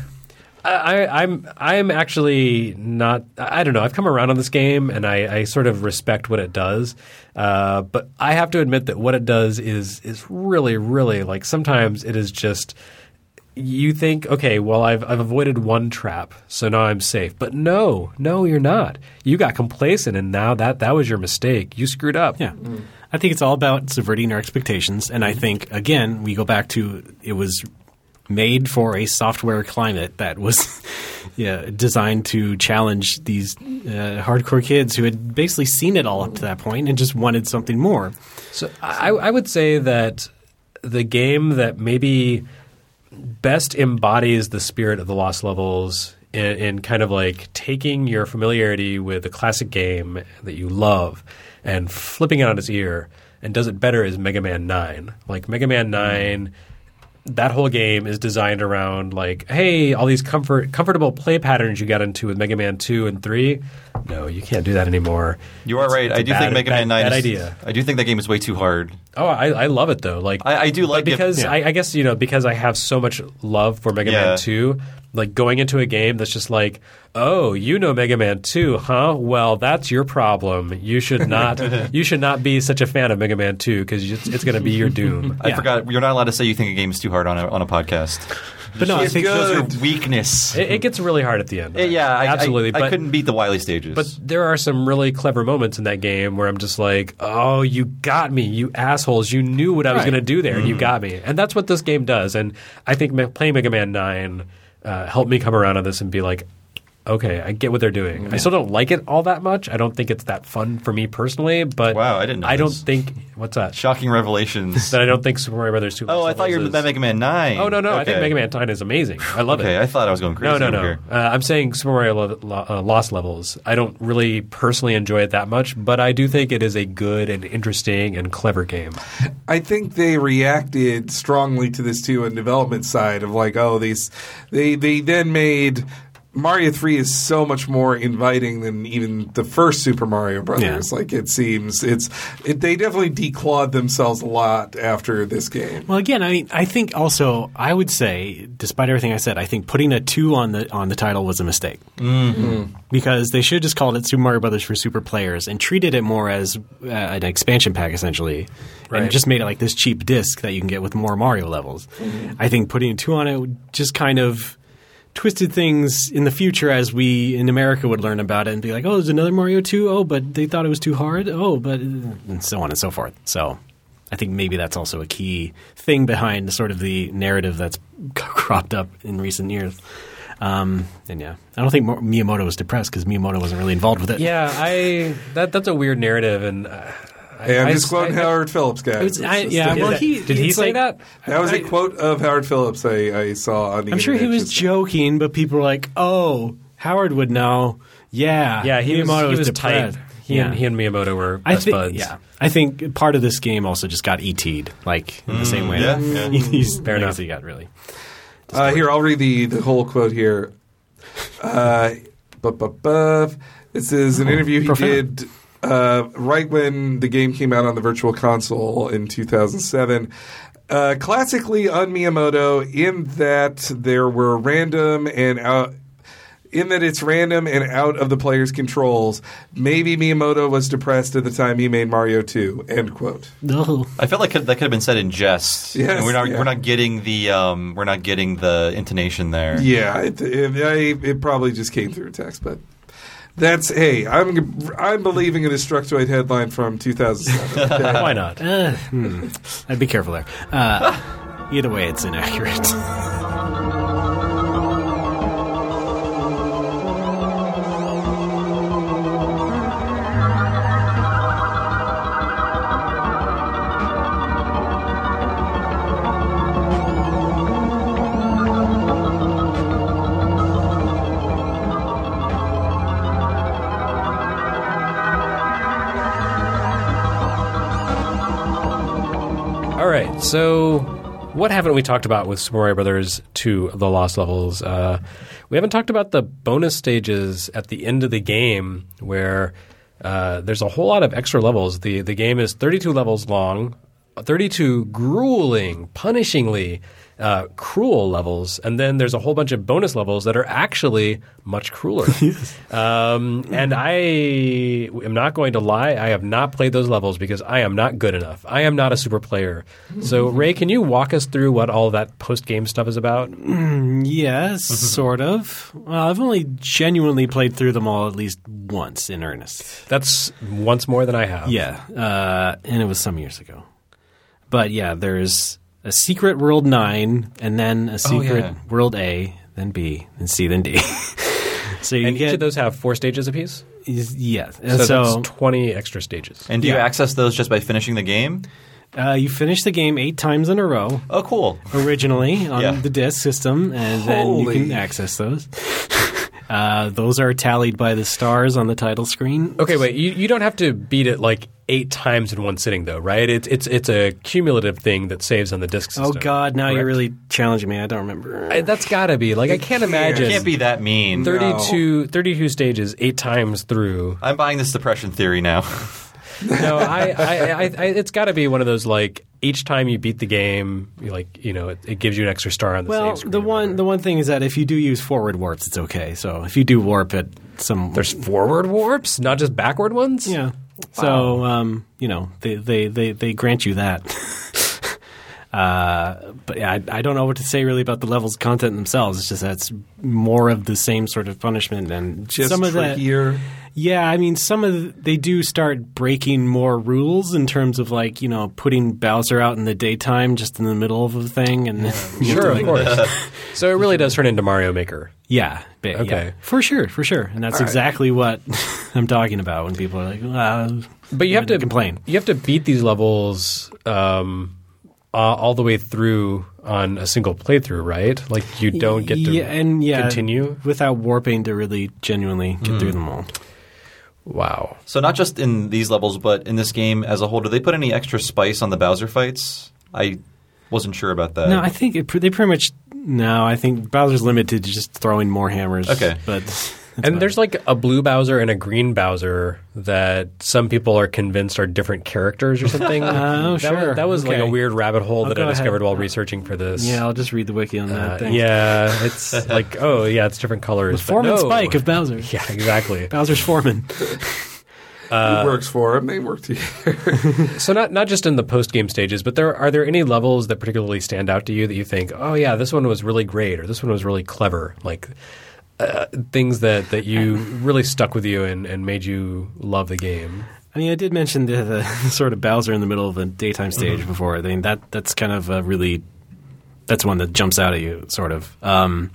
I, I'm I'm actually not. I don't know. I've come around on this game, and I, I sort of respect what it does. Uh, but I have to admit that what it does is is really, really like sometimes it is just. You think, okay, well, I've I've avoided one trap, so now I'm safe. But no, no, you're not. You got complacent, and now that that was your mistake. You screwed up. Yeah. I think it's all about subverting our expectations. And I think, again, we go back to it was made for a software climate that was yeah, designed to challenge these uh, hardcore kids who had basically seen it all up to that point and just wanted something more. So I, I would say that the game that maybe best embodies the spirit of the Lost Levels in, in kind of like taking your familiarity with a classic game that you love and flipping it on its ear and does it better is Mega Man nine. Like Mega Man nine, that whole game is designed around like, hey, all these comfort comfortable play patterns you got into with Mega Man two and three. No, you can't do that anymore. You are It's- right. it's I a do bad- think Mega bad- Man nine bad is, idea. I do think that game is way too hard. Oh, I, I love it though. Like I, I do like but because it. Yeah. I, I guess you know because I have so much love for Mega Yeah. Man two. Like going into a game that's just like, oh, you know Mega Man two, huh? Well, that's your problem. You should not. you should not be such a fan of Mega Man two because it's, it's going to be your doom. I forgot. You're not allowed to say you think a game is too hard on a, on a podcast. But no, I It think shows your good. weakness. It, it gets really hard at the end. Uh, yeah, I, absolutely. I, I but, couldn't beat the Wily stages. But there are some really clever moments in that game where I'm just like, oh, you got me, you assholes. You knew what I was Right. going to do there, and Mm-hmm. you got me. And that's what this game does. And I think me- playing Mega Man nine uh, helped me come around on this and be like, okay, I get what they're doing. I still don't like it all that much. I don't think it's that fun for me personally. But Wow, I didn't know I don't this. think what's that? Shocking revelations. That I don't think Super Mario Brothers two. oh, I thought you were is- about Mega Man nine. Oh no, no, I think Okay. Mega Man nine is amazing. I love it. Okay, I thought I was going crazy. No, no, over no. Here. Uh, I'm saying Super Mario Lo- Lo- uh, Lost Levels. I don't really personally enjoy it that much, but I do think it is a good and interesting and clever game. I think they reacted strongly to this too on development side of like, oh, these they they then made Mario three is so much more inviting than even the first Super Mario Brothers. Yeah. Like it seems it's it, they definitely declawed themselves a lot after this game. Well, again, I mean, I think also I would say, despite everything I said, I think putting a two on the on the title was a mistake mm-hmm. because they should have just called it Super Mario Brothers for Super Players and treated it more as uh, an expansion pack essentially, Right. and just made it like this cheap disc that you can get with more Mario levels. Mm-hmm. I think putting a two on it would just kind of twisted things in the future as we in America would learn about it and be like, oh, there's another Mario two. Oh, but they thought it was too hard. Oh, but and so on and so forth. So I think maybe that's also a key thing behind sort of the narrative that's cropped up in recent years. Um, and yeah, I don't think Miyamoto was depressed because Miyamoto wasn't really involved with it. Yeah, I that that's a weird narrative, and uh, Hey, I'm I- just quoting I- Howard Phillips, guys. It's- I- It's yeah, just- well, Did, he- did he it's say like- that? that was I- a quote of Howard Phillips I, I saw on the I'm sure he internet was just- joking, but people were like, "Oh, Howard would know." Yeah, Yeah, he was, Miyamoto he was depressed. tight. He, yeah. and, he and Miyamoto were I best think, buds. yeah, I think part of this game also just got E T'd, like in the same way. yeah, that yeah. he's Fair like, enough. He got really. Uh, here, I'll read the, the whole quote here. Uh, bu- bu- bu- this is an interview he profound. did uh, right when the game came out on the Virtual Console in two thousand seven. Uh, classically on Miyamoto, in that there were random and out. In that it's random and out of the player's controls. Maybe Miyamoto was depressed at the time he made Mario two. End quote. No. I felt like that could have been said in jest. Yes, And we're not yeah. we're not getting the um, we're not getting the intonation there. Yeah, it, it, I- it probably just came through text, but that's hey, I'm I'm believing a Destructoid headline from two thousand seven. Okay? Why not? Uh, hmm. I'd be careful there. Uh, either way, it's inaccurate. All right, so what haven't we talked about with Super Mario Brothers two: The Lost Levels? Uh, We haven't talked about the bonus stages at the end of the game where uh, there's a whole lot of extra levels. The the game is thirty-two levels long, thirty-two grueling, punishingly uh, cruel levels, and then there's a whole bunch of bonus levels that are actually much crueler. yes. um, and I am not going to lie, I have not played those levels because I am not good enough. I am not a super player. So, Ray, can you walk us through what all that post-game stuff is about? Mm, yes, sort of. Well, I've only genuinely played through them all at least once in earnest. That's once more than I have. Yeah, uh, and it was some years ago. But yeah, there's a secret world nine, and then a secret oh, yeah. world A, then B, then C, then D. so you and get, each of those have four stages apiece? Yes. So, so that's twenty extra stages. And do you Yeah. access those just by finishing the game? uh, you finish the game eight times in a row. Oh, cool. Originally on Yeah. the disc system, and then you Holy. can access those. Uh, those are tallied by the stars on the title screen. Okay, wait. You, you don't have to beat it like eight times in one sitting, though, right? It's it's it's a cumulative thing that saves on the disk system. Oh God! Now you're correct? really challenging me. I don't remember. I, that's got to be. Like, I can't imagine It can't be that mean. thirty-two, thirty-two stages eight times through. I'm buying this depression theory now. No, I, I, I, I it's got to be one of those, like, each time you beat the game, you like, you know, it, it gives you an extra star on the Well, save screen the or one whatever. the one thing is that if you do use forward warps, it's okay. So if you do warp at some, There's forward warps, not just backward ones? yeah. So um, you know they, they, they, they grant you that. uh, but yeah, I, I don't know what to say really about the levels content themselves. It's just that's more of the same sort of punishment and Just some of that. trickier. Yeah, I mean, some of the, they do start breaking more rules in terms of like you know putting Bowser out in the daytime just in the middle of a thing and you Sure, have of to, like, course. So it really does turn into Mario Maker. Yeah, ba- Okay. yeah. For sure, for sure. And that's All right. exactly what I'm talking about when people are like, well, But you have to complain. You have to beat these levels um, uh, all the way through on a single playthrough, right? Like you don't get to yeah, and yeah, continue. without warping to really genuinely get through them all. Wow. So not just in these levels, but in this game as a whole, do they put any extra spice on the Bowser fights? I wasn't sure about that. No, I think it, pre- they pretty much. No, I think Bowser's limited to just throwing more hammers. Okay. but And there's like a blue Bowser and a green Bowser that some people are convinced are different characters or something. Oh, that sure. Was, that was like Okay. a weird rabbit hole I'll that I go discovered ahead. while researching for this. yeah, I'll just read the wiki on that Uh, thing. yeah, it's like, oh, yeah, it's different colors. the but Foreman no. Spike of Bowser. Yeah, exactly. Bowser's Foreman. It works for him. They work together. So not not just in the post game stages, but there are there any levels that particularly stand out to you that you think, oh yeah, this one was really great, or this one was really clever, like uh, things that, that you really stuck with you and, and made you love the game. I mean, I did mention the, the sort of Bowser in the middle of a daytime stage Mm-hmm. before. I mean, that that's kind of a really that's one that jumps out at you, sort of. Um,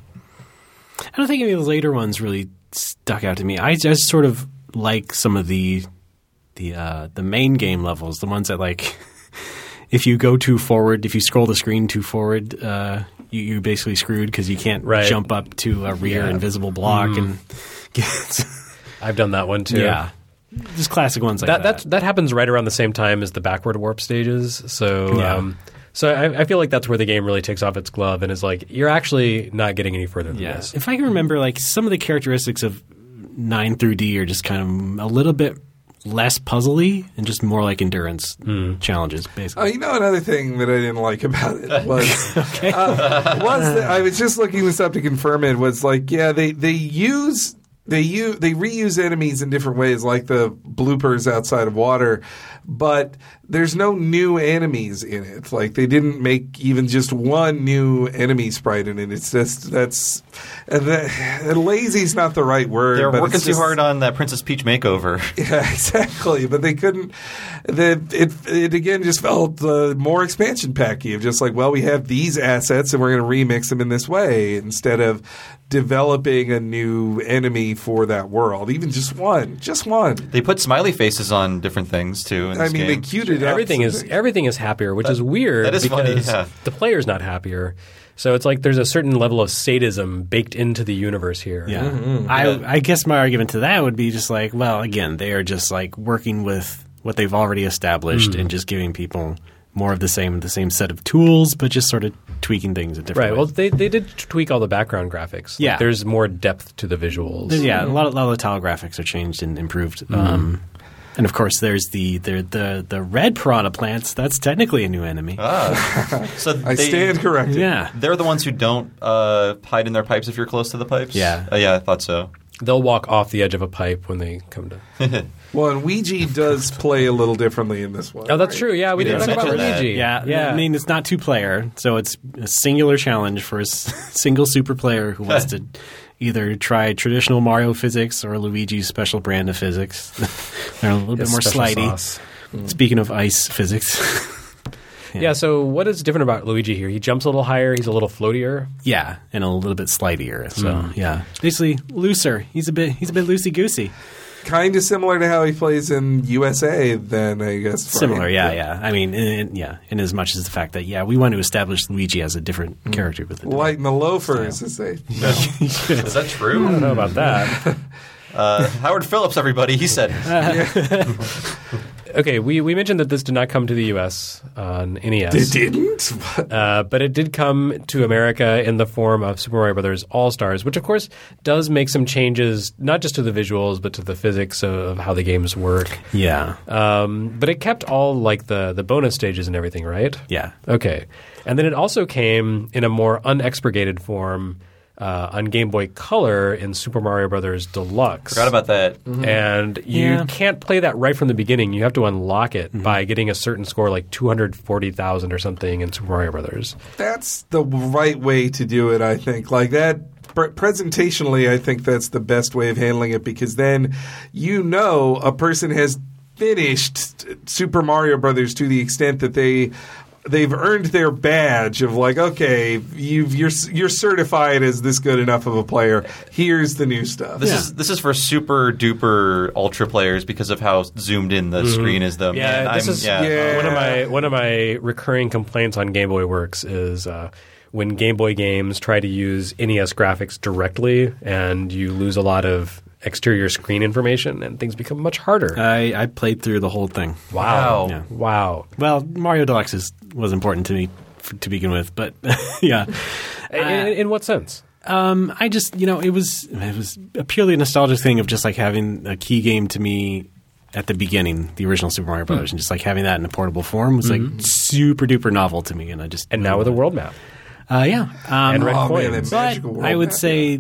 I don't think any of the later ones really stuck out to me. I just sort of like some of the the uh, the main game levels, the ones that like if you go too forward, if you scroll the screen too forward, uh, you, you're basically screwed because you can't Right. jump up to a rear Yeah. invisible block Mm. and get. I've done that one too. Yeah, just classic ones like that, that. that that happens right around the same time as the backward warp stages. So, Yeah. um, so I, I feel like that's where the game really takes off its glove and is like, you're actually not getting any further than Yeah. this. If I can remember, like some of the characteristics of nine through D are just kind of a little bit less puzzly and just more like endurance challenges, Oh, basically. you know another thing that I didn't like about it was uh, was that I was just looking this up to confirm it was like yeah they they use they use they reuse enemies in different ways like the bloopers outside of water, but there's no new enemies in it. Like they didn't make even just one new enemy sprite in it. It's just that's and that, lazy's not the right word. They're but working it's too just- hard on that Princess Peach makeover. Yeah, exactly. But they couldn't. The, it it again just felt uh, more expansion packy of just like, well, we have these assets and we're going to remix them in this way instead of developing a new enemy for that world. Even just one, just one. They put smiley faces on different things too. In I this mean, game. they queued it up. Everything so is they- everything is happier, which is weird that is funny, because yeah. the player's not happier. So it's like there's a certain level of sadism baked into the universe here. Yeah. Mm-hmm. I, I guess my argument to that would be just like, well, again, they are just like working with what they've already established and just giving people more of the same, the same set of tools, but just sort of tweaking things a different Right. way. Well, they they did tweak all the background graphics. Like, Yeah. there's more depth to the visuals. There's- yeah, a lot, of, a lot of the tile graphics are changed and improved. Um, and of course, there's the, the the the red piranha plants. That's technically a new enemy. Ah. So I they, stand corrected. Yeah. They're the ones who don't uh, hide in their pipes if you're close to the pipes? Yeah. Uh, yeah, I thought so. They'll walk off the edge of a pipe when they come to. Well, and Ouija does play a little differently in this one. Oh, that's right? true. Yeah, we, We didn't didn't talk about mention that. Luigi. Yeah, yeah. I mean, it's not two player, so it's a singular challenge for a s- single super player who wants to either try traditional Mario physics or Luigi's special brand of physics. They're a little bit His more special slidey. sauce. Speaking of ice physics, Yeah. So what is different about Luigi here? He jumps a little higher. He's a little floatier. yeah, and a little bit slidier. So yeah, basically looser. He's a bit he's a bit loosey goosey. Kind of similar to how he plays in U S A, then, I guess. Similar, right? yeah, yeah. I mean, in, in, yeah, in as much as the fact that yeah, we want to establish Luigi as a different character with it. Light in the loafers, as they. Is that true? I don't know about that. Uh, Howard Phillips, everybody, he said. Okay, we, we mentioned that this did not come to the U S on N E S. It didn't? Uh, but it did come to America in the form of Super Mario Brothers All-Stars, which of course does make some changes, not just to the visuals, but to the physics of how the games work. Yeah, Um, but it kept all like the, the bonus stages and everything, right? yeah. Okay. And then it also came in a more unexpurgated form uh, on Game Boy Color in Super Mario Brothers Deluxe. Forgot about that. And you Yeah. can't play that right from the beginning. You have to unlock it Mm-hmm. by getting a certain score, like two hundred forty thousand or something in Super Mario Brothers. That's the right way to do it, I think. Like that. Pre- presentationally, I think that's the best way of handling it because then you know a person has finished Super Mario Brothers to the extent that they they've earned their badge of like, okay, you've, you're you're certified as this good enough of a player. Here's the new stuff. This is this is for super duper ultra players because of how zoomed in the screen is. Though, Yeah, man, this I'm- is yeah. Yeah. one of my one of my recurring complaints on Game Boy Works is uh, when Game Boy games try to use N E S graphics directly, and you lose a lot of exterior screen information, and things become much harder. I, I played through the whole thing. wow, Yeah. wow. Well, Mario Deluxe is, was important to me f- to begin with, but yeah. In, in, in what sense? Um, I just, you know, it was it was a purely nostalgic thing of just like having a key game to me at the beginning, the original Super Mario Brothers, and just like having that in a portable form was like super duper novel to me, and I just And now with a world map uh, yeah, um, and red Oh, man, coins. that magical but world I would map, say uh,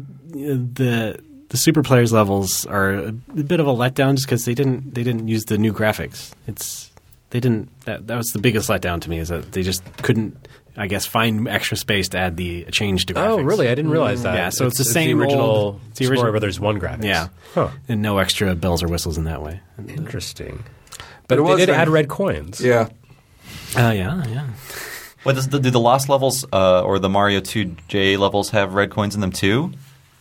the the Super Players levels are a, a bit of a letdown just because they didn't they didn't use the new graphics. It's they didn't that that was the biggest letdown to me is that they just couldn't. I guess find extra space to add the change to graphics. Oh, really? I didn't realize that. Yeah, so it's the same the original old- it's the Super Mario original- Brothers one graphics. Yeah, Huh. and no extra bells or whistles in that way. Interesting. But But it they was did very- add red coins. Yeah. Uh, yeah, yeah. What does the, do the Lost levels uh, or the Mario two J levels have red coins in them too?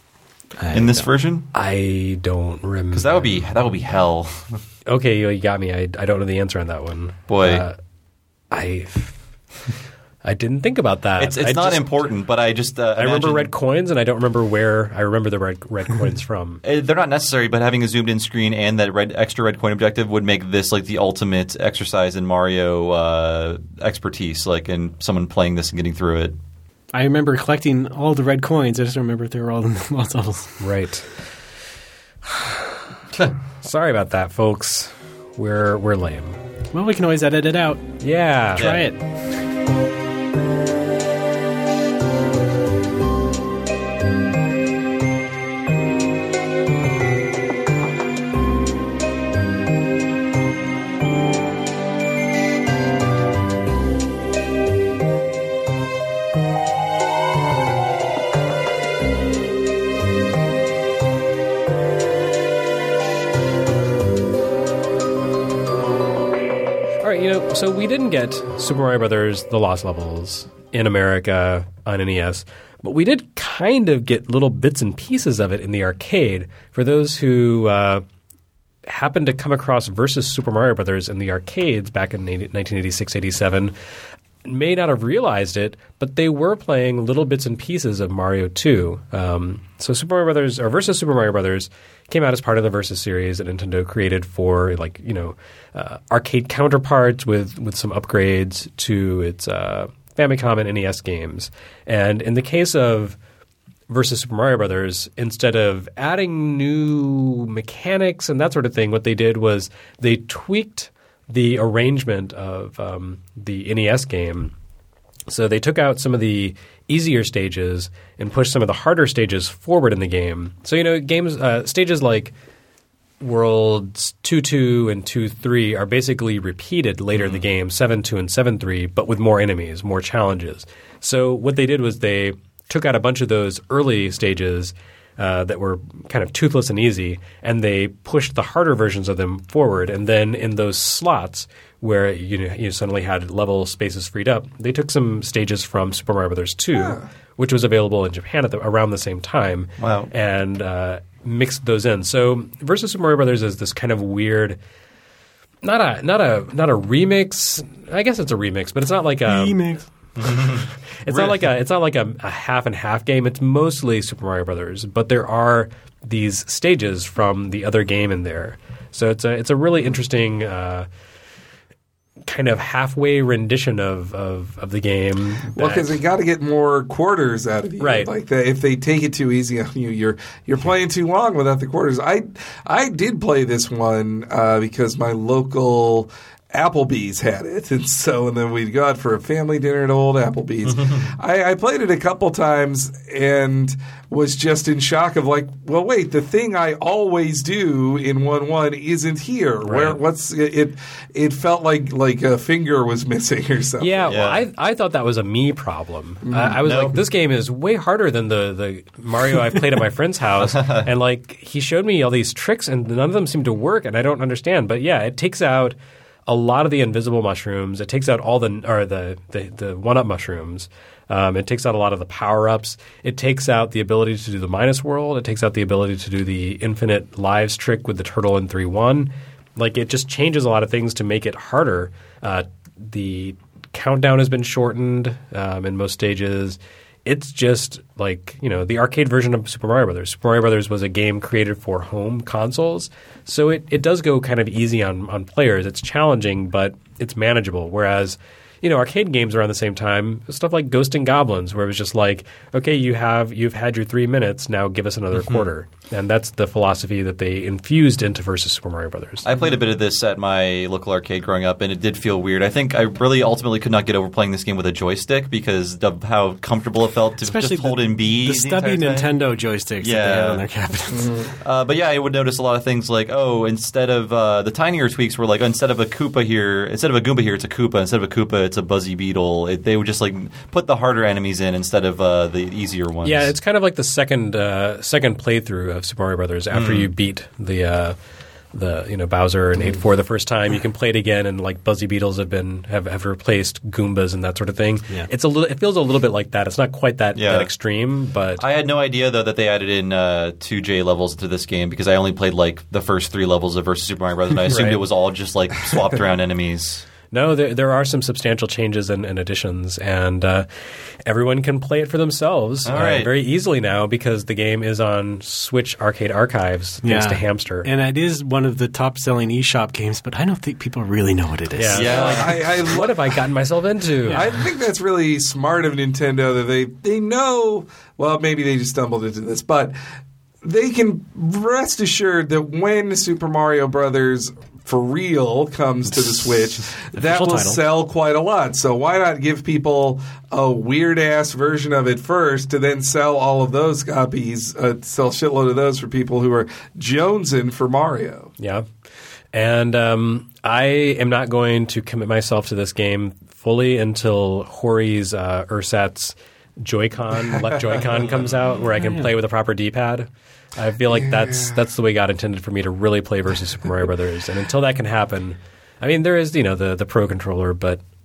In this version, I don't remember. because that would be that would be hell. Okay, you, you got me. I, I don't know the answer on that one. Boy. Uh, I I didn't think about that. It's it's I not just- important, but I just uh, I remember imagine- red coins, and I don't remember where I remember the red red coins from. Uh, They're not necessary, but having a zoomed-in screen and that red extra red coin objective would make this like the ultimate exercise in Mario uh, expertise, like in someone playing this and getting through it. I remember collecting all the red coins. I just don't remember if they were all in the lost levels. Right. Sorry about that, folks. We're we're lame. Well, we can always edit it out. Yeah. Try Yeah. it. All right, you know, so we didn't get Super Mario Brothers: The Lost Levels in America on N E S, but we did kind of get little bits and pieces of it in the arcade. For those who uh, happened to come across Versus Super Mario Brothers in the arcades back in nineteen eighty-six eighty-seven, may not have realized it, but they were playing little bits and pieces of Mario two. Um, so Super Mario Brothers or Versus Super Mario Brothers came out as part of the Versus series that Nintendo created for like you know uh, arcade counterparts with with some upgrades to its uh, Famicom and N E S games. And in the case of Versus Super Mario Brothers, instead of adding new mechanics and that sort of thing, what they did was they tweaked the arrangement of um, the N E S game. So they took out some of the easier stages and pushed some of the harder stages forward in the game. So, you know, games uh, stages like Worlds two two and two three are basically repeated later mm-hmm. in the game, seven two and seven three, but with more enemies, more challenges. So what they did was they took out a bunch of those early stages Uh, that were kind of toothless and easy, and they pushed the harder versions of them forward. And then in those slots where you know, you suddenly had level spaces freed up, they took some stages from Super Mario Brothers two, yeah. which was available in Japan at the, around the same time, wow. and uh, mixed those in. So Versus Super Mario Brothers is this kind of weird – not a not a not a remix. I guess it's a remix, but it's not like a remix. It's not like a it's not like a, a half and half game. It's mostly Super Mario Brothers, but there are these stages from the other game in there. So it's a it's a really interesting uh, kind of halfway rendition of of, of the game. Well, because they got to get more quarters out of you, right? Like the, if they take it too easy on you, you're you're playing too long without the quarters. I I did play this one uh, because my local Applebee's had it, and so and then we'd go out for a family dinner at old Applebee's. I, I played it a couple times and was just in shock of like, well, wait, the thing I always do in one one isn't here. Right. Where what's it? It felt like like a finger was missing or something. Yeah, Yeah. well, I I thought that was a me problem. Mm, I, I was no. like, this game is way harder than the the Mario I've played at my friend's house, and like he showed me all these tricks, and none of them seem to work, and I don't understand. But yeah, it takes out a lot of the invisible mushrooms. It takes out all the or the the, the one-up mushrooms. Um, it takes out a lot of the power-ups. It takes out the ability to do the minus world. It takes out the ability to do the infinite lives trick with the turtle in three one. Like it just changes a lot of things to make it harder. Uh, the countdown has been shortened um, in most stages. It's just like, you know, the arcade version of Super Mario Brothers. Super Mario Brothers was a game created for home consoles, so it, it does go kind of easy on, on players. It's challenging, but it's manageable. Whereas, you know, arcade games around the same time, stuff like Ghosts and Goblins, where it was just like, okay, you have you've had your three minutes, now give us another mm-hmm. quarter. And that's the philosophy that they infused into Versus Super Mario Brothers. I played a bit of this at my local arcade growing up, and it did feel weird. I think I really ultimately could not get over playing this game with a joystick because of how comfortable it felt to Especially just hold the, in B. The stubby the Nintendo joysticks yeah. that they had on their cabinets. Mm-hmm. uh, but yeah, I would notice a lot of things like, oh, instead of uh, the tinier tweaks were like, oh, instead of a Koopa here, instead of a Goomba here, it's a Koopa. Instead of a Koopa, it's a Buzzy Beetle. It, they would just like put the harder enemies in instead of uh, the easier ones. Yeah, it's kind of like the second uh, second playthrough of Super Mario Brothers. After mm. you beat the uh, the you know Bowser and eight four the first time, you can play it again, and like Buzzy Beetles have been have, have replaced Goombas and that sort of thing. Yeah. It's a little it feels a little bit like that. It's not quite that, yeah. that extreme, but I had no idea though that they added in uh, two J levels to this game because I only played like the first three levels of Versus Super Mario Brothers, and I assumed right. it was all just like swapped around enemies. No, there there are some substantial changes and, and additions, and uh, everyone can play it for themselves All uh, right. very easily now because the game is on Switch Arcade Archives thanks Yeah. to Hamster. And it is one of the top-selling eShop games, but I don't think people really know what it is. Yeah. Yeah. I, I What have I gotten myself into? I think that's really smart of Nintendo that they they know. Well, maybe they just stumbled into this, but they can rest assured that when Super Mario Brothers for real comes to the Switch, that will title. sell quite a lot. So why not give people a weird ass version of it first to then sell all of those copies, uh, sell a shitload of those for people who are jonesing for Mario. Yeah. And um, I am not going to commit myself to this game fully until Hori's uh, Ursat's Joy-Con, Left Joy-Con comes out where I can play with a proper D-pad. I feel like that's that's the way God intended for me to really play versus Super Mario Brothers. And until that can happen, I mean, there is, you know, the, the Pro Controller, but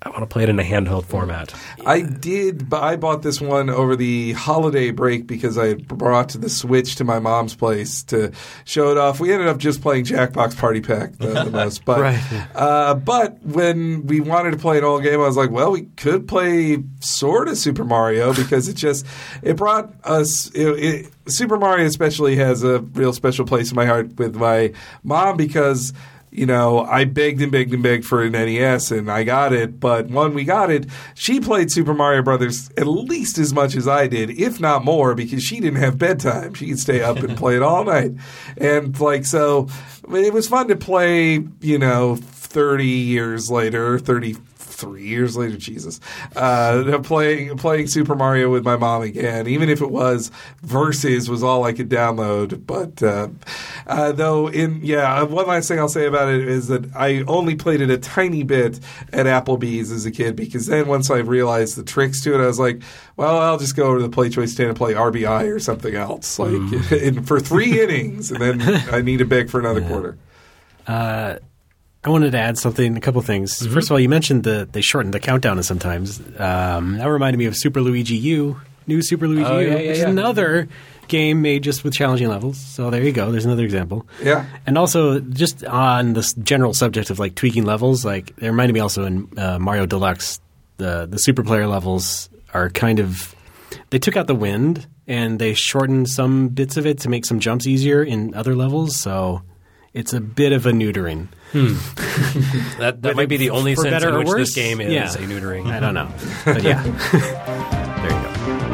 I want to play it in a handheld format. I did. But I bought this one over the holiday break because I had brought the Switch to my mom's place to show it off. We ended up just playing Jackbox Party Pack the, the most. But, right. uh, but when we wanted to play an old game, I was like, well, we could play sort of Super Mario because it just it brought us. It, it, Super Mario especially has a real special place in my heart with my mom because. You know, I begged and begged and begged for an N E S, and I got it. But when we got it, she played Super Mario Brothers at least as much as I did, if not more, because she didn't have bedtime. She could stay up and play it all night. And, like, so it was fun to play, you know, thirty years later, thirty Three years later, Jesus, uh, playing playing Super Mario with my mom again, even if it was Versus was all I could download. But uh, uh, though, in yeah, one last thing I'll say about it is that I only played it a tiny bit at Applebee's as a kid because then once I realized the tricks to it, I was like, well, I'll just go over to the Play Choice stand and play R B I or something else, like mm. in, for three innings, and then I need to beg for another yeah. quarter. Uh, I wanted to add something, a couple things. Mm-hmm. First of all, you mentioned that they shortened the countdown sometimes. Um, that reminded me of Super Luigi U, new Super Luigi oh, U, yeah, yeah, which yeah. is another game made just with challenging levels. So there you go. There's another example. Yeah. And also, just on this general subject of like tweaking levels, like it reminded me also in uh, Mario Deluxe, the the super player levels are kind of they took out the wind and they shortened some bits of it to make some jumps easier in other levels. So. It's a bit of a neutering. Hmm. that that might be the only sense in which worse? this game is yeah. a neutering. I don't know. But yeah. There you go.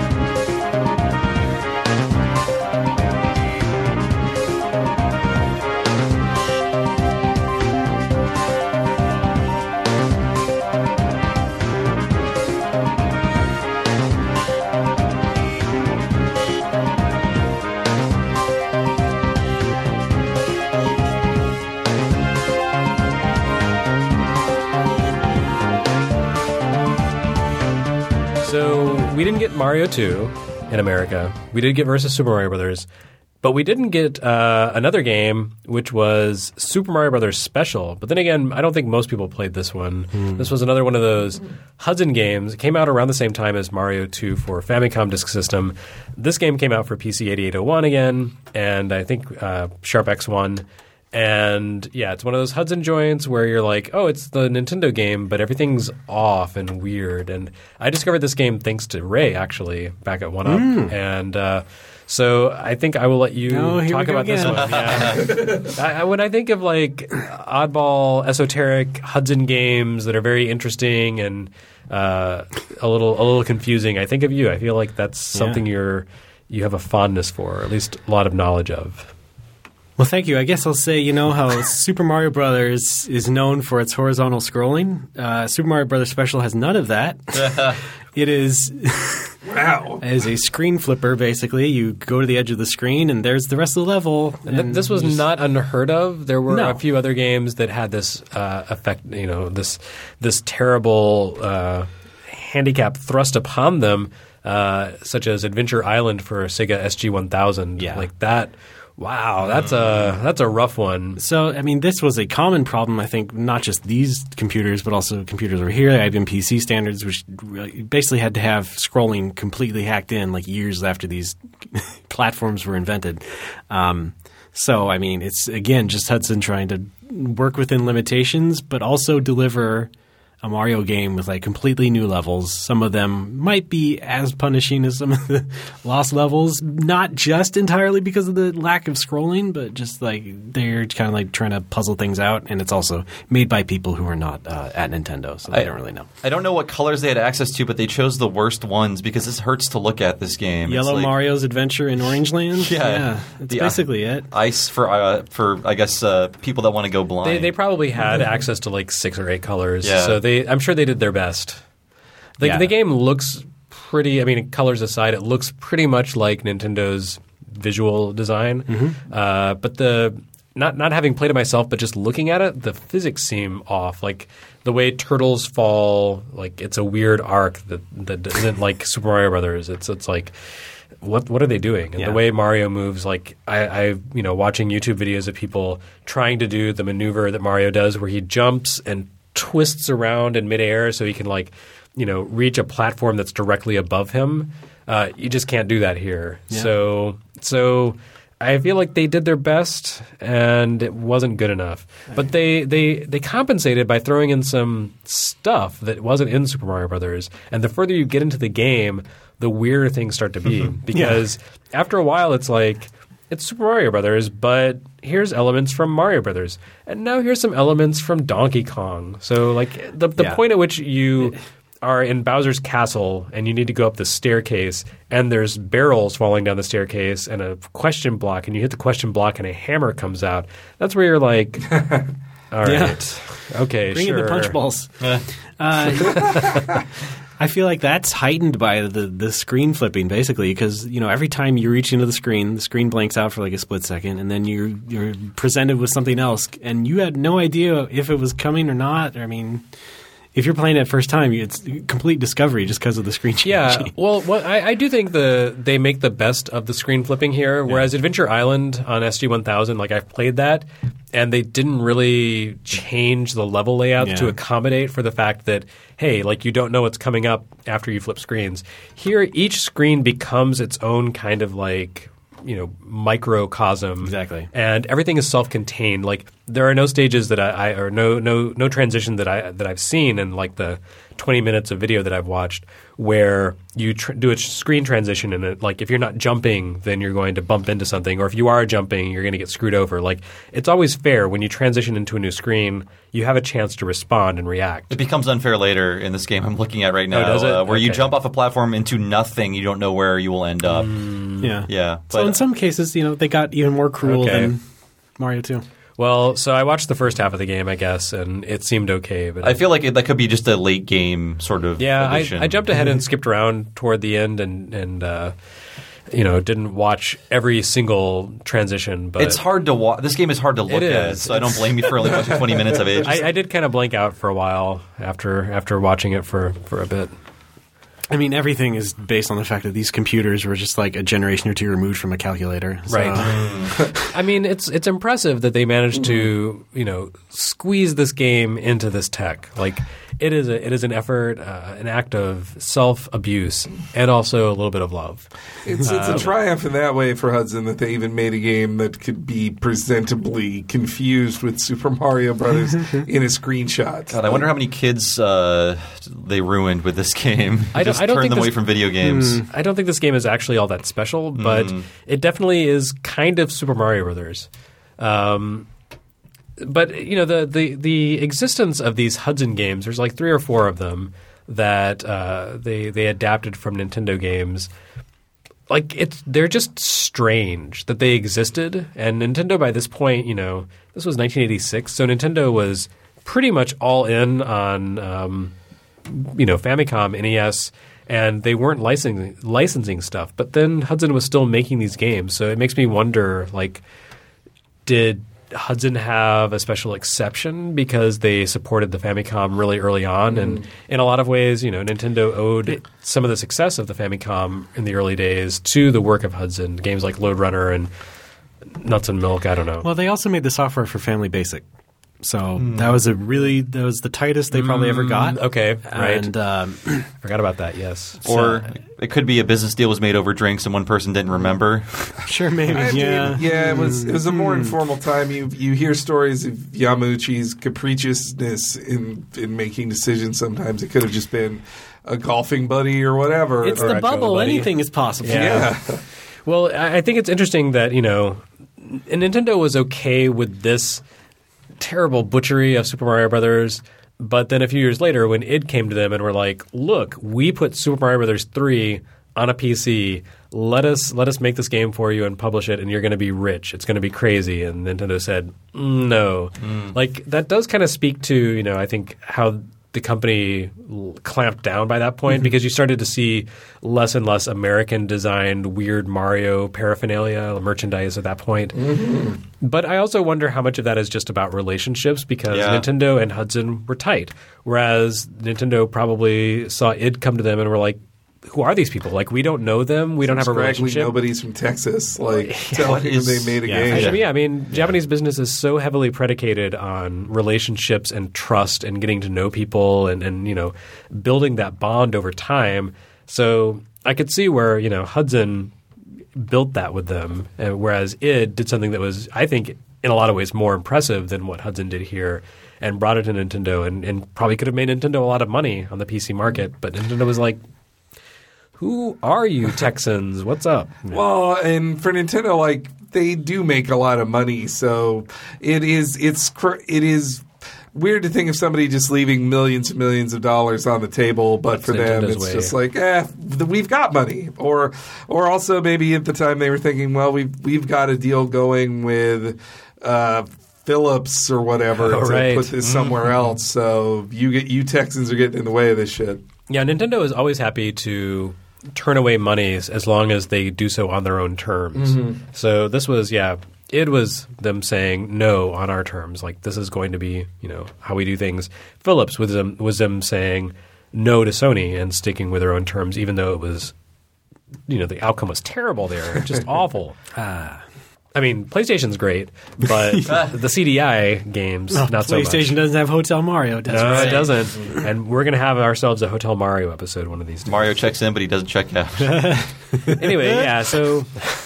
So we didn't get Mario two in America. We did get Versus Super Mario Brothers. But we didn't get uh, another game, which was Super Mario Brothers Special. But then again, I don't think most people played this one. Mm. This was another one of those Hudson games. It came out around the same time as Mario two for Famicom Disk System. This game came out for P C eighty-eight oh one again, and I think uh, Sharp X one. And yeah, it's one of those Hudson joints where you're like, oh, it's the Nintendo game, but everything's off and weird. And I discovered this game thanks to Ray, actually, back at one up. Mm. And uh, so I think I will let you oh, talk about again. this one. Yeah. I, I, when I think of like oddball, esoteric Hudson games that are very interesting and uh, a little a little confusing, I think of you. I feel like that's something yeah. you're you have a fondness for, or at least a lot of knowledge of. Well, thank you. I guess I'll say, you know how Super Mario Brothers is known for its horizontal scrolling? Uh, Super Mario Brothers Special has none of that. It is wow. It is a screen flipper, basically. You go to the edge of the screen, and there's the rest of the level. And th- this was just, not unheard of. There were no. a few other games that had this uh, effect, you know, this this terrible uh, handicap thrust upon them, uh, such as Adventure Island for Sega S G one thousand. Yeah. Like that. Wow, that's a that's a rough one. So, I mean, this was a common problem, I think, not just these computers, but also computers over here, I B M P C standards, which basically had to have scrolling completely hacked in like years after these platforms were invented. Um, so, I mean, it's, again, just Hudson trying to work within limitations, but also deliver a Mario game with like completely new levels. Some of them might be as punishing as some of the lost levels, not just entirely because of the lack of scrolling, but just like they're kind of like trying to puzzle things out. And it's also made by people who are not uh, at Nintendo, so they I, don't really know. I don't know what colors they had access to, but they chose the worst ones because this hurts to look at this game. Yellow like, Mario's Adventure in Orange Land? Yeah. yeah that's basically uh, it. Ice for, uh, for I guess, uh, people that want to go blind. They, they probably had access to like six or eight colors, yeah. so they I'm sure they did their best. The, yeah. the game looks pretty, I mean, colors aside, it looks pretty much like Nintendo's visual design. Mm-hmm. Uh, but the not not having played it myself, but just looking at it, the physics seem off. Like the way turtles fall, like it's a weird arc that that isn't like Super Mario Brothers. It's it's like what what are they doing? And yeah. the way Mario moves, like I, I you know watching YouTube videos of people trying to do the maneuver that Mario does, where he jumps and twists around in midair so he can like, you know, reach a platform that's directly above him. Uh, you just can't do that here. Yeah. So so I feel like they did their best and it wasn't good enough. But they, they, they compensated by throwing in some stuff that wasn't in Super Mario Brothers. And the further you get into the game, the weirder things start to be. Because yeah. after a while it's like it's Super Mario Brothers, but here's elements from Mario Brothers. And now here's some elements from Donkey Kong. So like the the yeah. point at which you are in Bowser's castle and you need to go up the staircase and there's barrels falling down the staircase and a question block and you hit the question block and a hammer comes out. That's where you're like, all yeah. right, okay, Bring sure. in the punch balls. Uh, I feel like that's heightened by the, the screen flipping basically because, you know, every time you reach into the screen, the screen blanks out for like a split second and then you're, you're presented with something else and you had no idea if it was coming or not. I mean... If you're playing it first time, it's complete discovery just because of the screen changing. Yeah, well, what, I, I do think the they make the best of the screen flipping here. Whereas yeah. Adventure Island on S G one thousand, like I've played that, and they didn't really change the level layout yeah. to accommodate for the fact that, hey, like you don't know what's coming up after you flip screens. Here, each screen becomes its own kind of like, you know, microcosm. Exactly. And everything is self-contained. Like there are no stages that I, I or no no no transition that I that I've seen in like the twenty minutes of video that I've watched where you tr- do a screen transition and it, like if you're not jumping then you're going to bump into something, or if you are jumping you're going to get screwed over. Like it's always fair when you transition into a new screen, you have a chance to respond and react. It becomes unfair later in this game I'm looking at right now, oh, does it? Uh, where okay. you jump off a platform into nothing, you don't know where you will end up. Mm. Yeah, yeah. So but, in some cases, you know, they got even more cruel okay. than Mario two. Well, so I watched the first half of the game, I guess, and it seemed okay. But I feel like it, that could be just a late game sort of yeah. I, addition. I jumped ahead and skipped around toward the end, and and uh, you know didn't watch every single transition. But it's hard to watch. This game is hard to look at, so I don't blame you for only watching twenty minutes of it. I, I did kind of blank out for a while after after watching it for, for a bit. I mean, everything is based on the fact that these computers were just like a generation or two removed from a calculator. So. Right. I mean, it's it's impressive that they managed to, you know, squeeze this game into this tech. Like, it is a it is an effort, uh, an act of self-abuse, and also a little bit of love. It's it's um, a triumph in that way for Hudson that they even made a game that could be presentably confused with Super Mario Brothers in a screenshot. God, I wonder how many kids uh, they ruined with this game. I don't, Just I don't turn think them this, away from video games. Mm, I don't think this game is actually all that special, but mm. it definitely is kind of Super Mario Brothers. Um, but you know the, the the existence of these Hudson games, there's like three or four of them that uh, they they adapted from Nintendo games. Like it's they're just strange that they existed, and Nintendo by this point, you know, this was nineteen eighty-six, so Nintendo was pretty much all in on um, you know Famicom, N E S. And they weren't licensing licensing stuff, but then Hudson was still making these games. So it makes me wonder, like, did Hudson have a special exception because they supported the Famicom really early on? Mm. And in a lot of ways, you know, Nintendo owed some of the success of the Famicom in the early days to the work of Hudson. Games like Lode Runner and Nuts and Milk. I don't know. Well, they also made the software for Family Basic. So mm. that was a really that was the tightest they probably mm, ever got. Okay, right. And um, forgot about that. Yes, or so, it could be a business deal was made over drinks and one person didn't remember. Sure, maybe. I yeah, mean, yeah. It was it was a more informal time. You you hear stories of Yamauchi's capriciousness in in making decisions. Sometimes it could have just been a golfing buddy or whatever. It's or the bubble. Anything is possible. Yeah. yeah. Well, I think it's interesting that you know, Nintendo was okay with this terrible butchery of Super Mario Brothers, but then a few years later when id came to them and were like, look, we put Super Mario Brothers three on a P C, let us let us make this game for you and publish it and you're going to be rich, it's going to be crazy. And Nintendo said no. Mm. Like that does kind of speak to, you know, I think how the company clamped down by that point, mm-hmm. because you started to see less and less American-designed weird Mario paraphernalia, merchandise at that point. Mm-hmm. But I also wonder how much of that is just about relationships, because yeah. Nintendo and Hudson were tight, whereas Nintendo probably saw id come to them and were like, who are these people? Like, we don't know them. We don't have a Scraggly relationship. nobody's from Texas. Like, telling them is- they made a yeah, game. I mean, yeah, I mean, Japanese business is so heavily predicated on relationships and trust and getting to know people and, and you know, building that bond over time. So I could see where, you know, Hudson built that with them, uh, whereas id did something that was, I think, in a lot of ways more impressive than what Hudson did here and brought it to Nintendo and, and probably could have made Nintendo a lot of money on the P C market. But Nintendo was like, who are you Texans? What's up? Well, and for Nintendo, like, they do make a lot of money, so it is it's cr- it is weird to think of somebody just leaving millions and millions of dollars on the table, but That's for them, Nintendo's it's way. just like, eh, th- we've got money, or or also maybe at the time they were thinking, well, we've we've got a deal going with uh, Philips or whatever Oh, to right. put this somewhere else, so you get you Texans are getting in the way of this shit. Yeah, Nintendo is always happy to turn away monies as long as they do so on their own terms. So this was, yeah, it was them saying no on our terms. Like, this is going to be, you know, how we do things. Philips was them, was them saying no to Sony and sticking with their own terms, even though it was, you know, the outcome was terrible there. Just awful. I mean, PlayStation's great, but the C D I games, Oh, not so much. PlayStation doesn't have Hotel Mario, does No, it? it doesn't. And we're going to have ourselves a Hotel Mario episode one of these days. Mario checks in, but he doesn't check out. Anyway, yeah, so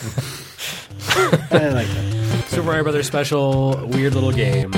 I like that. Super Mario Brothers special, weird little game.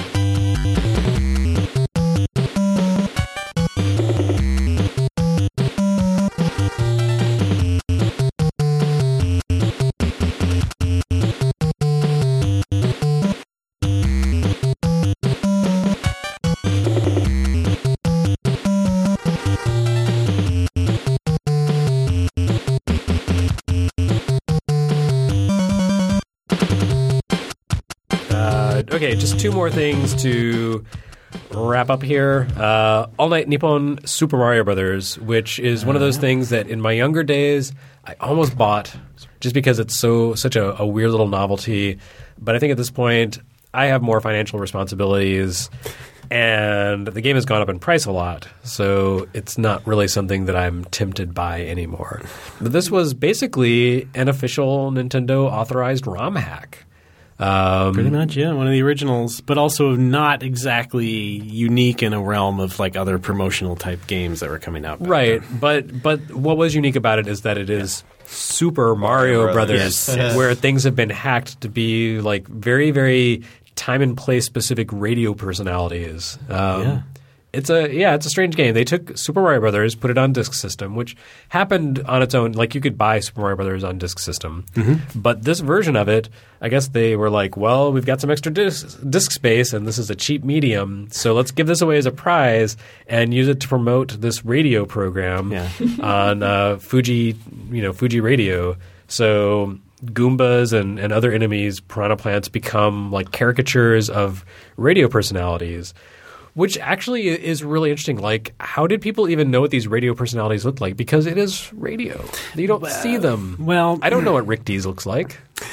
Uh, okay, just two more things to wrap up here. Uh, All Night Nippon Super Mario Brothers, which is one of those things that in my younger days I almost bought just because it's so such a, a weird little novelty. But I think at this point I have more financial responsibilities, and the game has gone up in price a lot, so it's not really something that I'm tempted by anymore. But this was basically an official Nintendo authorized ROM hack. Um, Pretty much, yeah, one of the originals, but also not exactly unique in a realm of like other promotional type games that were coming out. back Right, then. but but what was unique about it is that it is Super Mario Mario Brothers, Brothers. Yes. where things have been hacked to be like very very time and place specific radio personalities. Um, Yeah. It's a yeah, it's a strange game. They took Super Mario Brothers, put it on disk system, which happened on its own. Like you could buy Super Mario Brothers on disk system, but this version of it, I guess they were like, well, we've got some extra disk, disk space, and this is a cheap medium, so let's give this away as a prize and use it to promote this radio program Yeah. on uh, Fuji, you know, Fuji Radio. So Goombas and, and other enemies, piranha plants, become like caricatures of radio personalities. Which actually is really interesting. Like, how did people even know what these radio personalities looked like? Because it is radio. You don't see them. well- I don't know what Rick Dees looks like.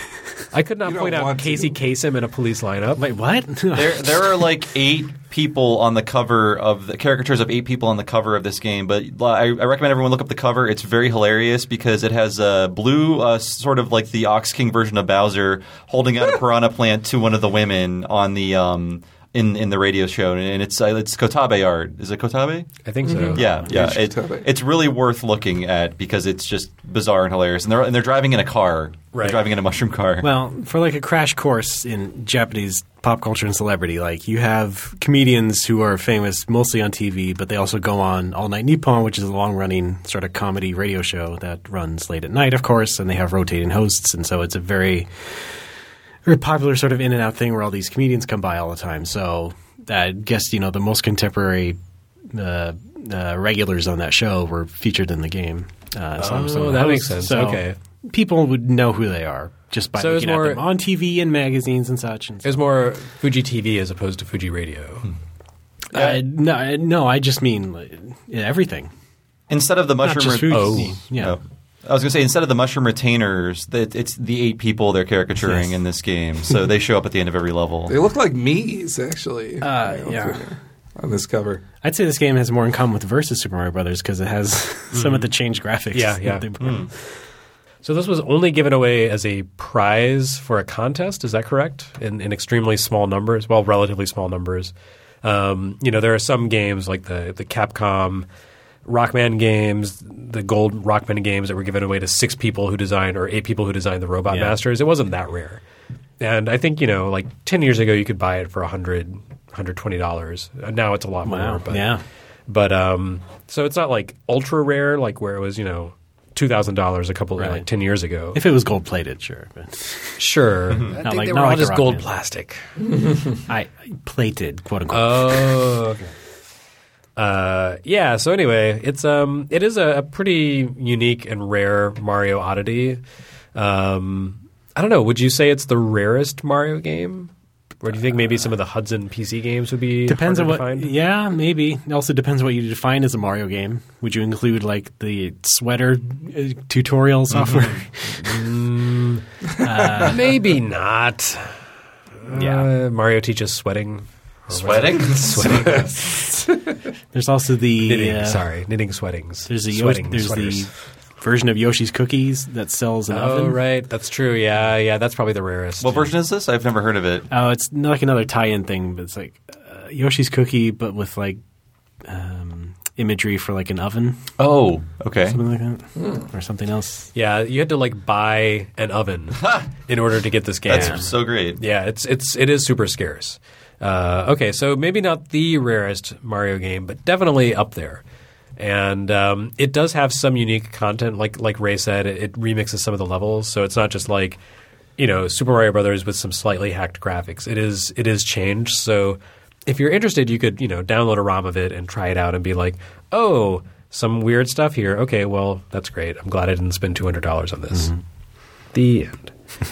I could not You don't point out want to. Casey Kasem in a police lineup. Wait, what? There, there are like eight people on the cover of the caricatures of eight people on the cover of this game. But I, I recommend everyone look up the cover. It's very hilarious because it has a blue, uh, sort of like the Ox King version of Bowser, holding out a piranha plant to one of the women on the um, in in the radio show, and it's uh, it's Kotabe art. Is it Kotabe? I think so. Yeah, yeah. It's It, Kotabe. it's really worth looking at because it's just bizarre and hilarious. And they're and they're driving in a car. Right. They're driving in a mushroom car. Well, for like a crash course in Japanese pop culture and celebrity, like you have comedians who are famous mostly on T V, but they also go on All Night Nippon, which is a long-running sort of comedy radio show that runs late at night, of course, and they have rotating hosts, and so it's a very, very popular sort of in and out thing where all these comedians come by all the time. So I guess you know the most contemporary uh, uh, regulars on that show were featured in the game. Uh, some- Oh, some of the that makes hosts. sense. So Okay. people would know who they are just by So it was looking at more- them on T V and magazines and such. And It was more Fuji T V as opposed to Fuji Radio. Hmm. uh, no, no, I just mean like, yeah, everything. Instead of the Not mushroom, just Fuji. Oh. yeah. No. I was going to say, instead of the mushroom retainers, that it's the eight people they're caricaturing Yes. in this game. So they show up at the end of every level. They look like Mii's, actually. Uh, You know, yeah. for- on this cover. I'd say this game has more in common with Versus Super Mario Brothers because it has mm. some of the changed graphics. Yeah, yeah. Mm. So this was only given away as a prize for a contest. Is that correct? In, in extremely small numbers, well, relatively small numbers. Um, you know, there are some games like the the Capcom Rockman games, the gold Rockman games that were given away to six people who designed or eight people who designed the Robot yeah. Masters. It wasn't that rare. And I think, you know, like ten years ago you could buy it for one hundred dollars, one hundred twenty dollars. Now it's a lot wow. more. But, yeah. But um, so it's not like ultra rare like where it was, you know, two thousand dollars a couple right. like ten years ago. If it was gold plated, sure. But sure. I not think like, they not were all like just the gold Rockman. plastic. I plated, quote unquote. Oh, okay. Uh, yeah. So anyway, it's um, it is a, a pretty unique and rare Mario oddity. Um, I don't know. Would you say it's the rarest Mario game, or do you think maybe some of the Hudson P C games would be depends on harder what. to find? Yeah, maybe. It also depends on what you define as a Mario game. Would you include like the sweater uh, tutorial software? Mm, uh, maybe not. Yeah, uh, Mario teaches sweating. Sweating? Sweating. There's also the knitting. uh, Sorry, knitting sweatings. There's a Yoshi, sweating there's sweaters. the version of Yoshi's Cookies that sells an oh, oven. right. That's true. Yeah, yeah. That's probably the rarest. What version is this? I've never heard of it. Oh, it's not like another tie-in thing, but it's like uh, Yoshi's Cookie, but with like um, imagery for like an oven. Oh, okay. Something like that. Mm. Or something else. Yeah, you had to like buy an oven in order to get this game. That's so great. Yeah, it's it's it is super scarce. Uh, okay, so maybe not the rarest Mario game, but definitely up there. And um, it does have some unique content, like like Ray said. It, it remixes some of the levels, so it's not just like you know Super Mario Brothers with some slightly hacked graphics. It is it is changed. So if you're interested, you could you know download a ROM of it and try it out and be like, oh, some weird stuff here. Okay, well that's great. I'm glad I didn't spend two hundred dollars on this. Mm-hmm. The end.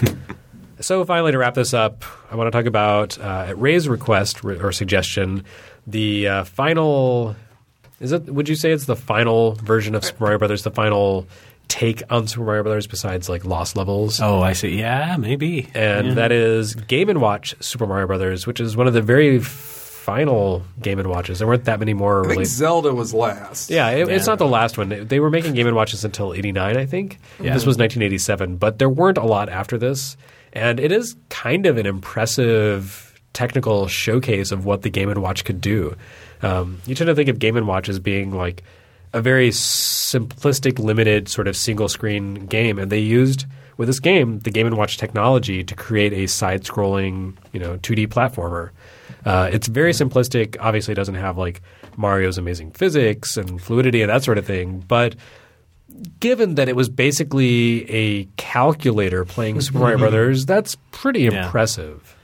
So finally, to wrap this up, I want to talk about, uh, at Ray's request or suggestion, the uh, final – is it? Would you say it's the final version of Super Mario Brothers, the final take on Super Mario Brothers besides like Lost Levels? Oh, I see. Yeah, maybe. And yeah. that is Game and Watch Super Mario Brothers, which is one of the very final Game and Watches. There weren't that many more. I really. think Zelda was last. Yeah, it, yeah, it's not the last one. They were making Game and Watches until eighty-nine, I think. Yeah. This was nineteen eighty-seven, but there weren't a lot after this. And it is kind of an impressive technical showcase of what the Game and Watch could do. Um, you tend to think of Game and Watch as being like a very simplistic, limited sort of single-screen game, and they used with this game the Game and Watch technology to create a side-scrolling, you know, two D platformer. Uh, it's very simplistic. Obviously, it doesn't have like Mario's amazing physics and fluidity and that sort of thing, but given that it was basically a calculator playing Super Mario Brothers, that's pretty Yeah. impressive.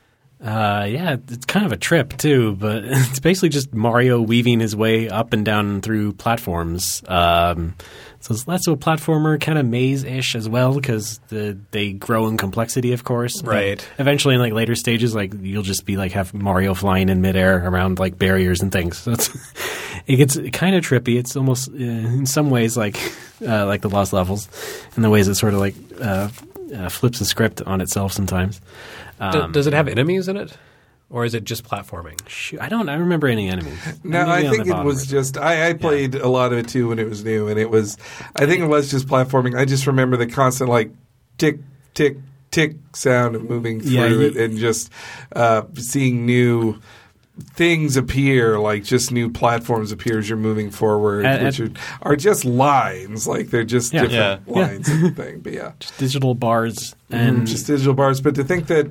Uh, yeah, it's kind of a trip too, but it's basically just Mario weaving his way up and down through platforms. Um, so it's less of a platformer, kind of maze-ish as well, because the, they grow in complexity, of course. But Right. eventually, in like later stages, like you'll just be like have Mario flying in midair around like barriers and things. So it's, it gets kind of trippy. It's almost uh, in some ways like uh, like the Lost Levels, in the ways it sort of like uh, uh, flips the script on itself sometimes. D- Um, does it have enemies in it? Or is it just platforming? Shoot, I don't. I remember any enemies. No, Maybe I on think the it bottom was of it. just I, I played a lot of it too when it was new, and it was I think it was just platforming. I just remember the constant like tick tick tick sound of moving through Yeah, you- it, and just uh, seeing new things appear, like just new platforms appear as you're moving forward, At- which at- are, are just lines, like they're just Yeah. different Yeah. lines of the thing. But yeah, Just digital bars and just digital bars. But to think that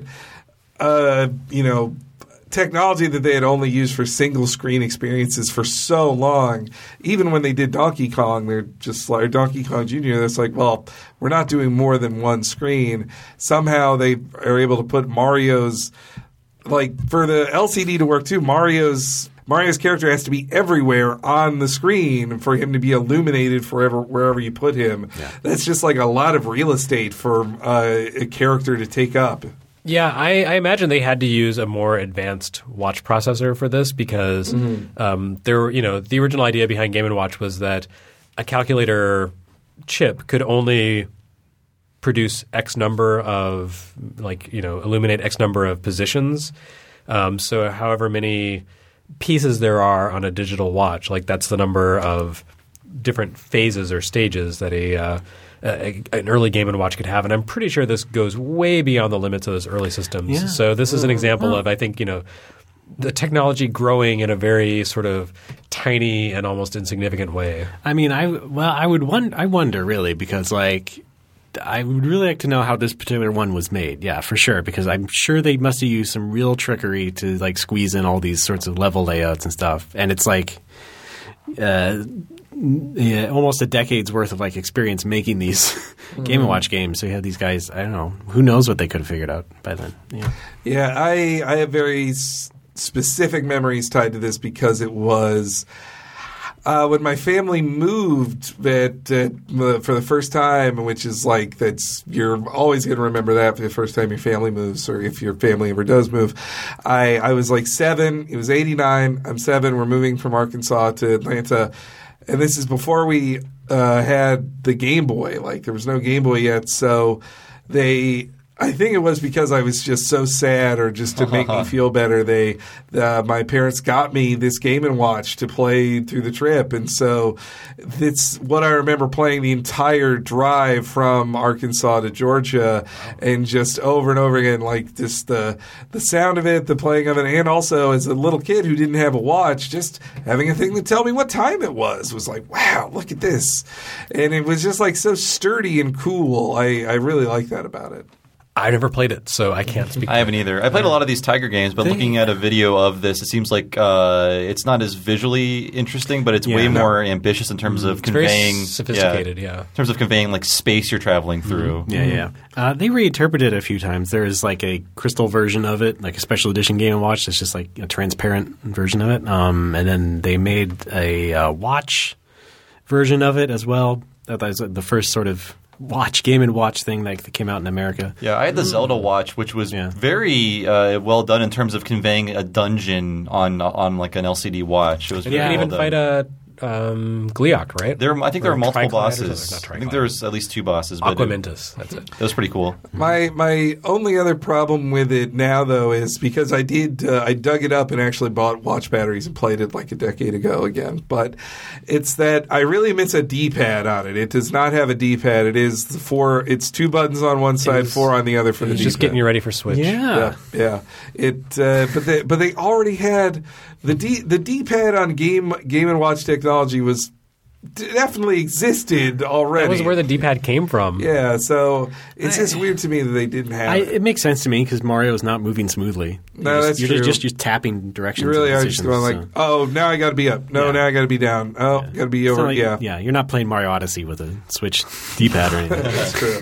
uh, you know. technology that they had only used for single screen experiences for so long, even when they did Donkey Kong, they're just like Donkey Kong Junior That's like, well, we're not doing more than one screen. Somehow they are able to put Mario's, like for the L C D to work too, Mario's Mario's character has to be everywhere on the screen for him to be illuminated forever wherever you put him. Yeah. That's just like a lot of real estate for uh, a character to take up. Yeah, I, I imagine they had to use a more advanced watch processor for this because Mm-hmm. um, there were, you know, the original idea behind Game and Watch was that a calculator chip could only produce X number of, like, you know, illuminate X number of positions. Um, so however many pieces there are on a digital watch. Like that's the number of different phases or stages that a, uh, a an early Game and Watch could have. And I'm pretty sure this goes way beyond the limits of those early systems. Yeah. So this is an example Oh. of, I think, you know, the technology growing in a very sort of tiny and almost insignificant way. I mean, I well, I would wonder. I wonder really because like. I would really like to know how this particular one was made. Yeah, for sure. Because I'm sure they must have used some real trickery to like squeeze in all these sorts of level layouts and stuff. And it's like uh, yeah, almost a decade's worth of like experience making these Game and Watch games. So you have these guys. I don't know. Who knows what they could have figured out by then? Yeah. Yeah, I I have very s- specific memories tied to this because it was. Uh, when my family moved at, at, uh, for the first time, which is like that's you're always going to remember that for the first time your family moves, or if your family ever does move. I, I was like seven. It was eighty-nine. I'm seven. We're moving from Arkansas to Atlanta, and this is before we uh, had the Game Boy. Like there was no Game Boy yet, so they. I think it was because I was just so sad, or just to make me feel better. They, uh, my parents got me this Game and Watch to play through the trip, and so it's what I remember playing the entire drive from Arkansas to Georgia, and just over and over again, like just the the sound of it, the playing of it, and also as a little kid who didn't have a watch, just having a thing to tell me what time it was was like, wow, look at this, and it was just like so sturdy and cool. I I really like that about it. I never played it, so I can't speak. I haven't either. I played a lot of these Tiger games, but They- looking at a video of this, it seems like uh, it's not as visually interesting, but it's Yeah. way No. more ambitious in terms of It's very conveying sophisticated, yeah. in terms of conveying like space you're traveling through. Yeah, yeah. Uh, they reinterpreted it a few times. There is like a crystal version of it, like a special edition Game and Watch. That's just like a transparent version of it. Um, and then they made a uh, watch version of it as well. That was the first sort of watch Game and Watch thing like, that came out in America. Yeah, I had the Zelda watch, which was Yeah. very uh, well done in terms of conveying a dungeon on on like an L C D watch. It was And you very can even well fight done. a um, Gleeok, right? There, I think there Or were multiple Triclide or bosses. something, not I think Triclide. there was at least two bosses. But it, Aquamentus, that's it. it was pretty cool. My my only other problem with it now though is because I did uh, I dug it up and actually bought watch batteries and played it like a decade ago again. But it's that I really miss a D-pad on it. It does not have a D-pad. It is the four. It's two buttons on one side, is- four on the other for the It's D-pad. just getting you ready for Switch. Yeah, yeah. It, uh, but they, but they already had the D, the D-pad on Game Game and Watch technology was definitely existed already. That was where the D-pad came from. yeah. So it's just weird to me that they didn't have I, it. it makes sense to me because Mario is not moving smoothly. No, you're that's just, you're true. Just, just, just tapping directions. You really and are just decisions, going like, so. oh, now I got to be up. No, Yeah. now I got to be down. Oh, got to be It's over. not like- yeah, yeah. You're not playing Mario Odyssey with a Switch D-pad or anything. that's true.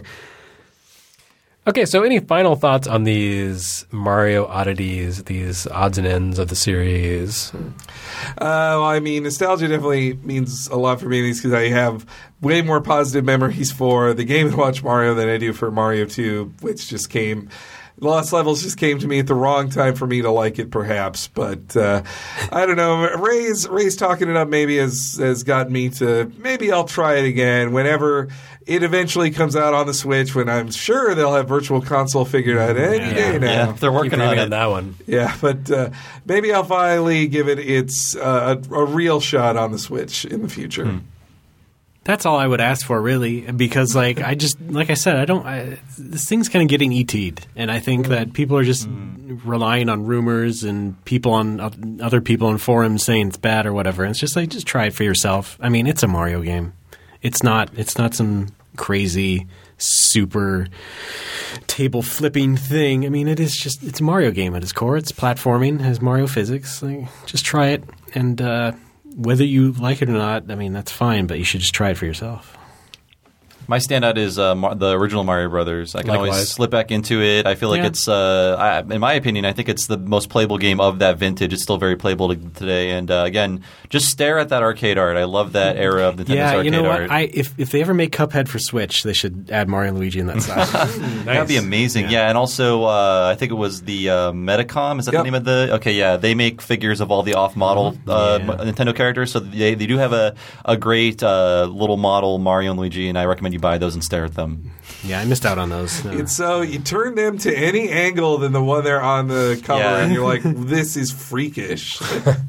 Okay, so any final thoughts on these Mario oddities, these odds and ends of the series? Uh, well, I mean, nostalgia definitely means a lot for me because I have way more positive memories for the Game and Watch Mario than I do for Mario two, which just came. Lost Levels just came to me at the wrong time for me to like it, perhaps. But uh, I don't know. Ray's Ray's talking it up maybe has has gotten me to maybe I'll try it again whenever it eventually comes out on the Switch. When I'm sure they'll have Virtual Console figured out any day now. Yeah, they're working Keep on dreaming it. on that one. Yeah, but uh, maybe I'll finally give it its uh, a, a real shot on the Switch in the future. Hmm. That's all I would ask for, really, because, like, I just, like I said, I don't. I, this thing's kind of getting E T'd, and I think that people are just relying on rumors and people on uh, other people on forums saying it's bad or whatever. And it's just like, just try it for yourself. I mean, it's a Mario game. It's not. It's not some crazy, super table flipping thing. I mean, it is just. It's a Mario game at its core. It's platforming. It has Mario physics. Like, just try it and. Uh, Whether you like it or not, I mean, that's fine, but you should just try it for yourself. My standout is uh, Mar- the original Mario Brothers. I can always Likewise. slip back into it. I feel like Yeah. it's, uh, I, in my opinion, I think it's the most playable game of that vintage. It's still very playable to, today. And uh, again, just stare at that arcade art. I love that era of Nintendo's Yeah, arcade you know art. what? I, if if they ever make Cuphead for Switch, they should add Mario and Luigi in that style. That'd be amazing. Yeah, Yeah. and also uh, I think it was the uh, Metacom. Is that Yep. the name of the? Okay, yeah, they make figures of all the off-model uh, Yeah. Nintendo characters. So they they do have a a great uh, little model Mario and Luigi, and I recommend you you buy those and stare at them. Yeah, I missed out on those. Uh, And so you turn them to any angle than the one they're on the cover, Yeah. and you're like, this is freakish.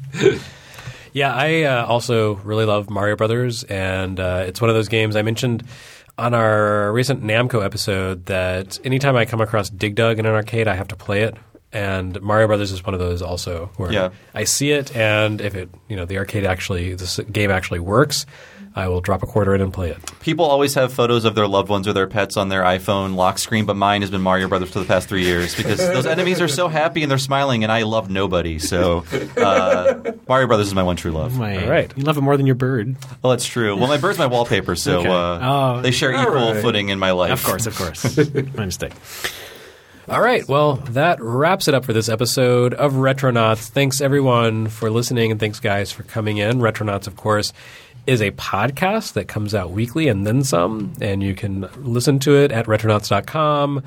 Yeah, I uh, also really love Mario Brothers, and uh, it's one of those games I mentioned on our recent Namco episode that anytime I come across Dig Dug in an arcade, I have to play it. And Mario Brothers is one of those also where Yeah. I see it, and if it, you know, the arcade actually, this game actually works, I will drop a quarter in and play it. People always have photos of their loved ones or their pets on their iPhone lock screen, but mine has been Mario Brothers for the past three years because those enemies are so happy and they're smiling, and I love nobody. So uh, Mario Brothers is my one true love. my, All right. You love it more than your bird. Well, that's true. Well, my bird's my wallpaper, so Okay. uh, Oh. they share All equal right. footing in my life. Of course, of course. My mistake. All right. Well, that wraps it up for this episode of Retronauts. Thanks, everyone, for listening, and thanks, guys, for coming in. Retronauts, of course, is a podcast that comes out weekly and then some, and you can listen to it at retronauts dot com,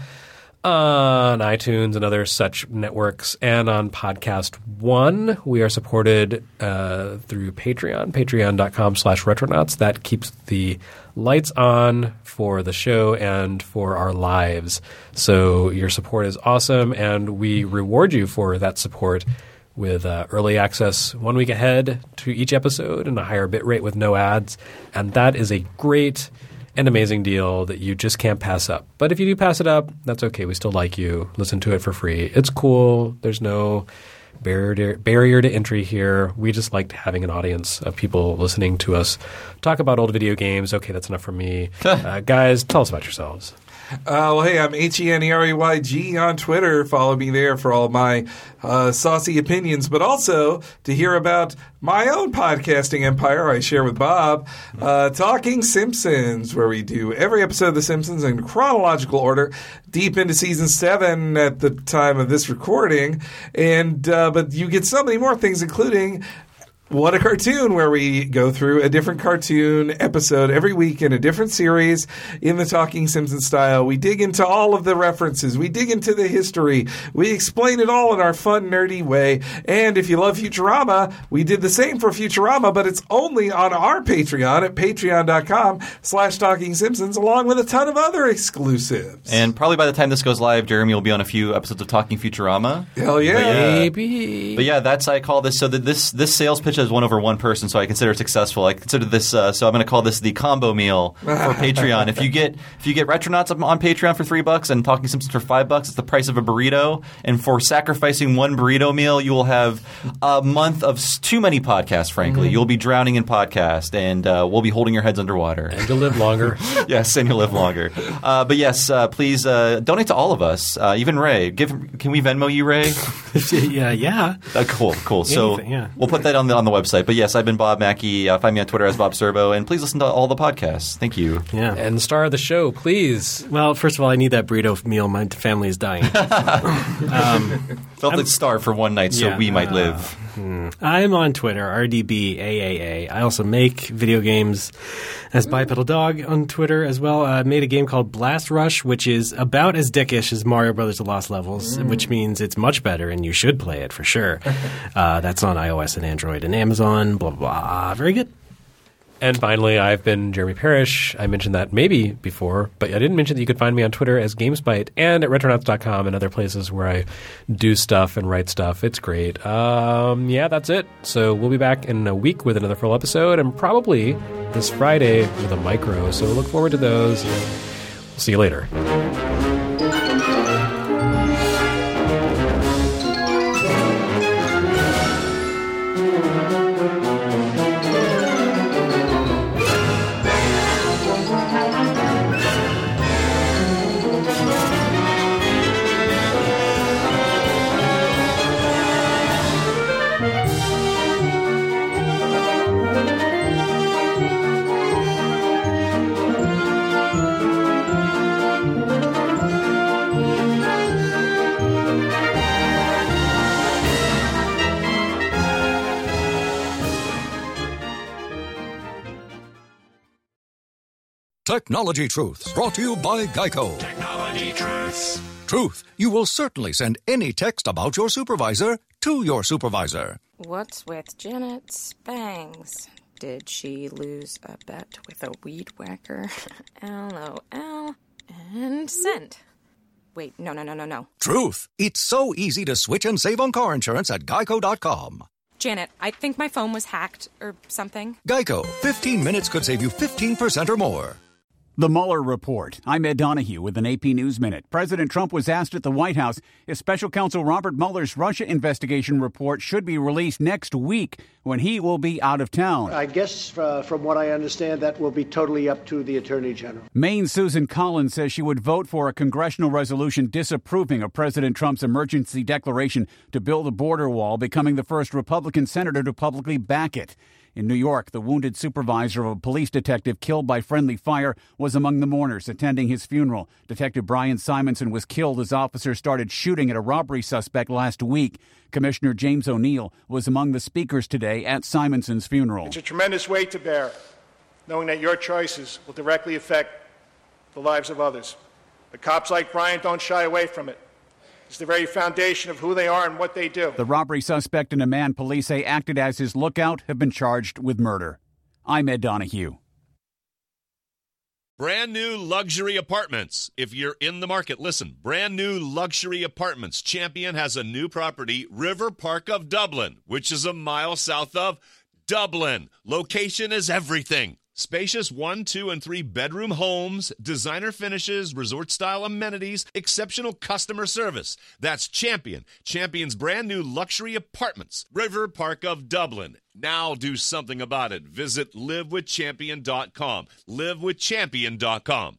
on iTunes and other such networks, and on Podcast One. We are supported uh, through Patreon, patreon dot com slash retronauts. That keeps the lights on for the show and for our lives. So your support is awesome, and we reward you for that support with uh, early access one week ahead to each episode and a higher bit rate with no ads. And that is a great and amazing deal that you just can't pass up. But if you do pass it up, that's okay. We still like you. Listen to it for free. It's cool. There's no barrier to, barrier to entry here. We just liked having an audience of people listening to us talk about old video games. Okay, that's enough for me. uh, guys, tell us about yourselves. Uh, well, hey, I'm H E N E R E Y G on Twitter. Follow me there for all my uh, saucy opinions, but also to hear about my own podcasting empire I share with Bob, uh, Talking Simpsons, where we do every episode of The Simpsons in chronological order, deep into season seven at the time of this recording. And uh, but you get so many more things, including What a Cartoon, where we go through a different cartoon episode every week in a different series in the Talking Simpsons style. We dig into all of the references. We dig into the history. We explain it all in our fun, nerdy way. And if you love Futurama, we did the same for Futurama, but it's only on our Patreon at patreon dot com slash Talking Simpsons, along with a ton of other exclusives. And probably by the time this goes live, Jeremy will be on a few episodes of Talking Futurama. Hell yeah. Maybe. But yeah, that's I call this. So that this this sales pitch is one over one person, so I consider it successful. I consider this. Uh, so I'm going to call this the combo meal for Patreon. If you get if you get Retronauts on Patreon for three bucks and Talking Simpsons for five bucks, it's the price of a burrito. And for sacrificing one burrito meal, you will have a month of s- too many podcasts. Frankly, Mm-hmm. you'll be drowning in podcast, and uh, we'll be holding your heads underwater. And you'll live longer. Yes, and you'll live longer. Uh, but yes, uh, please uh, donate to all of us. Uh, even Ray. Give. Can we Venmo you, Ray? yeah, yeah. Uh, cool, cool. So Anything, yeah. we'll put that on the on the website. But yes, I've been Bob Mackey. Uh, find me on Twitter as Bob Serbo, and please listen to all the podcasts. Thank you. Yeah. And star of the show, please. Well, first of all, I need that burrito meal. My family is dying. Felt it starve for one night, so Yeah, we might uh, live. I'm on Twitter, R D B A A A. I also make video games as Bipedal Dog on Twitter as well. I made a game called Blast Rush, which is about as dickish as Mario Brothers: The Lost Levels, which means it's much better and you should play it for sure. uh, that's on iOS and Android and Amazon, blah, blah, blah. Very good. And finally, I've been Jeremy Parrish. I mentioned that maybe before, but I didn't mention that you could find me on Twitter as GameSpite and at retronauts dot com and other places where I do stuff and write stuff. It's great. Um, yeah, that's it. So we'll be back in a week with another full episode and probably this Friday with a micro. So look forward to those. We'll see you later. Technology Truths, brought to you by Geico. Technology truths. Truth, you will certainly send any text about your supervisor to your supervisor. What's with Janet's bangs? Did she lose a bet with a weed whacker? LOL. And send. Wait, no, no, no, no, no. Truth. It's so easy to switch and save on car insurance at geico dot com. Janet, I think my phone was hacked or something. Geico. fifteen minutes could save you fifteen percent or more. The Mueller Report. I'm Ed Donahue with an A P News Minute. President Trump was asked at the White House if Special Counsel Robert Mueller's Russia investigation report should be released next week when he will be out of town. I guess, uh, from what I understand, that will be totally up to the Attorney General. Maine's Susan Collins says she would vote for a congressional resolution disapproving of President Trump's emergency declaration to build a border wall, becoming the first Republican senator to publicly back it. In New York, the wounded supervisor of a police detective killed by friendly fire was among the mourners attending his funeral. Detective Brian Simonson was killed as officers started shooting at a robbery suspect last week. Commissioner James O'Neill was among the speakers today at Simonson's funeral. It's a tremendous weight to bear, knowing that your choices will directly affect the lives of others. But cops like Brian don't shy away from it. It's the very foundation of who they are and what they do. The robbery suspect and a man police say acted as his lookout have been charged with murder. I'm Ed Donahue. Brand new luxury apartments. If you're in the market, listen. Brand new luxury apartments. Champion has a new property, River Park of Dublin, which is a mile south of Dublin. Location is everything. Spacious one, two, and three bedroom homes, designer finishes, resort-style amenities, exceptional customer service. That's Champion. Champion's brand new luxury apartments, River Park of Dublin. Now do something about it. Visit live with champion dot com. live with champion dot com.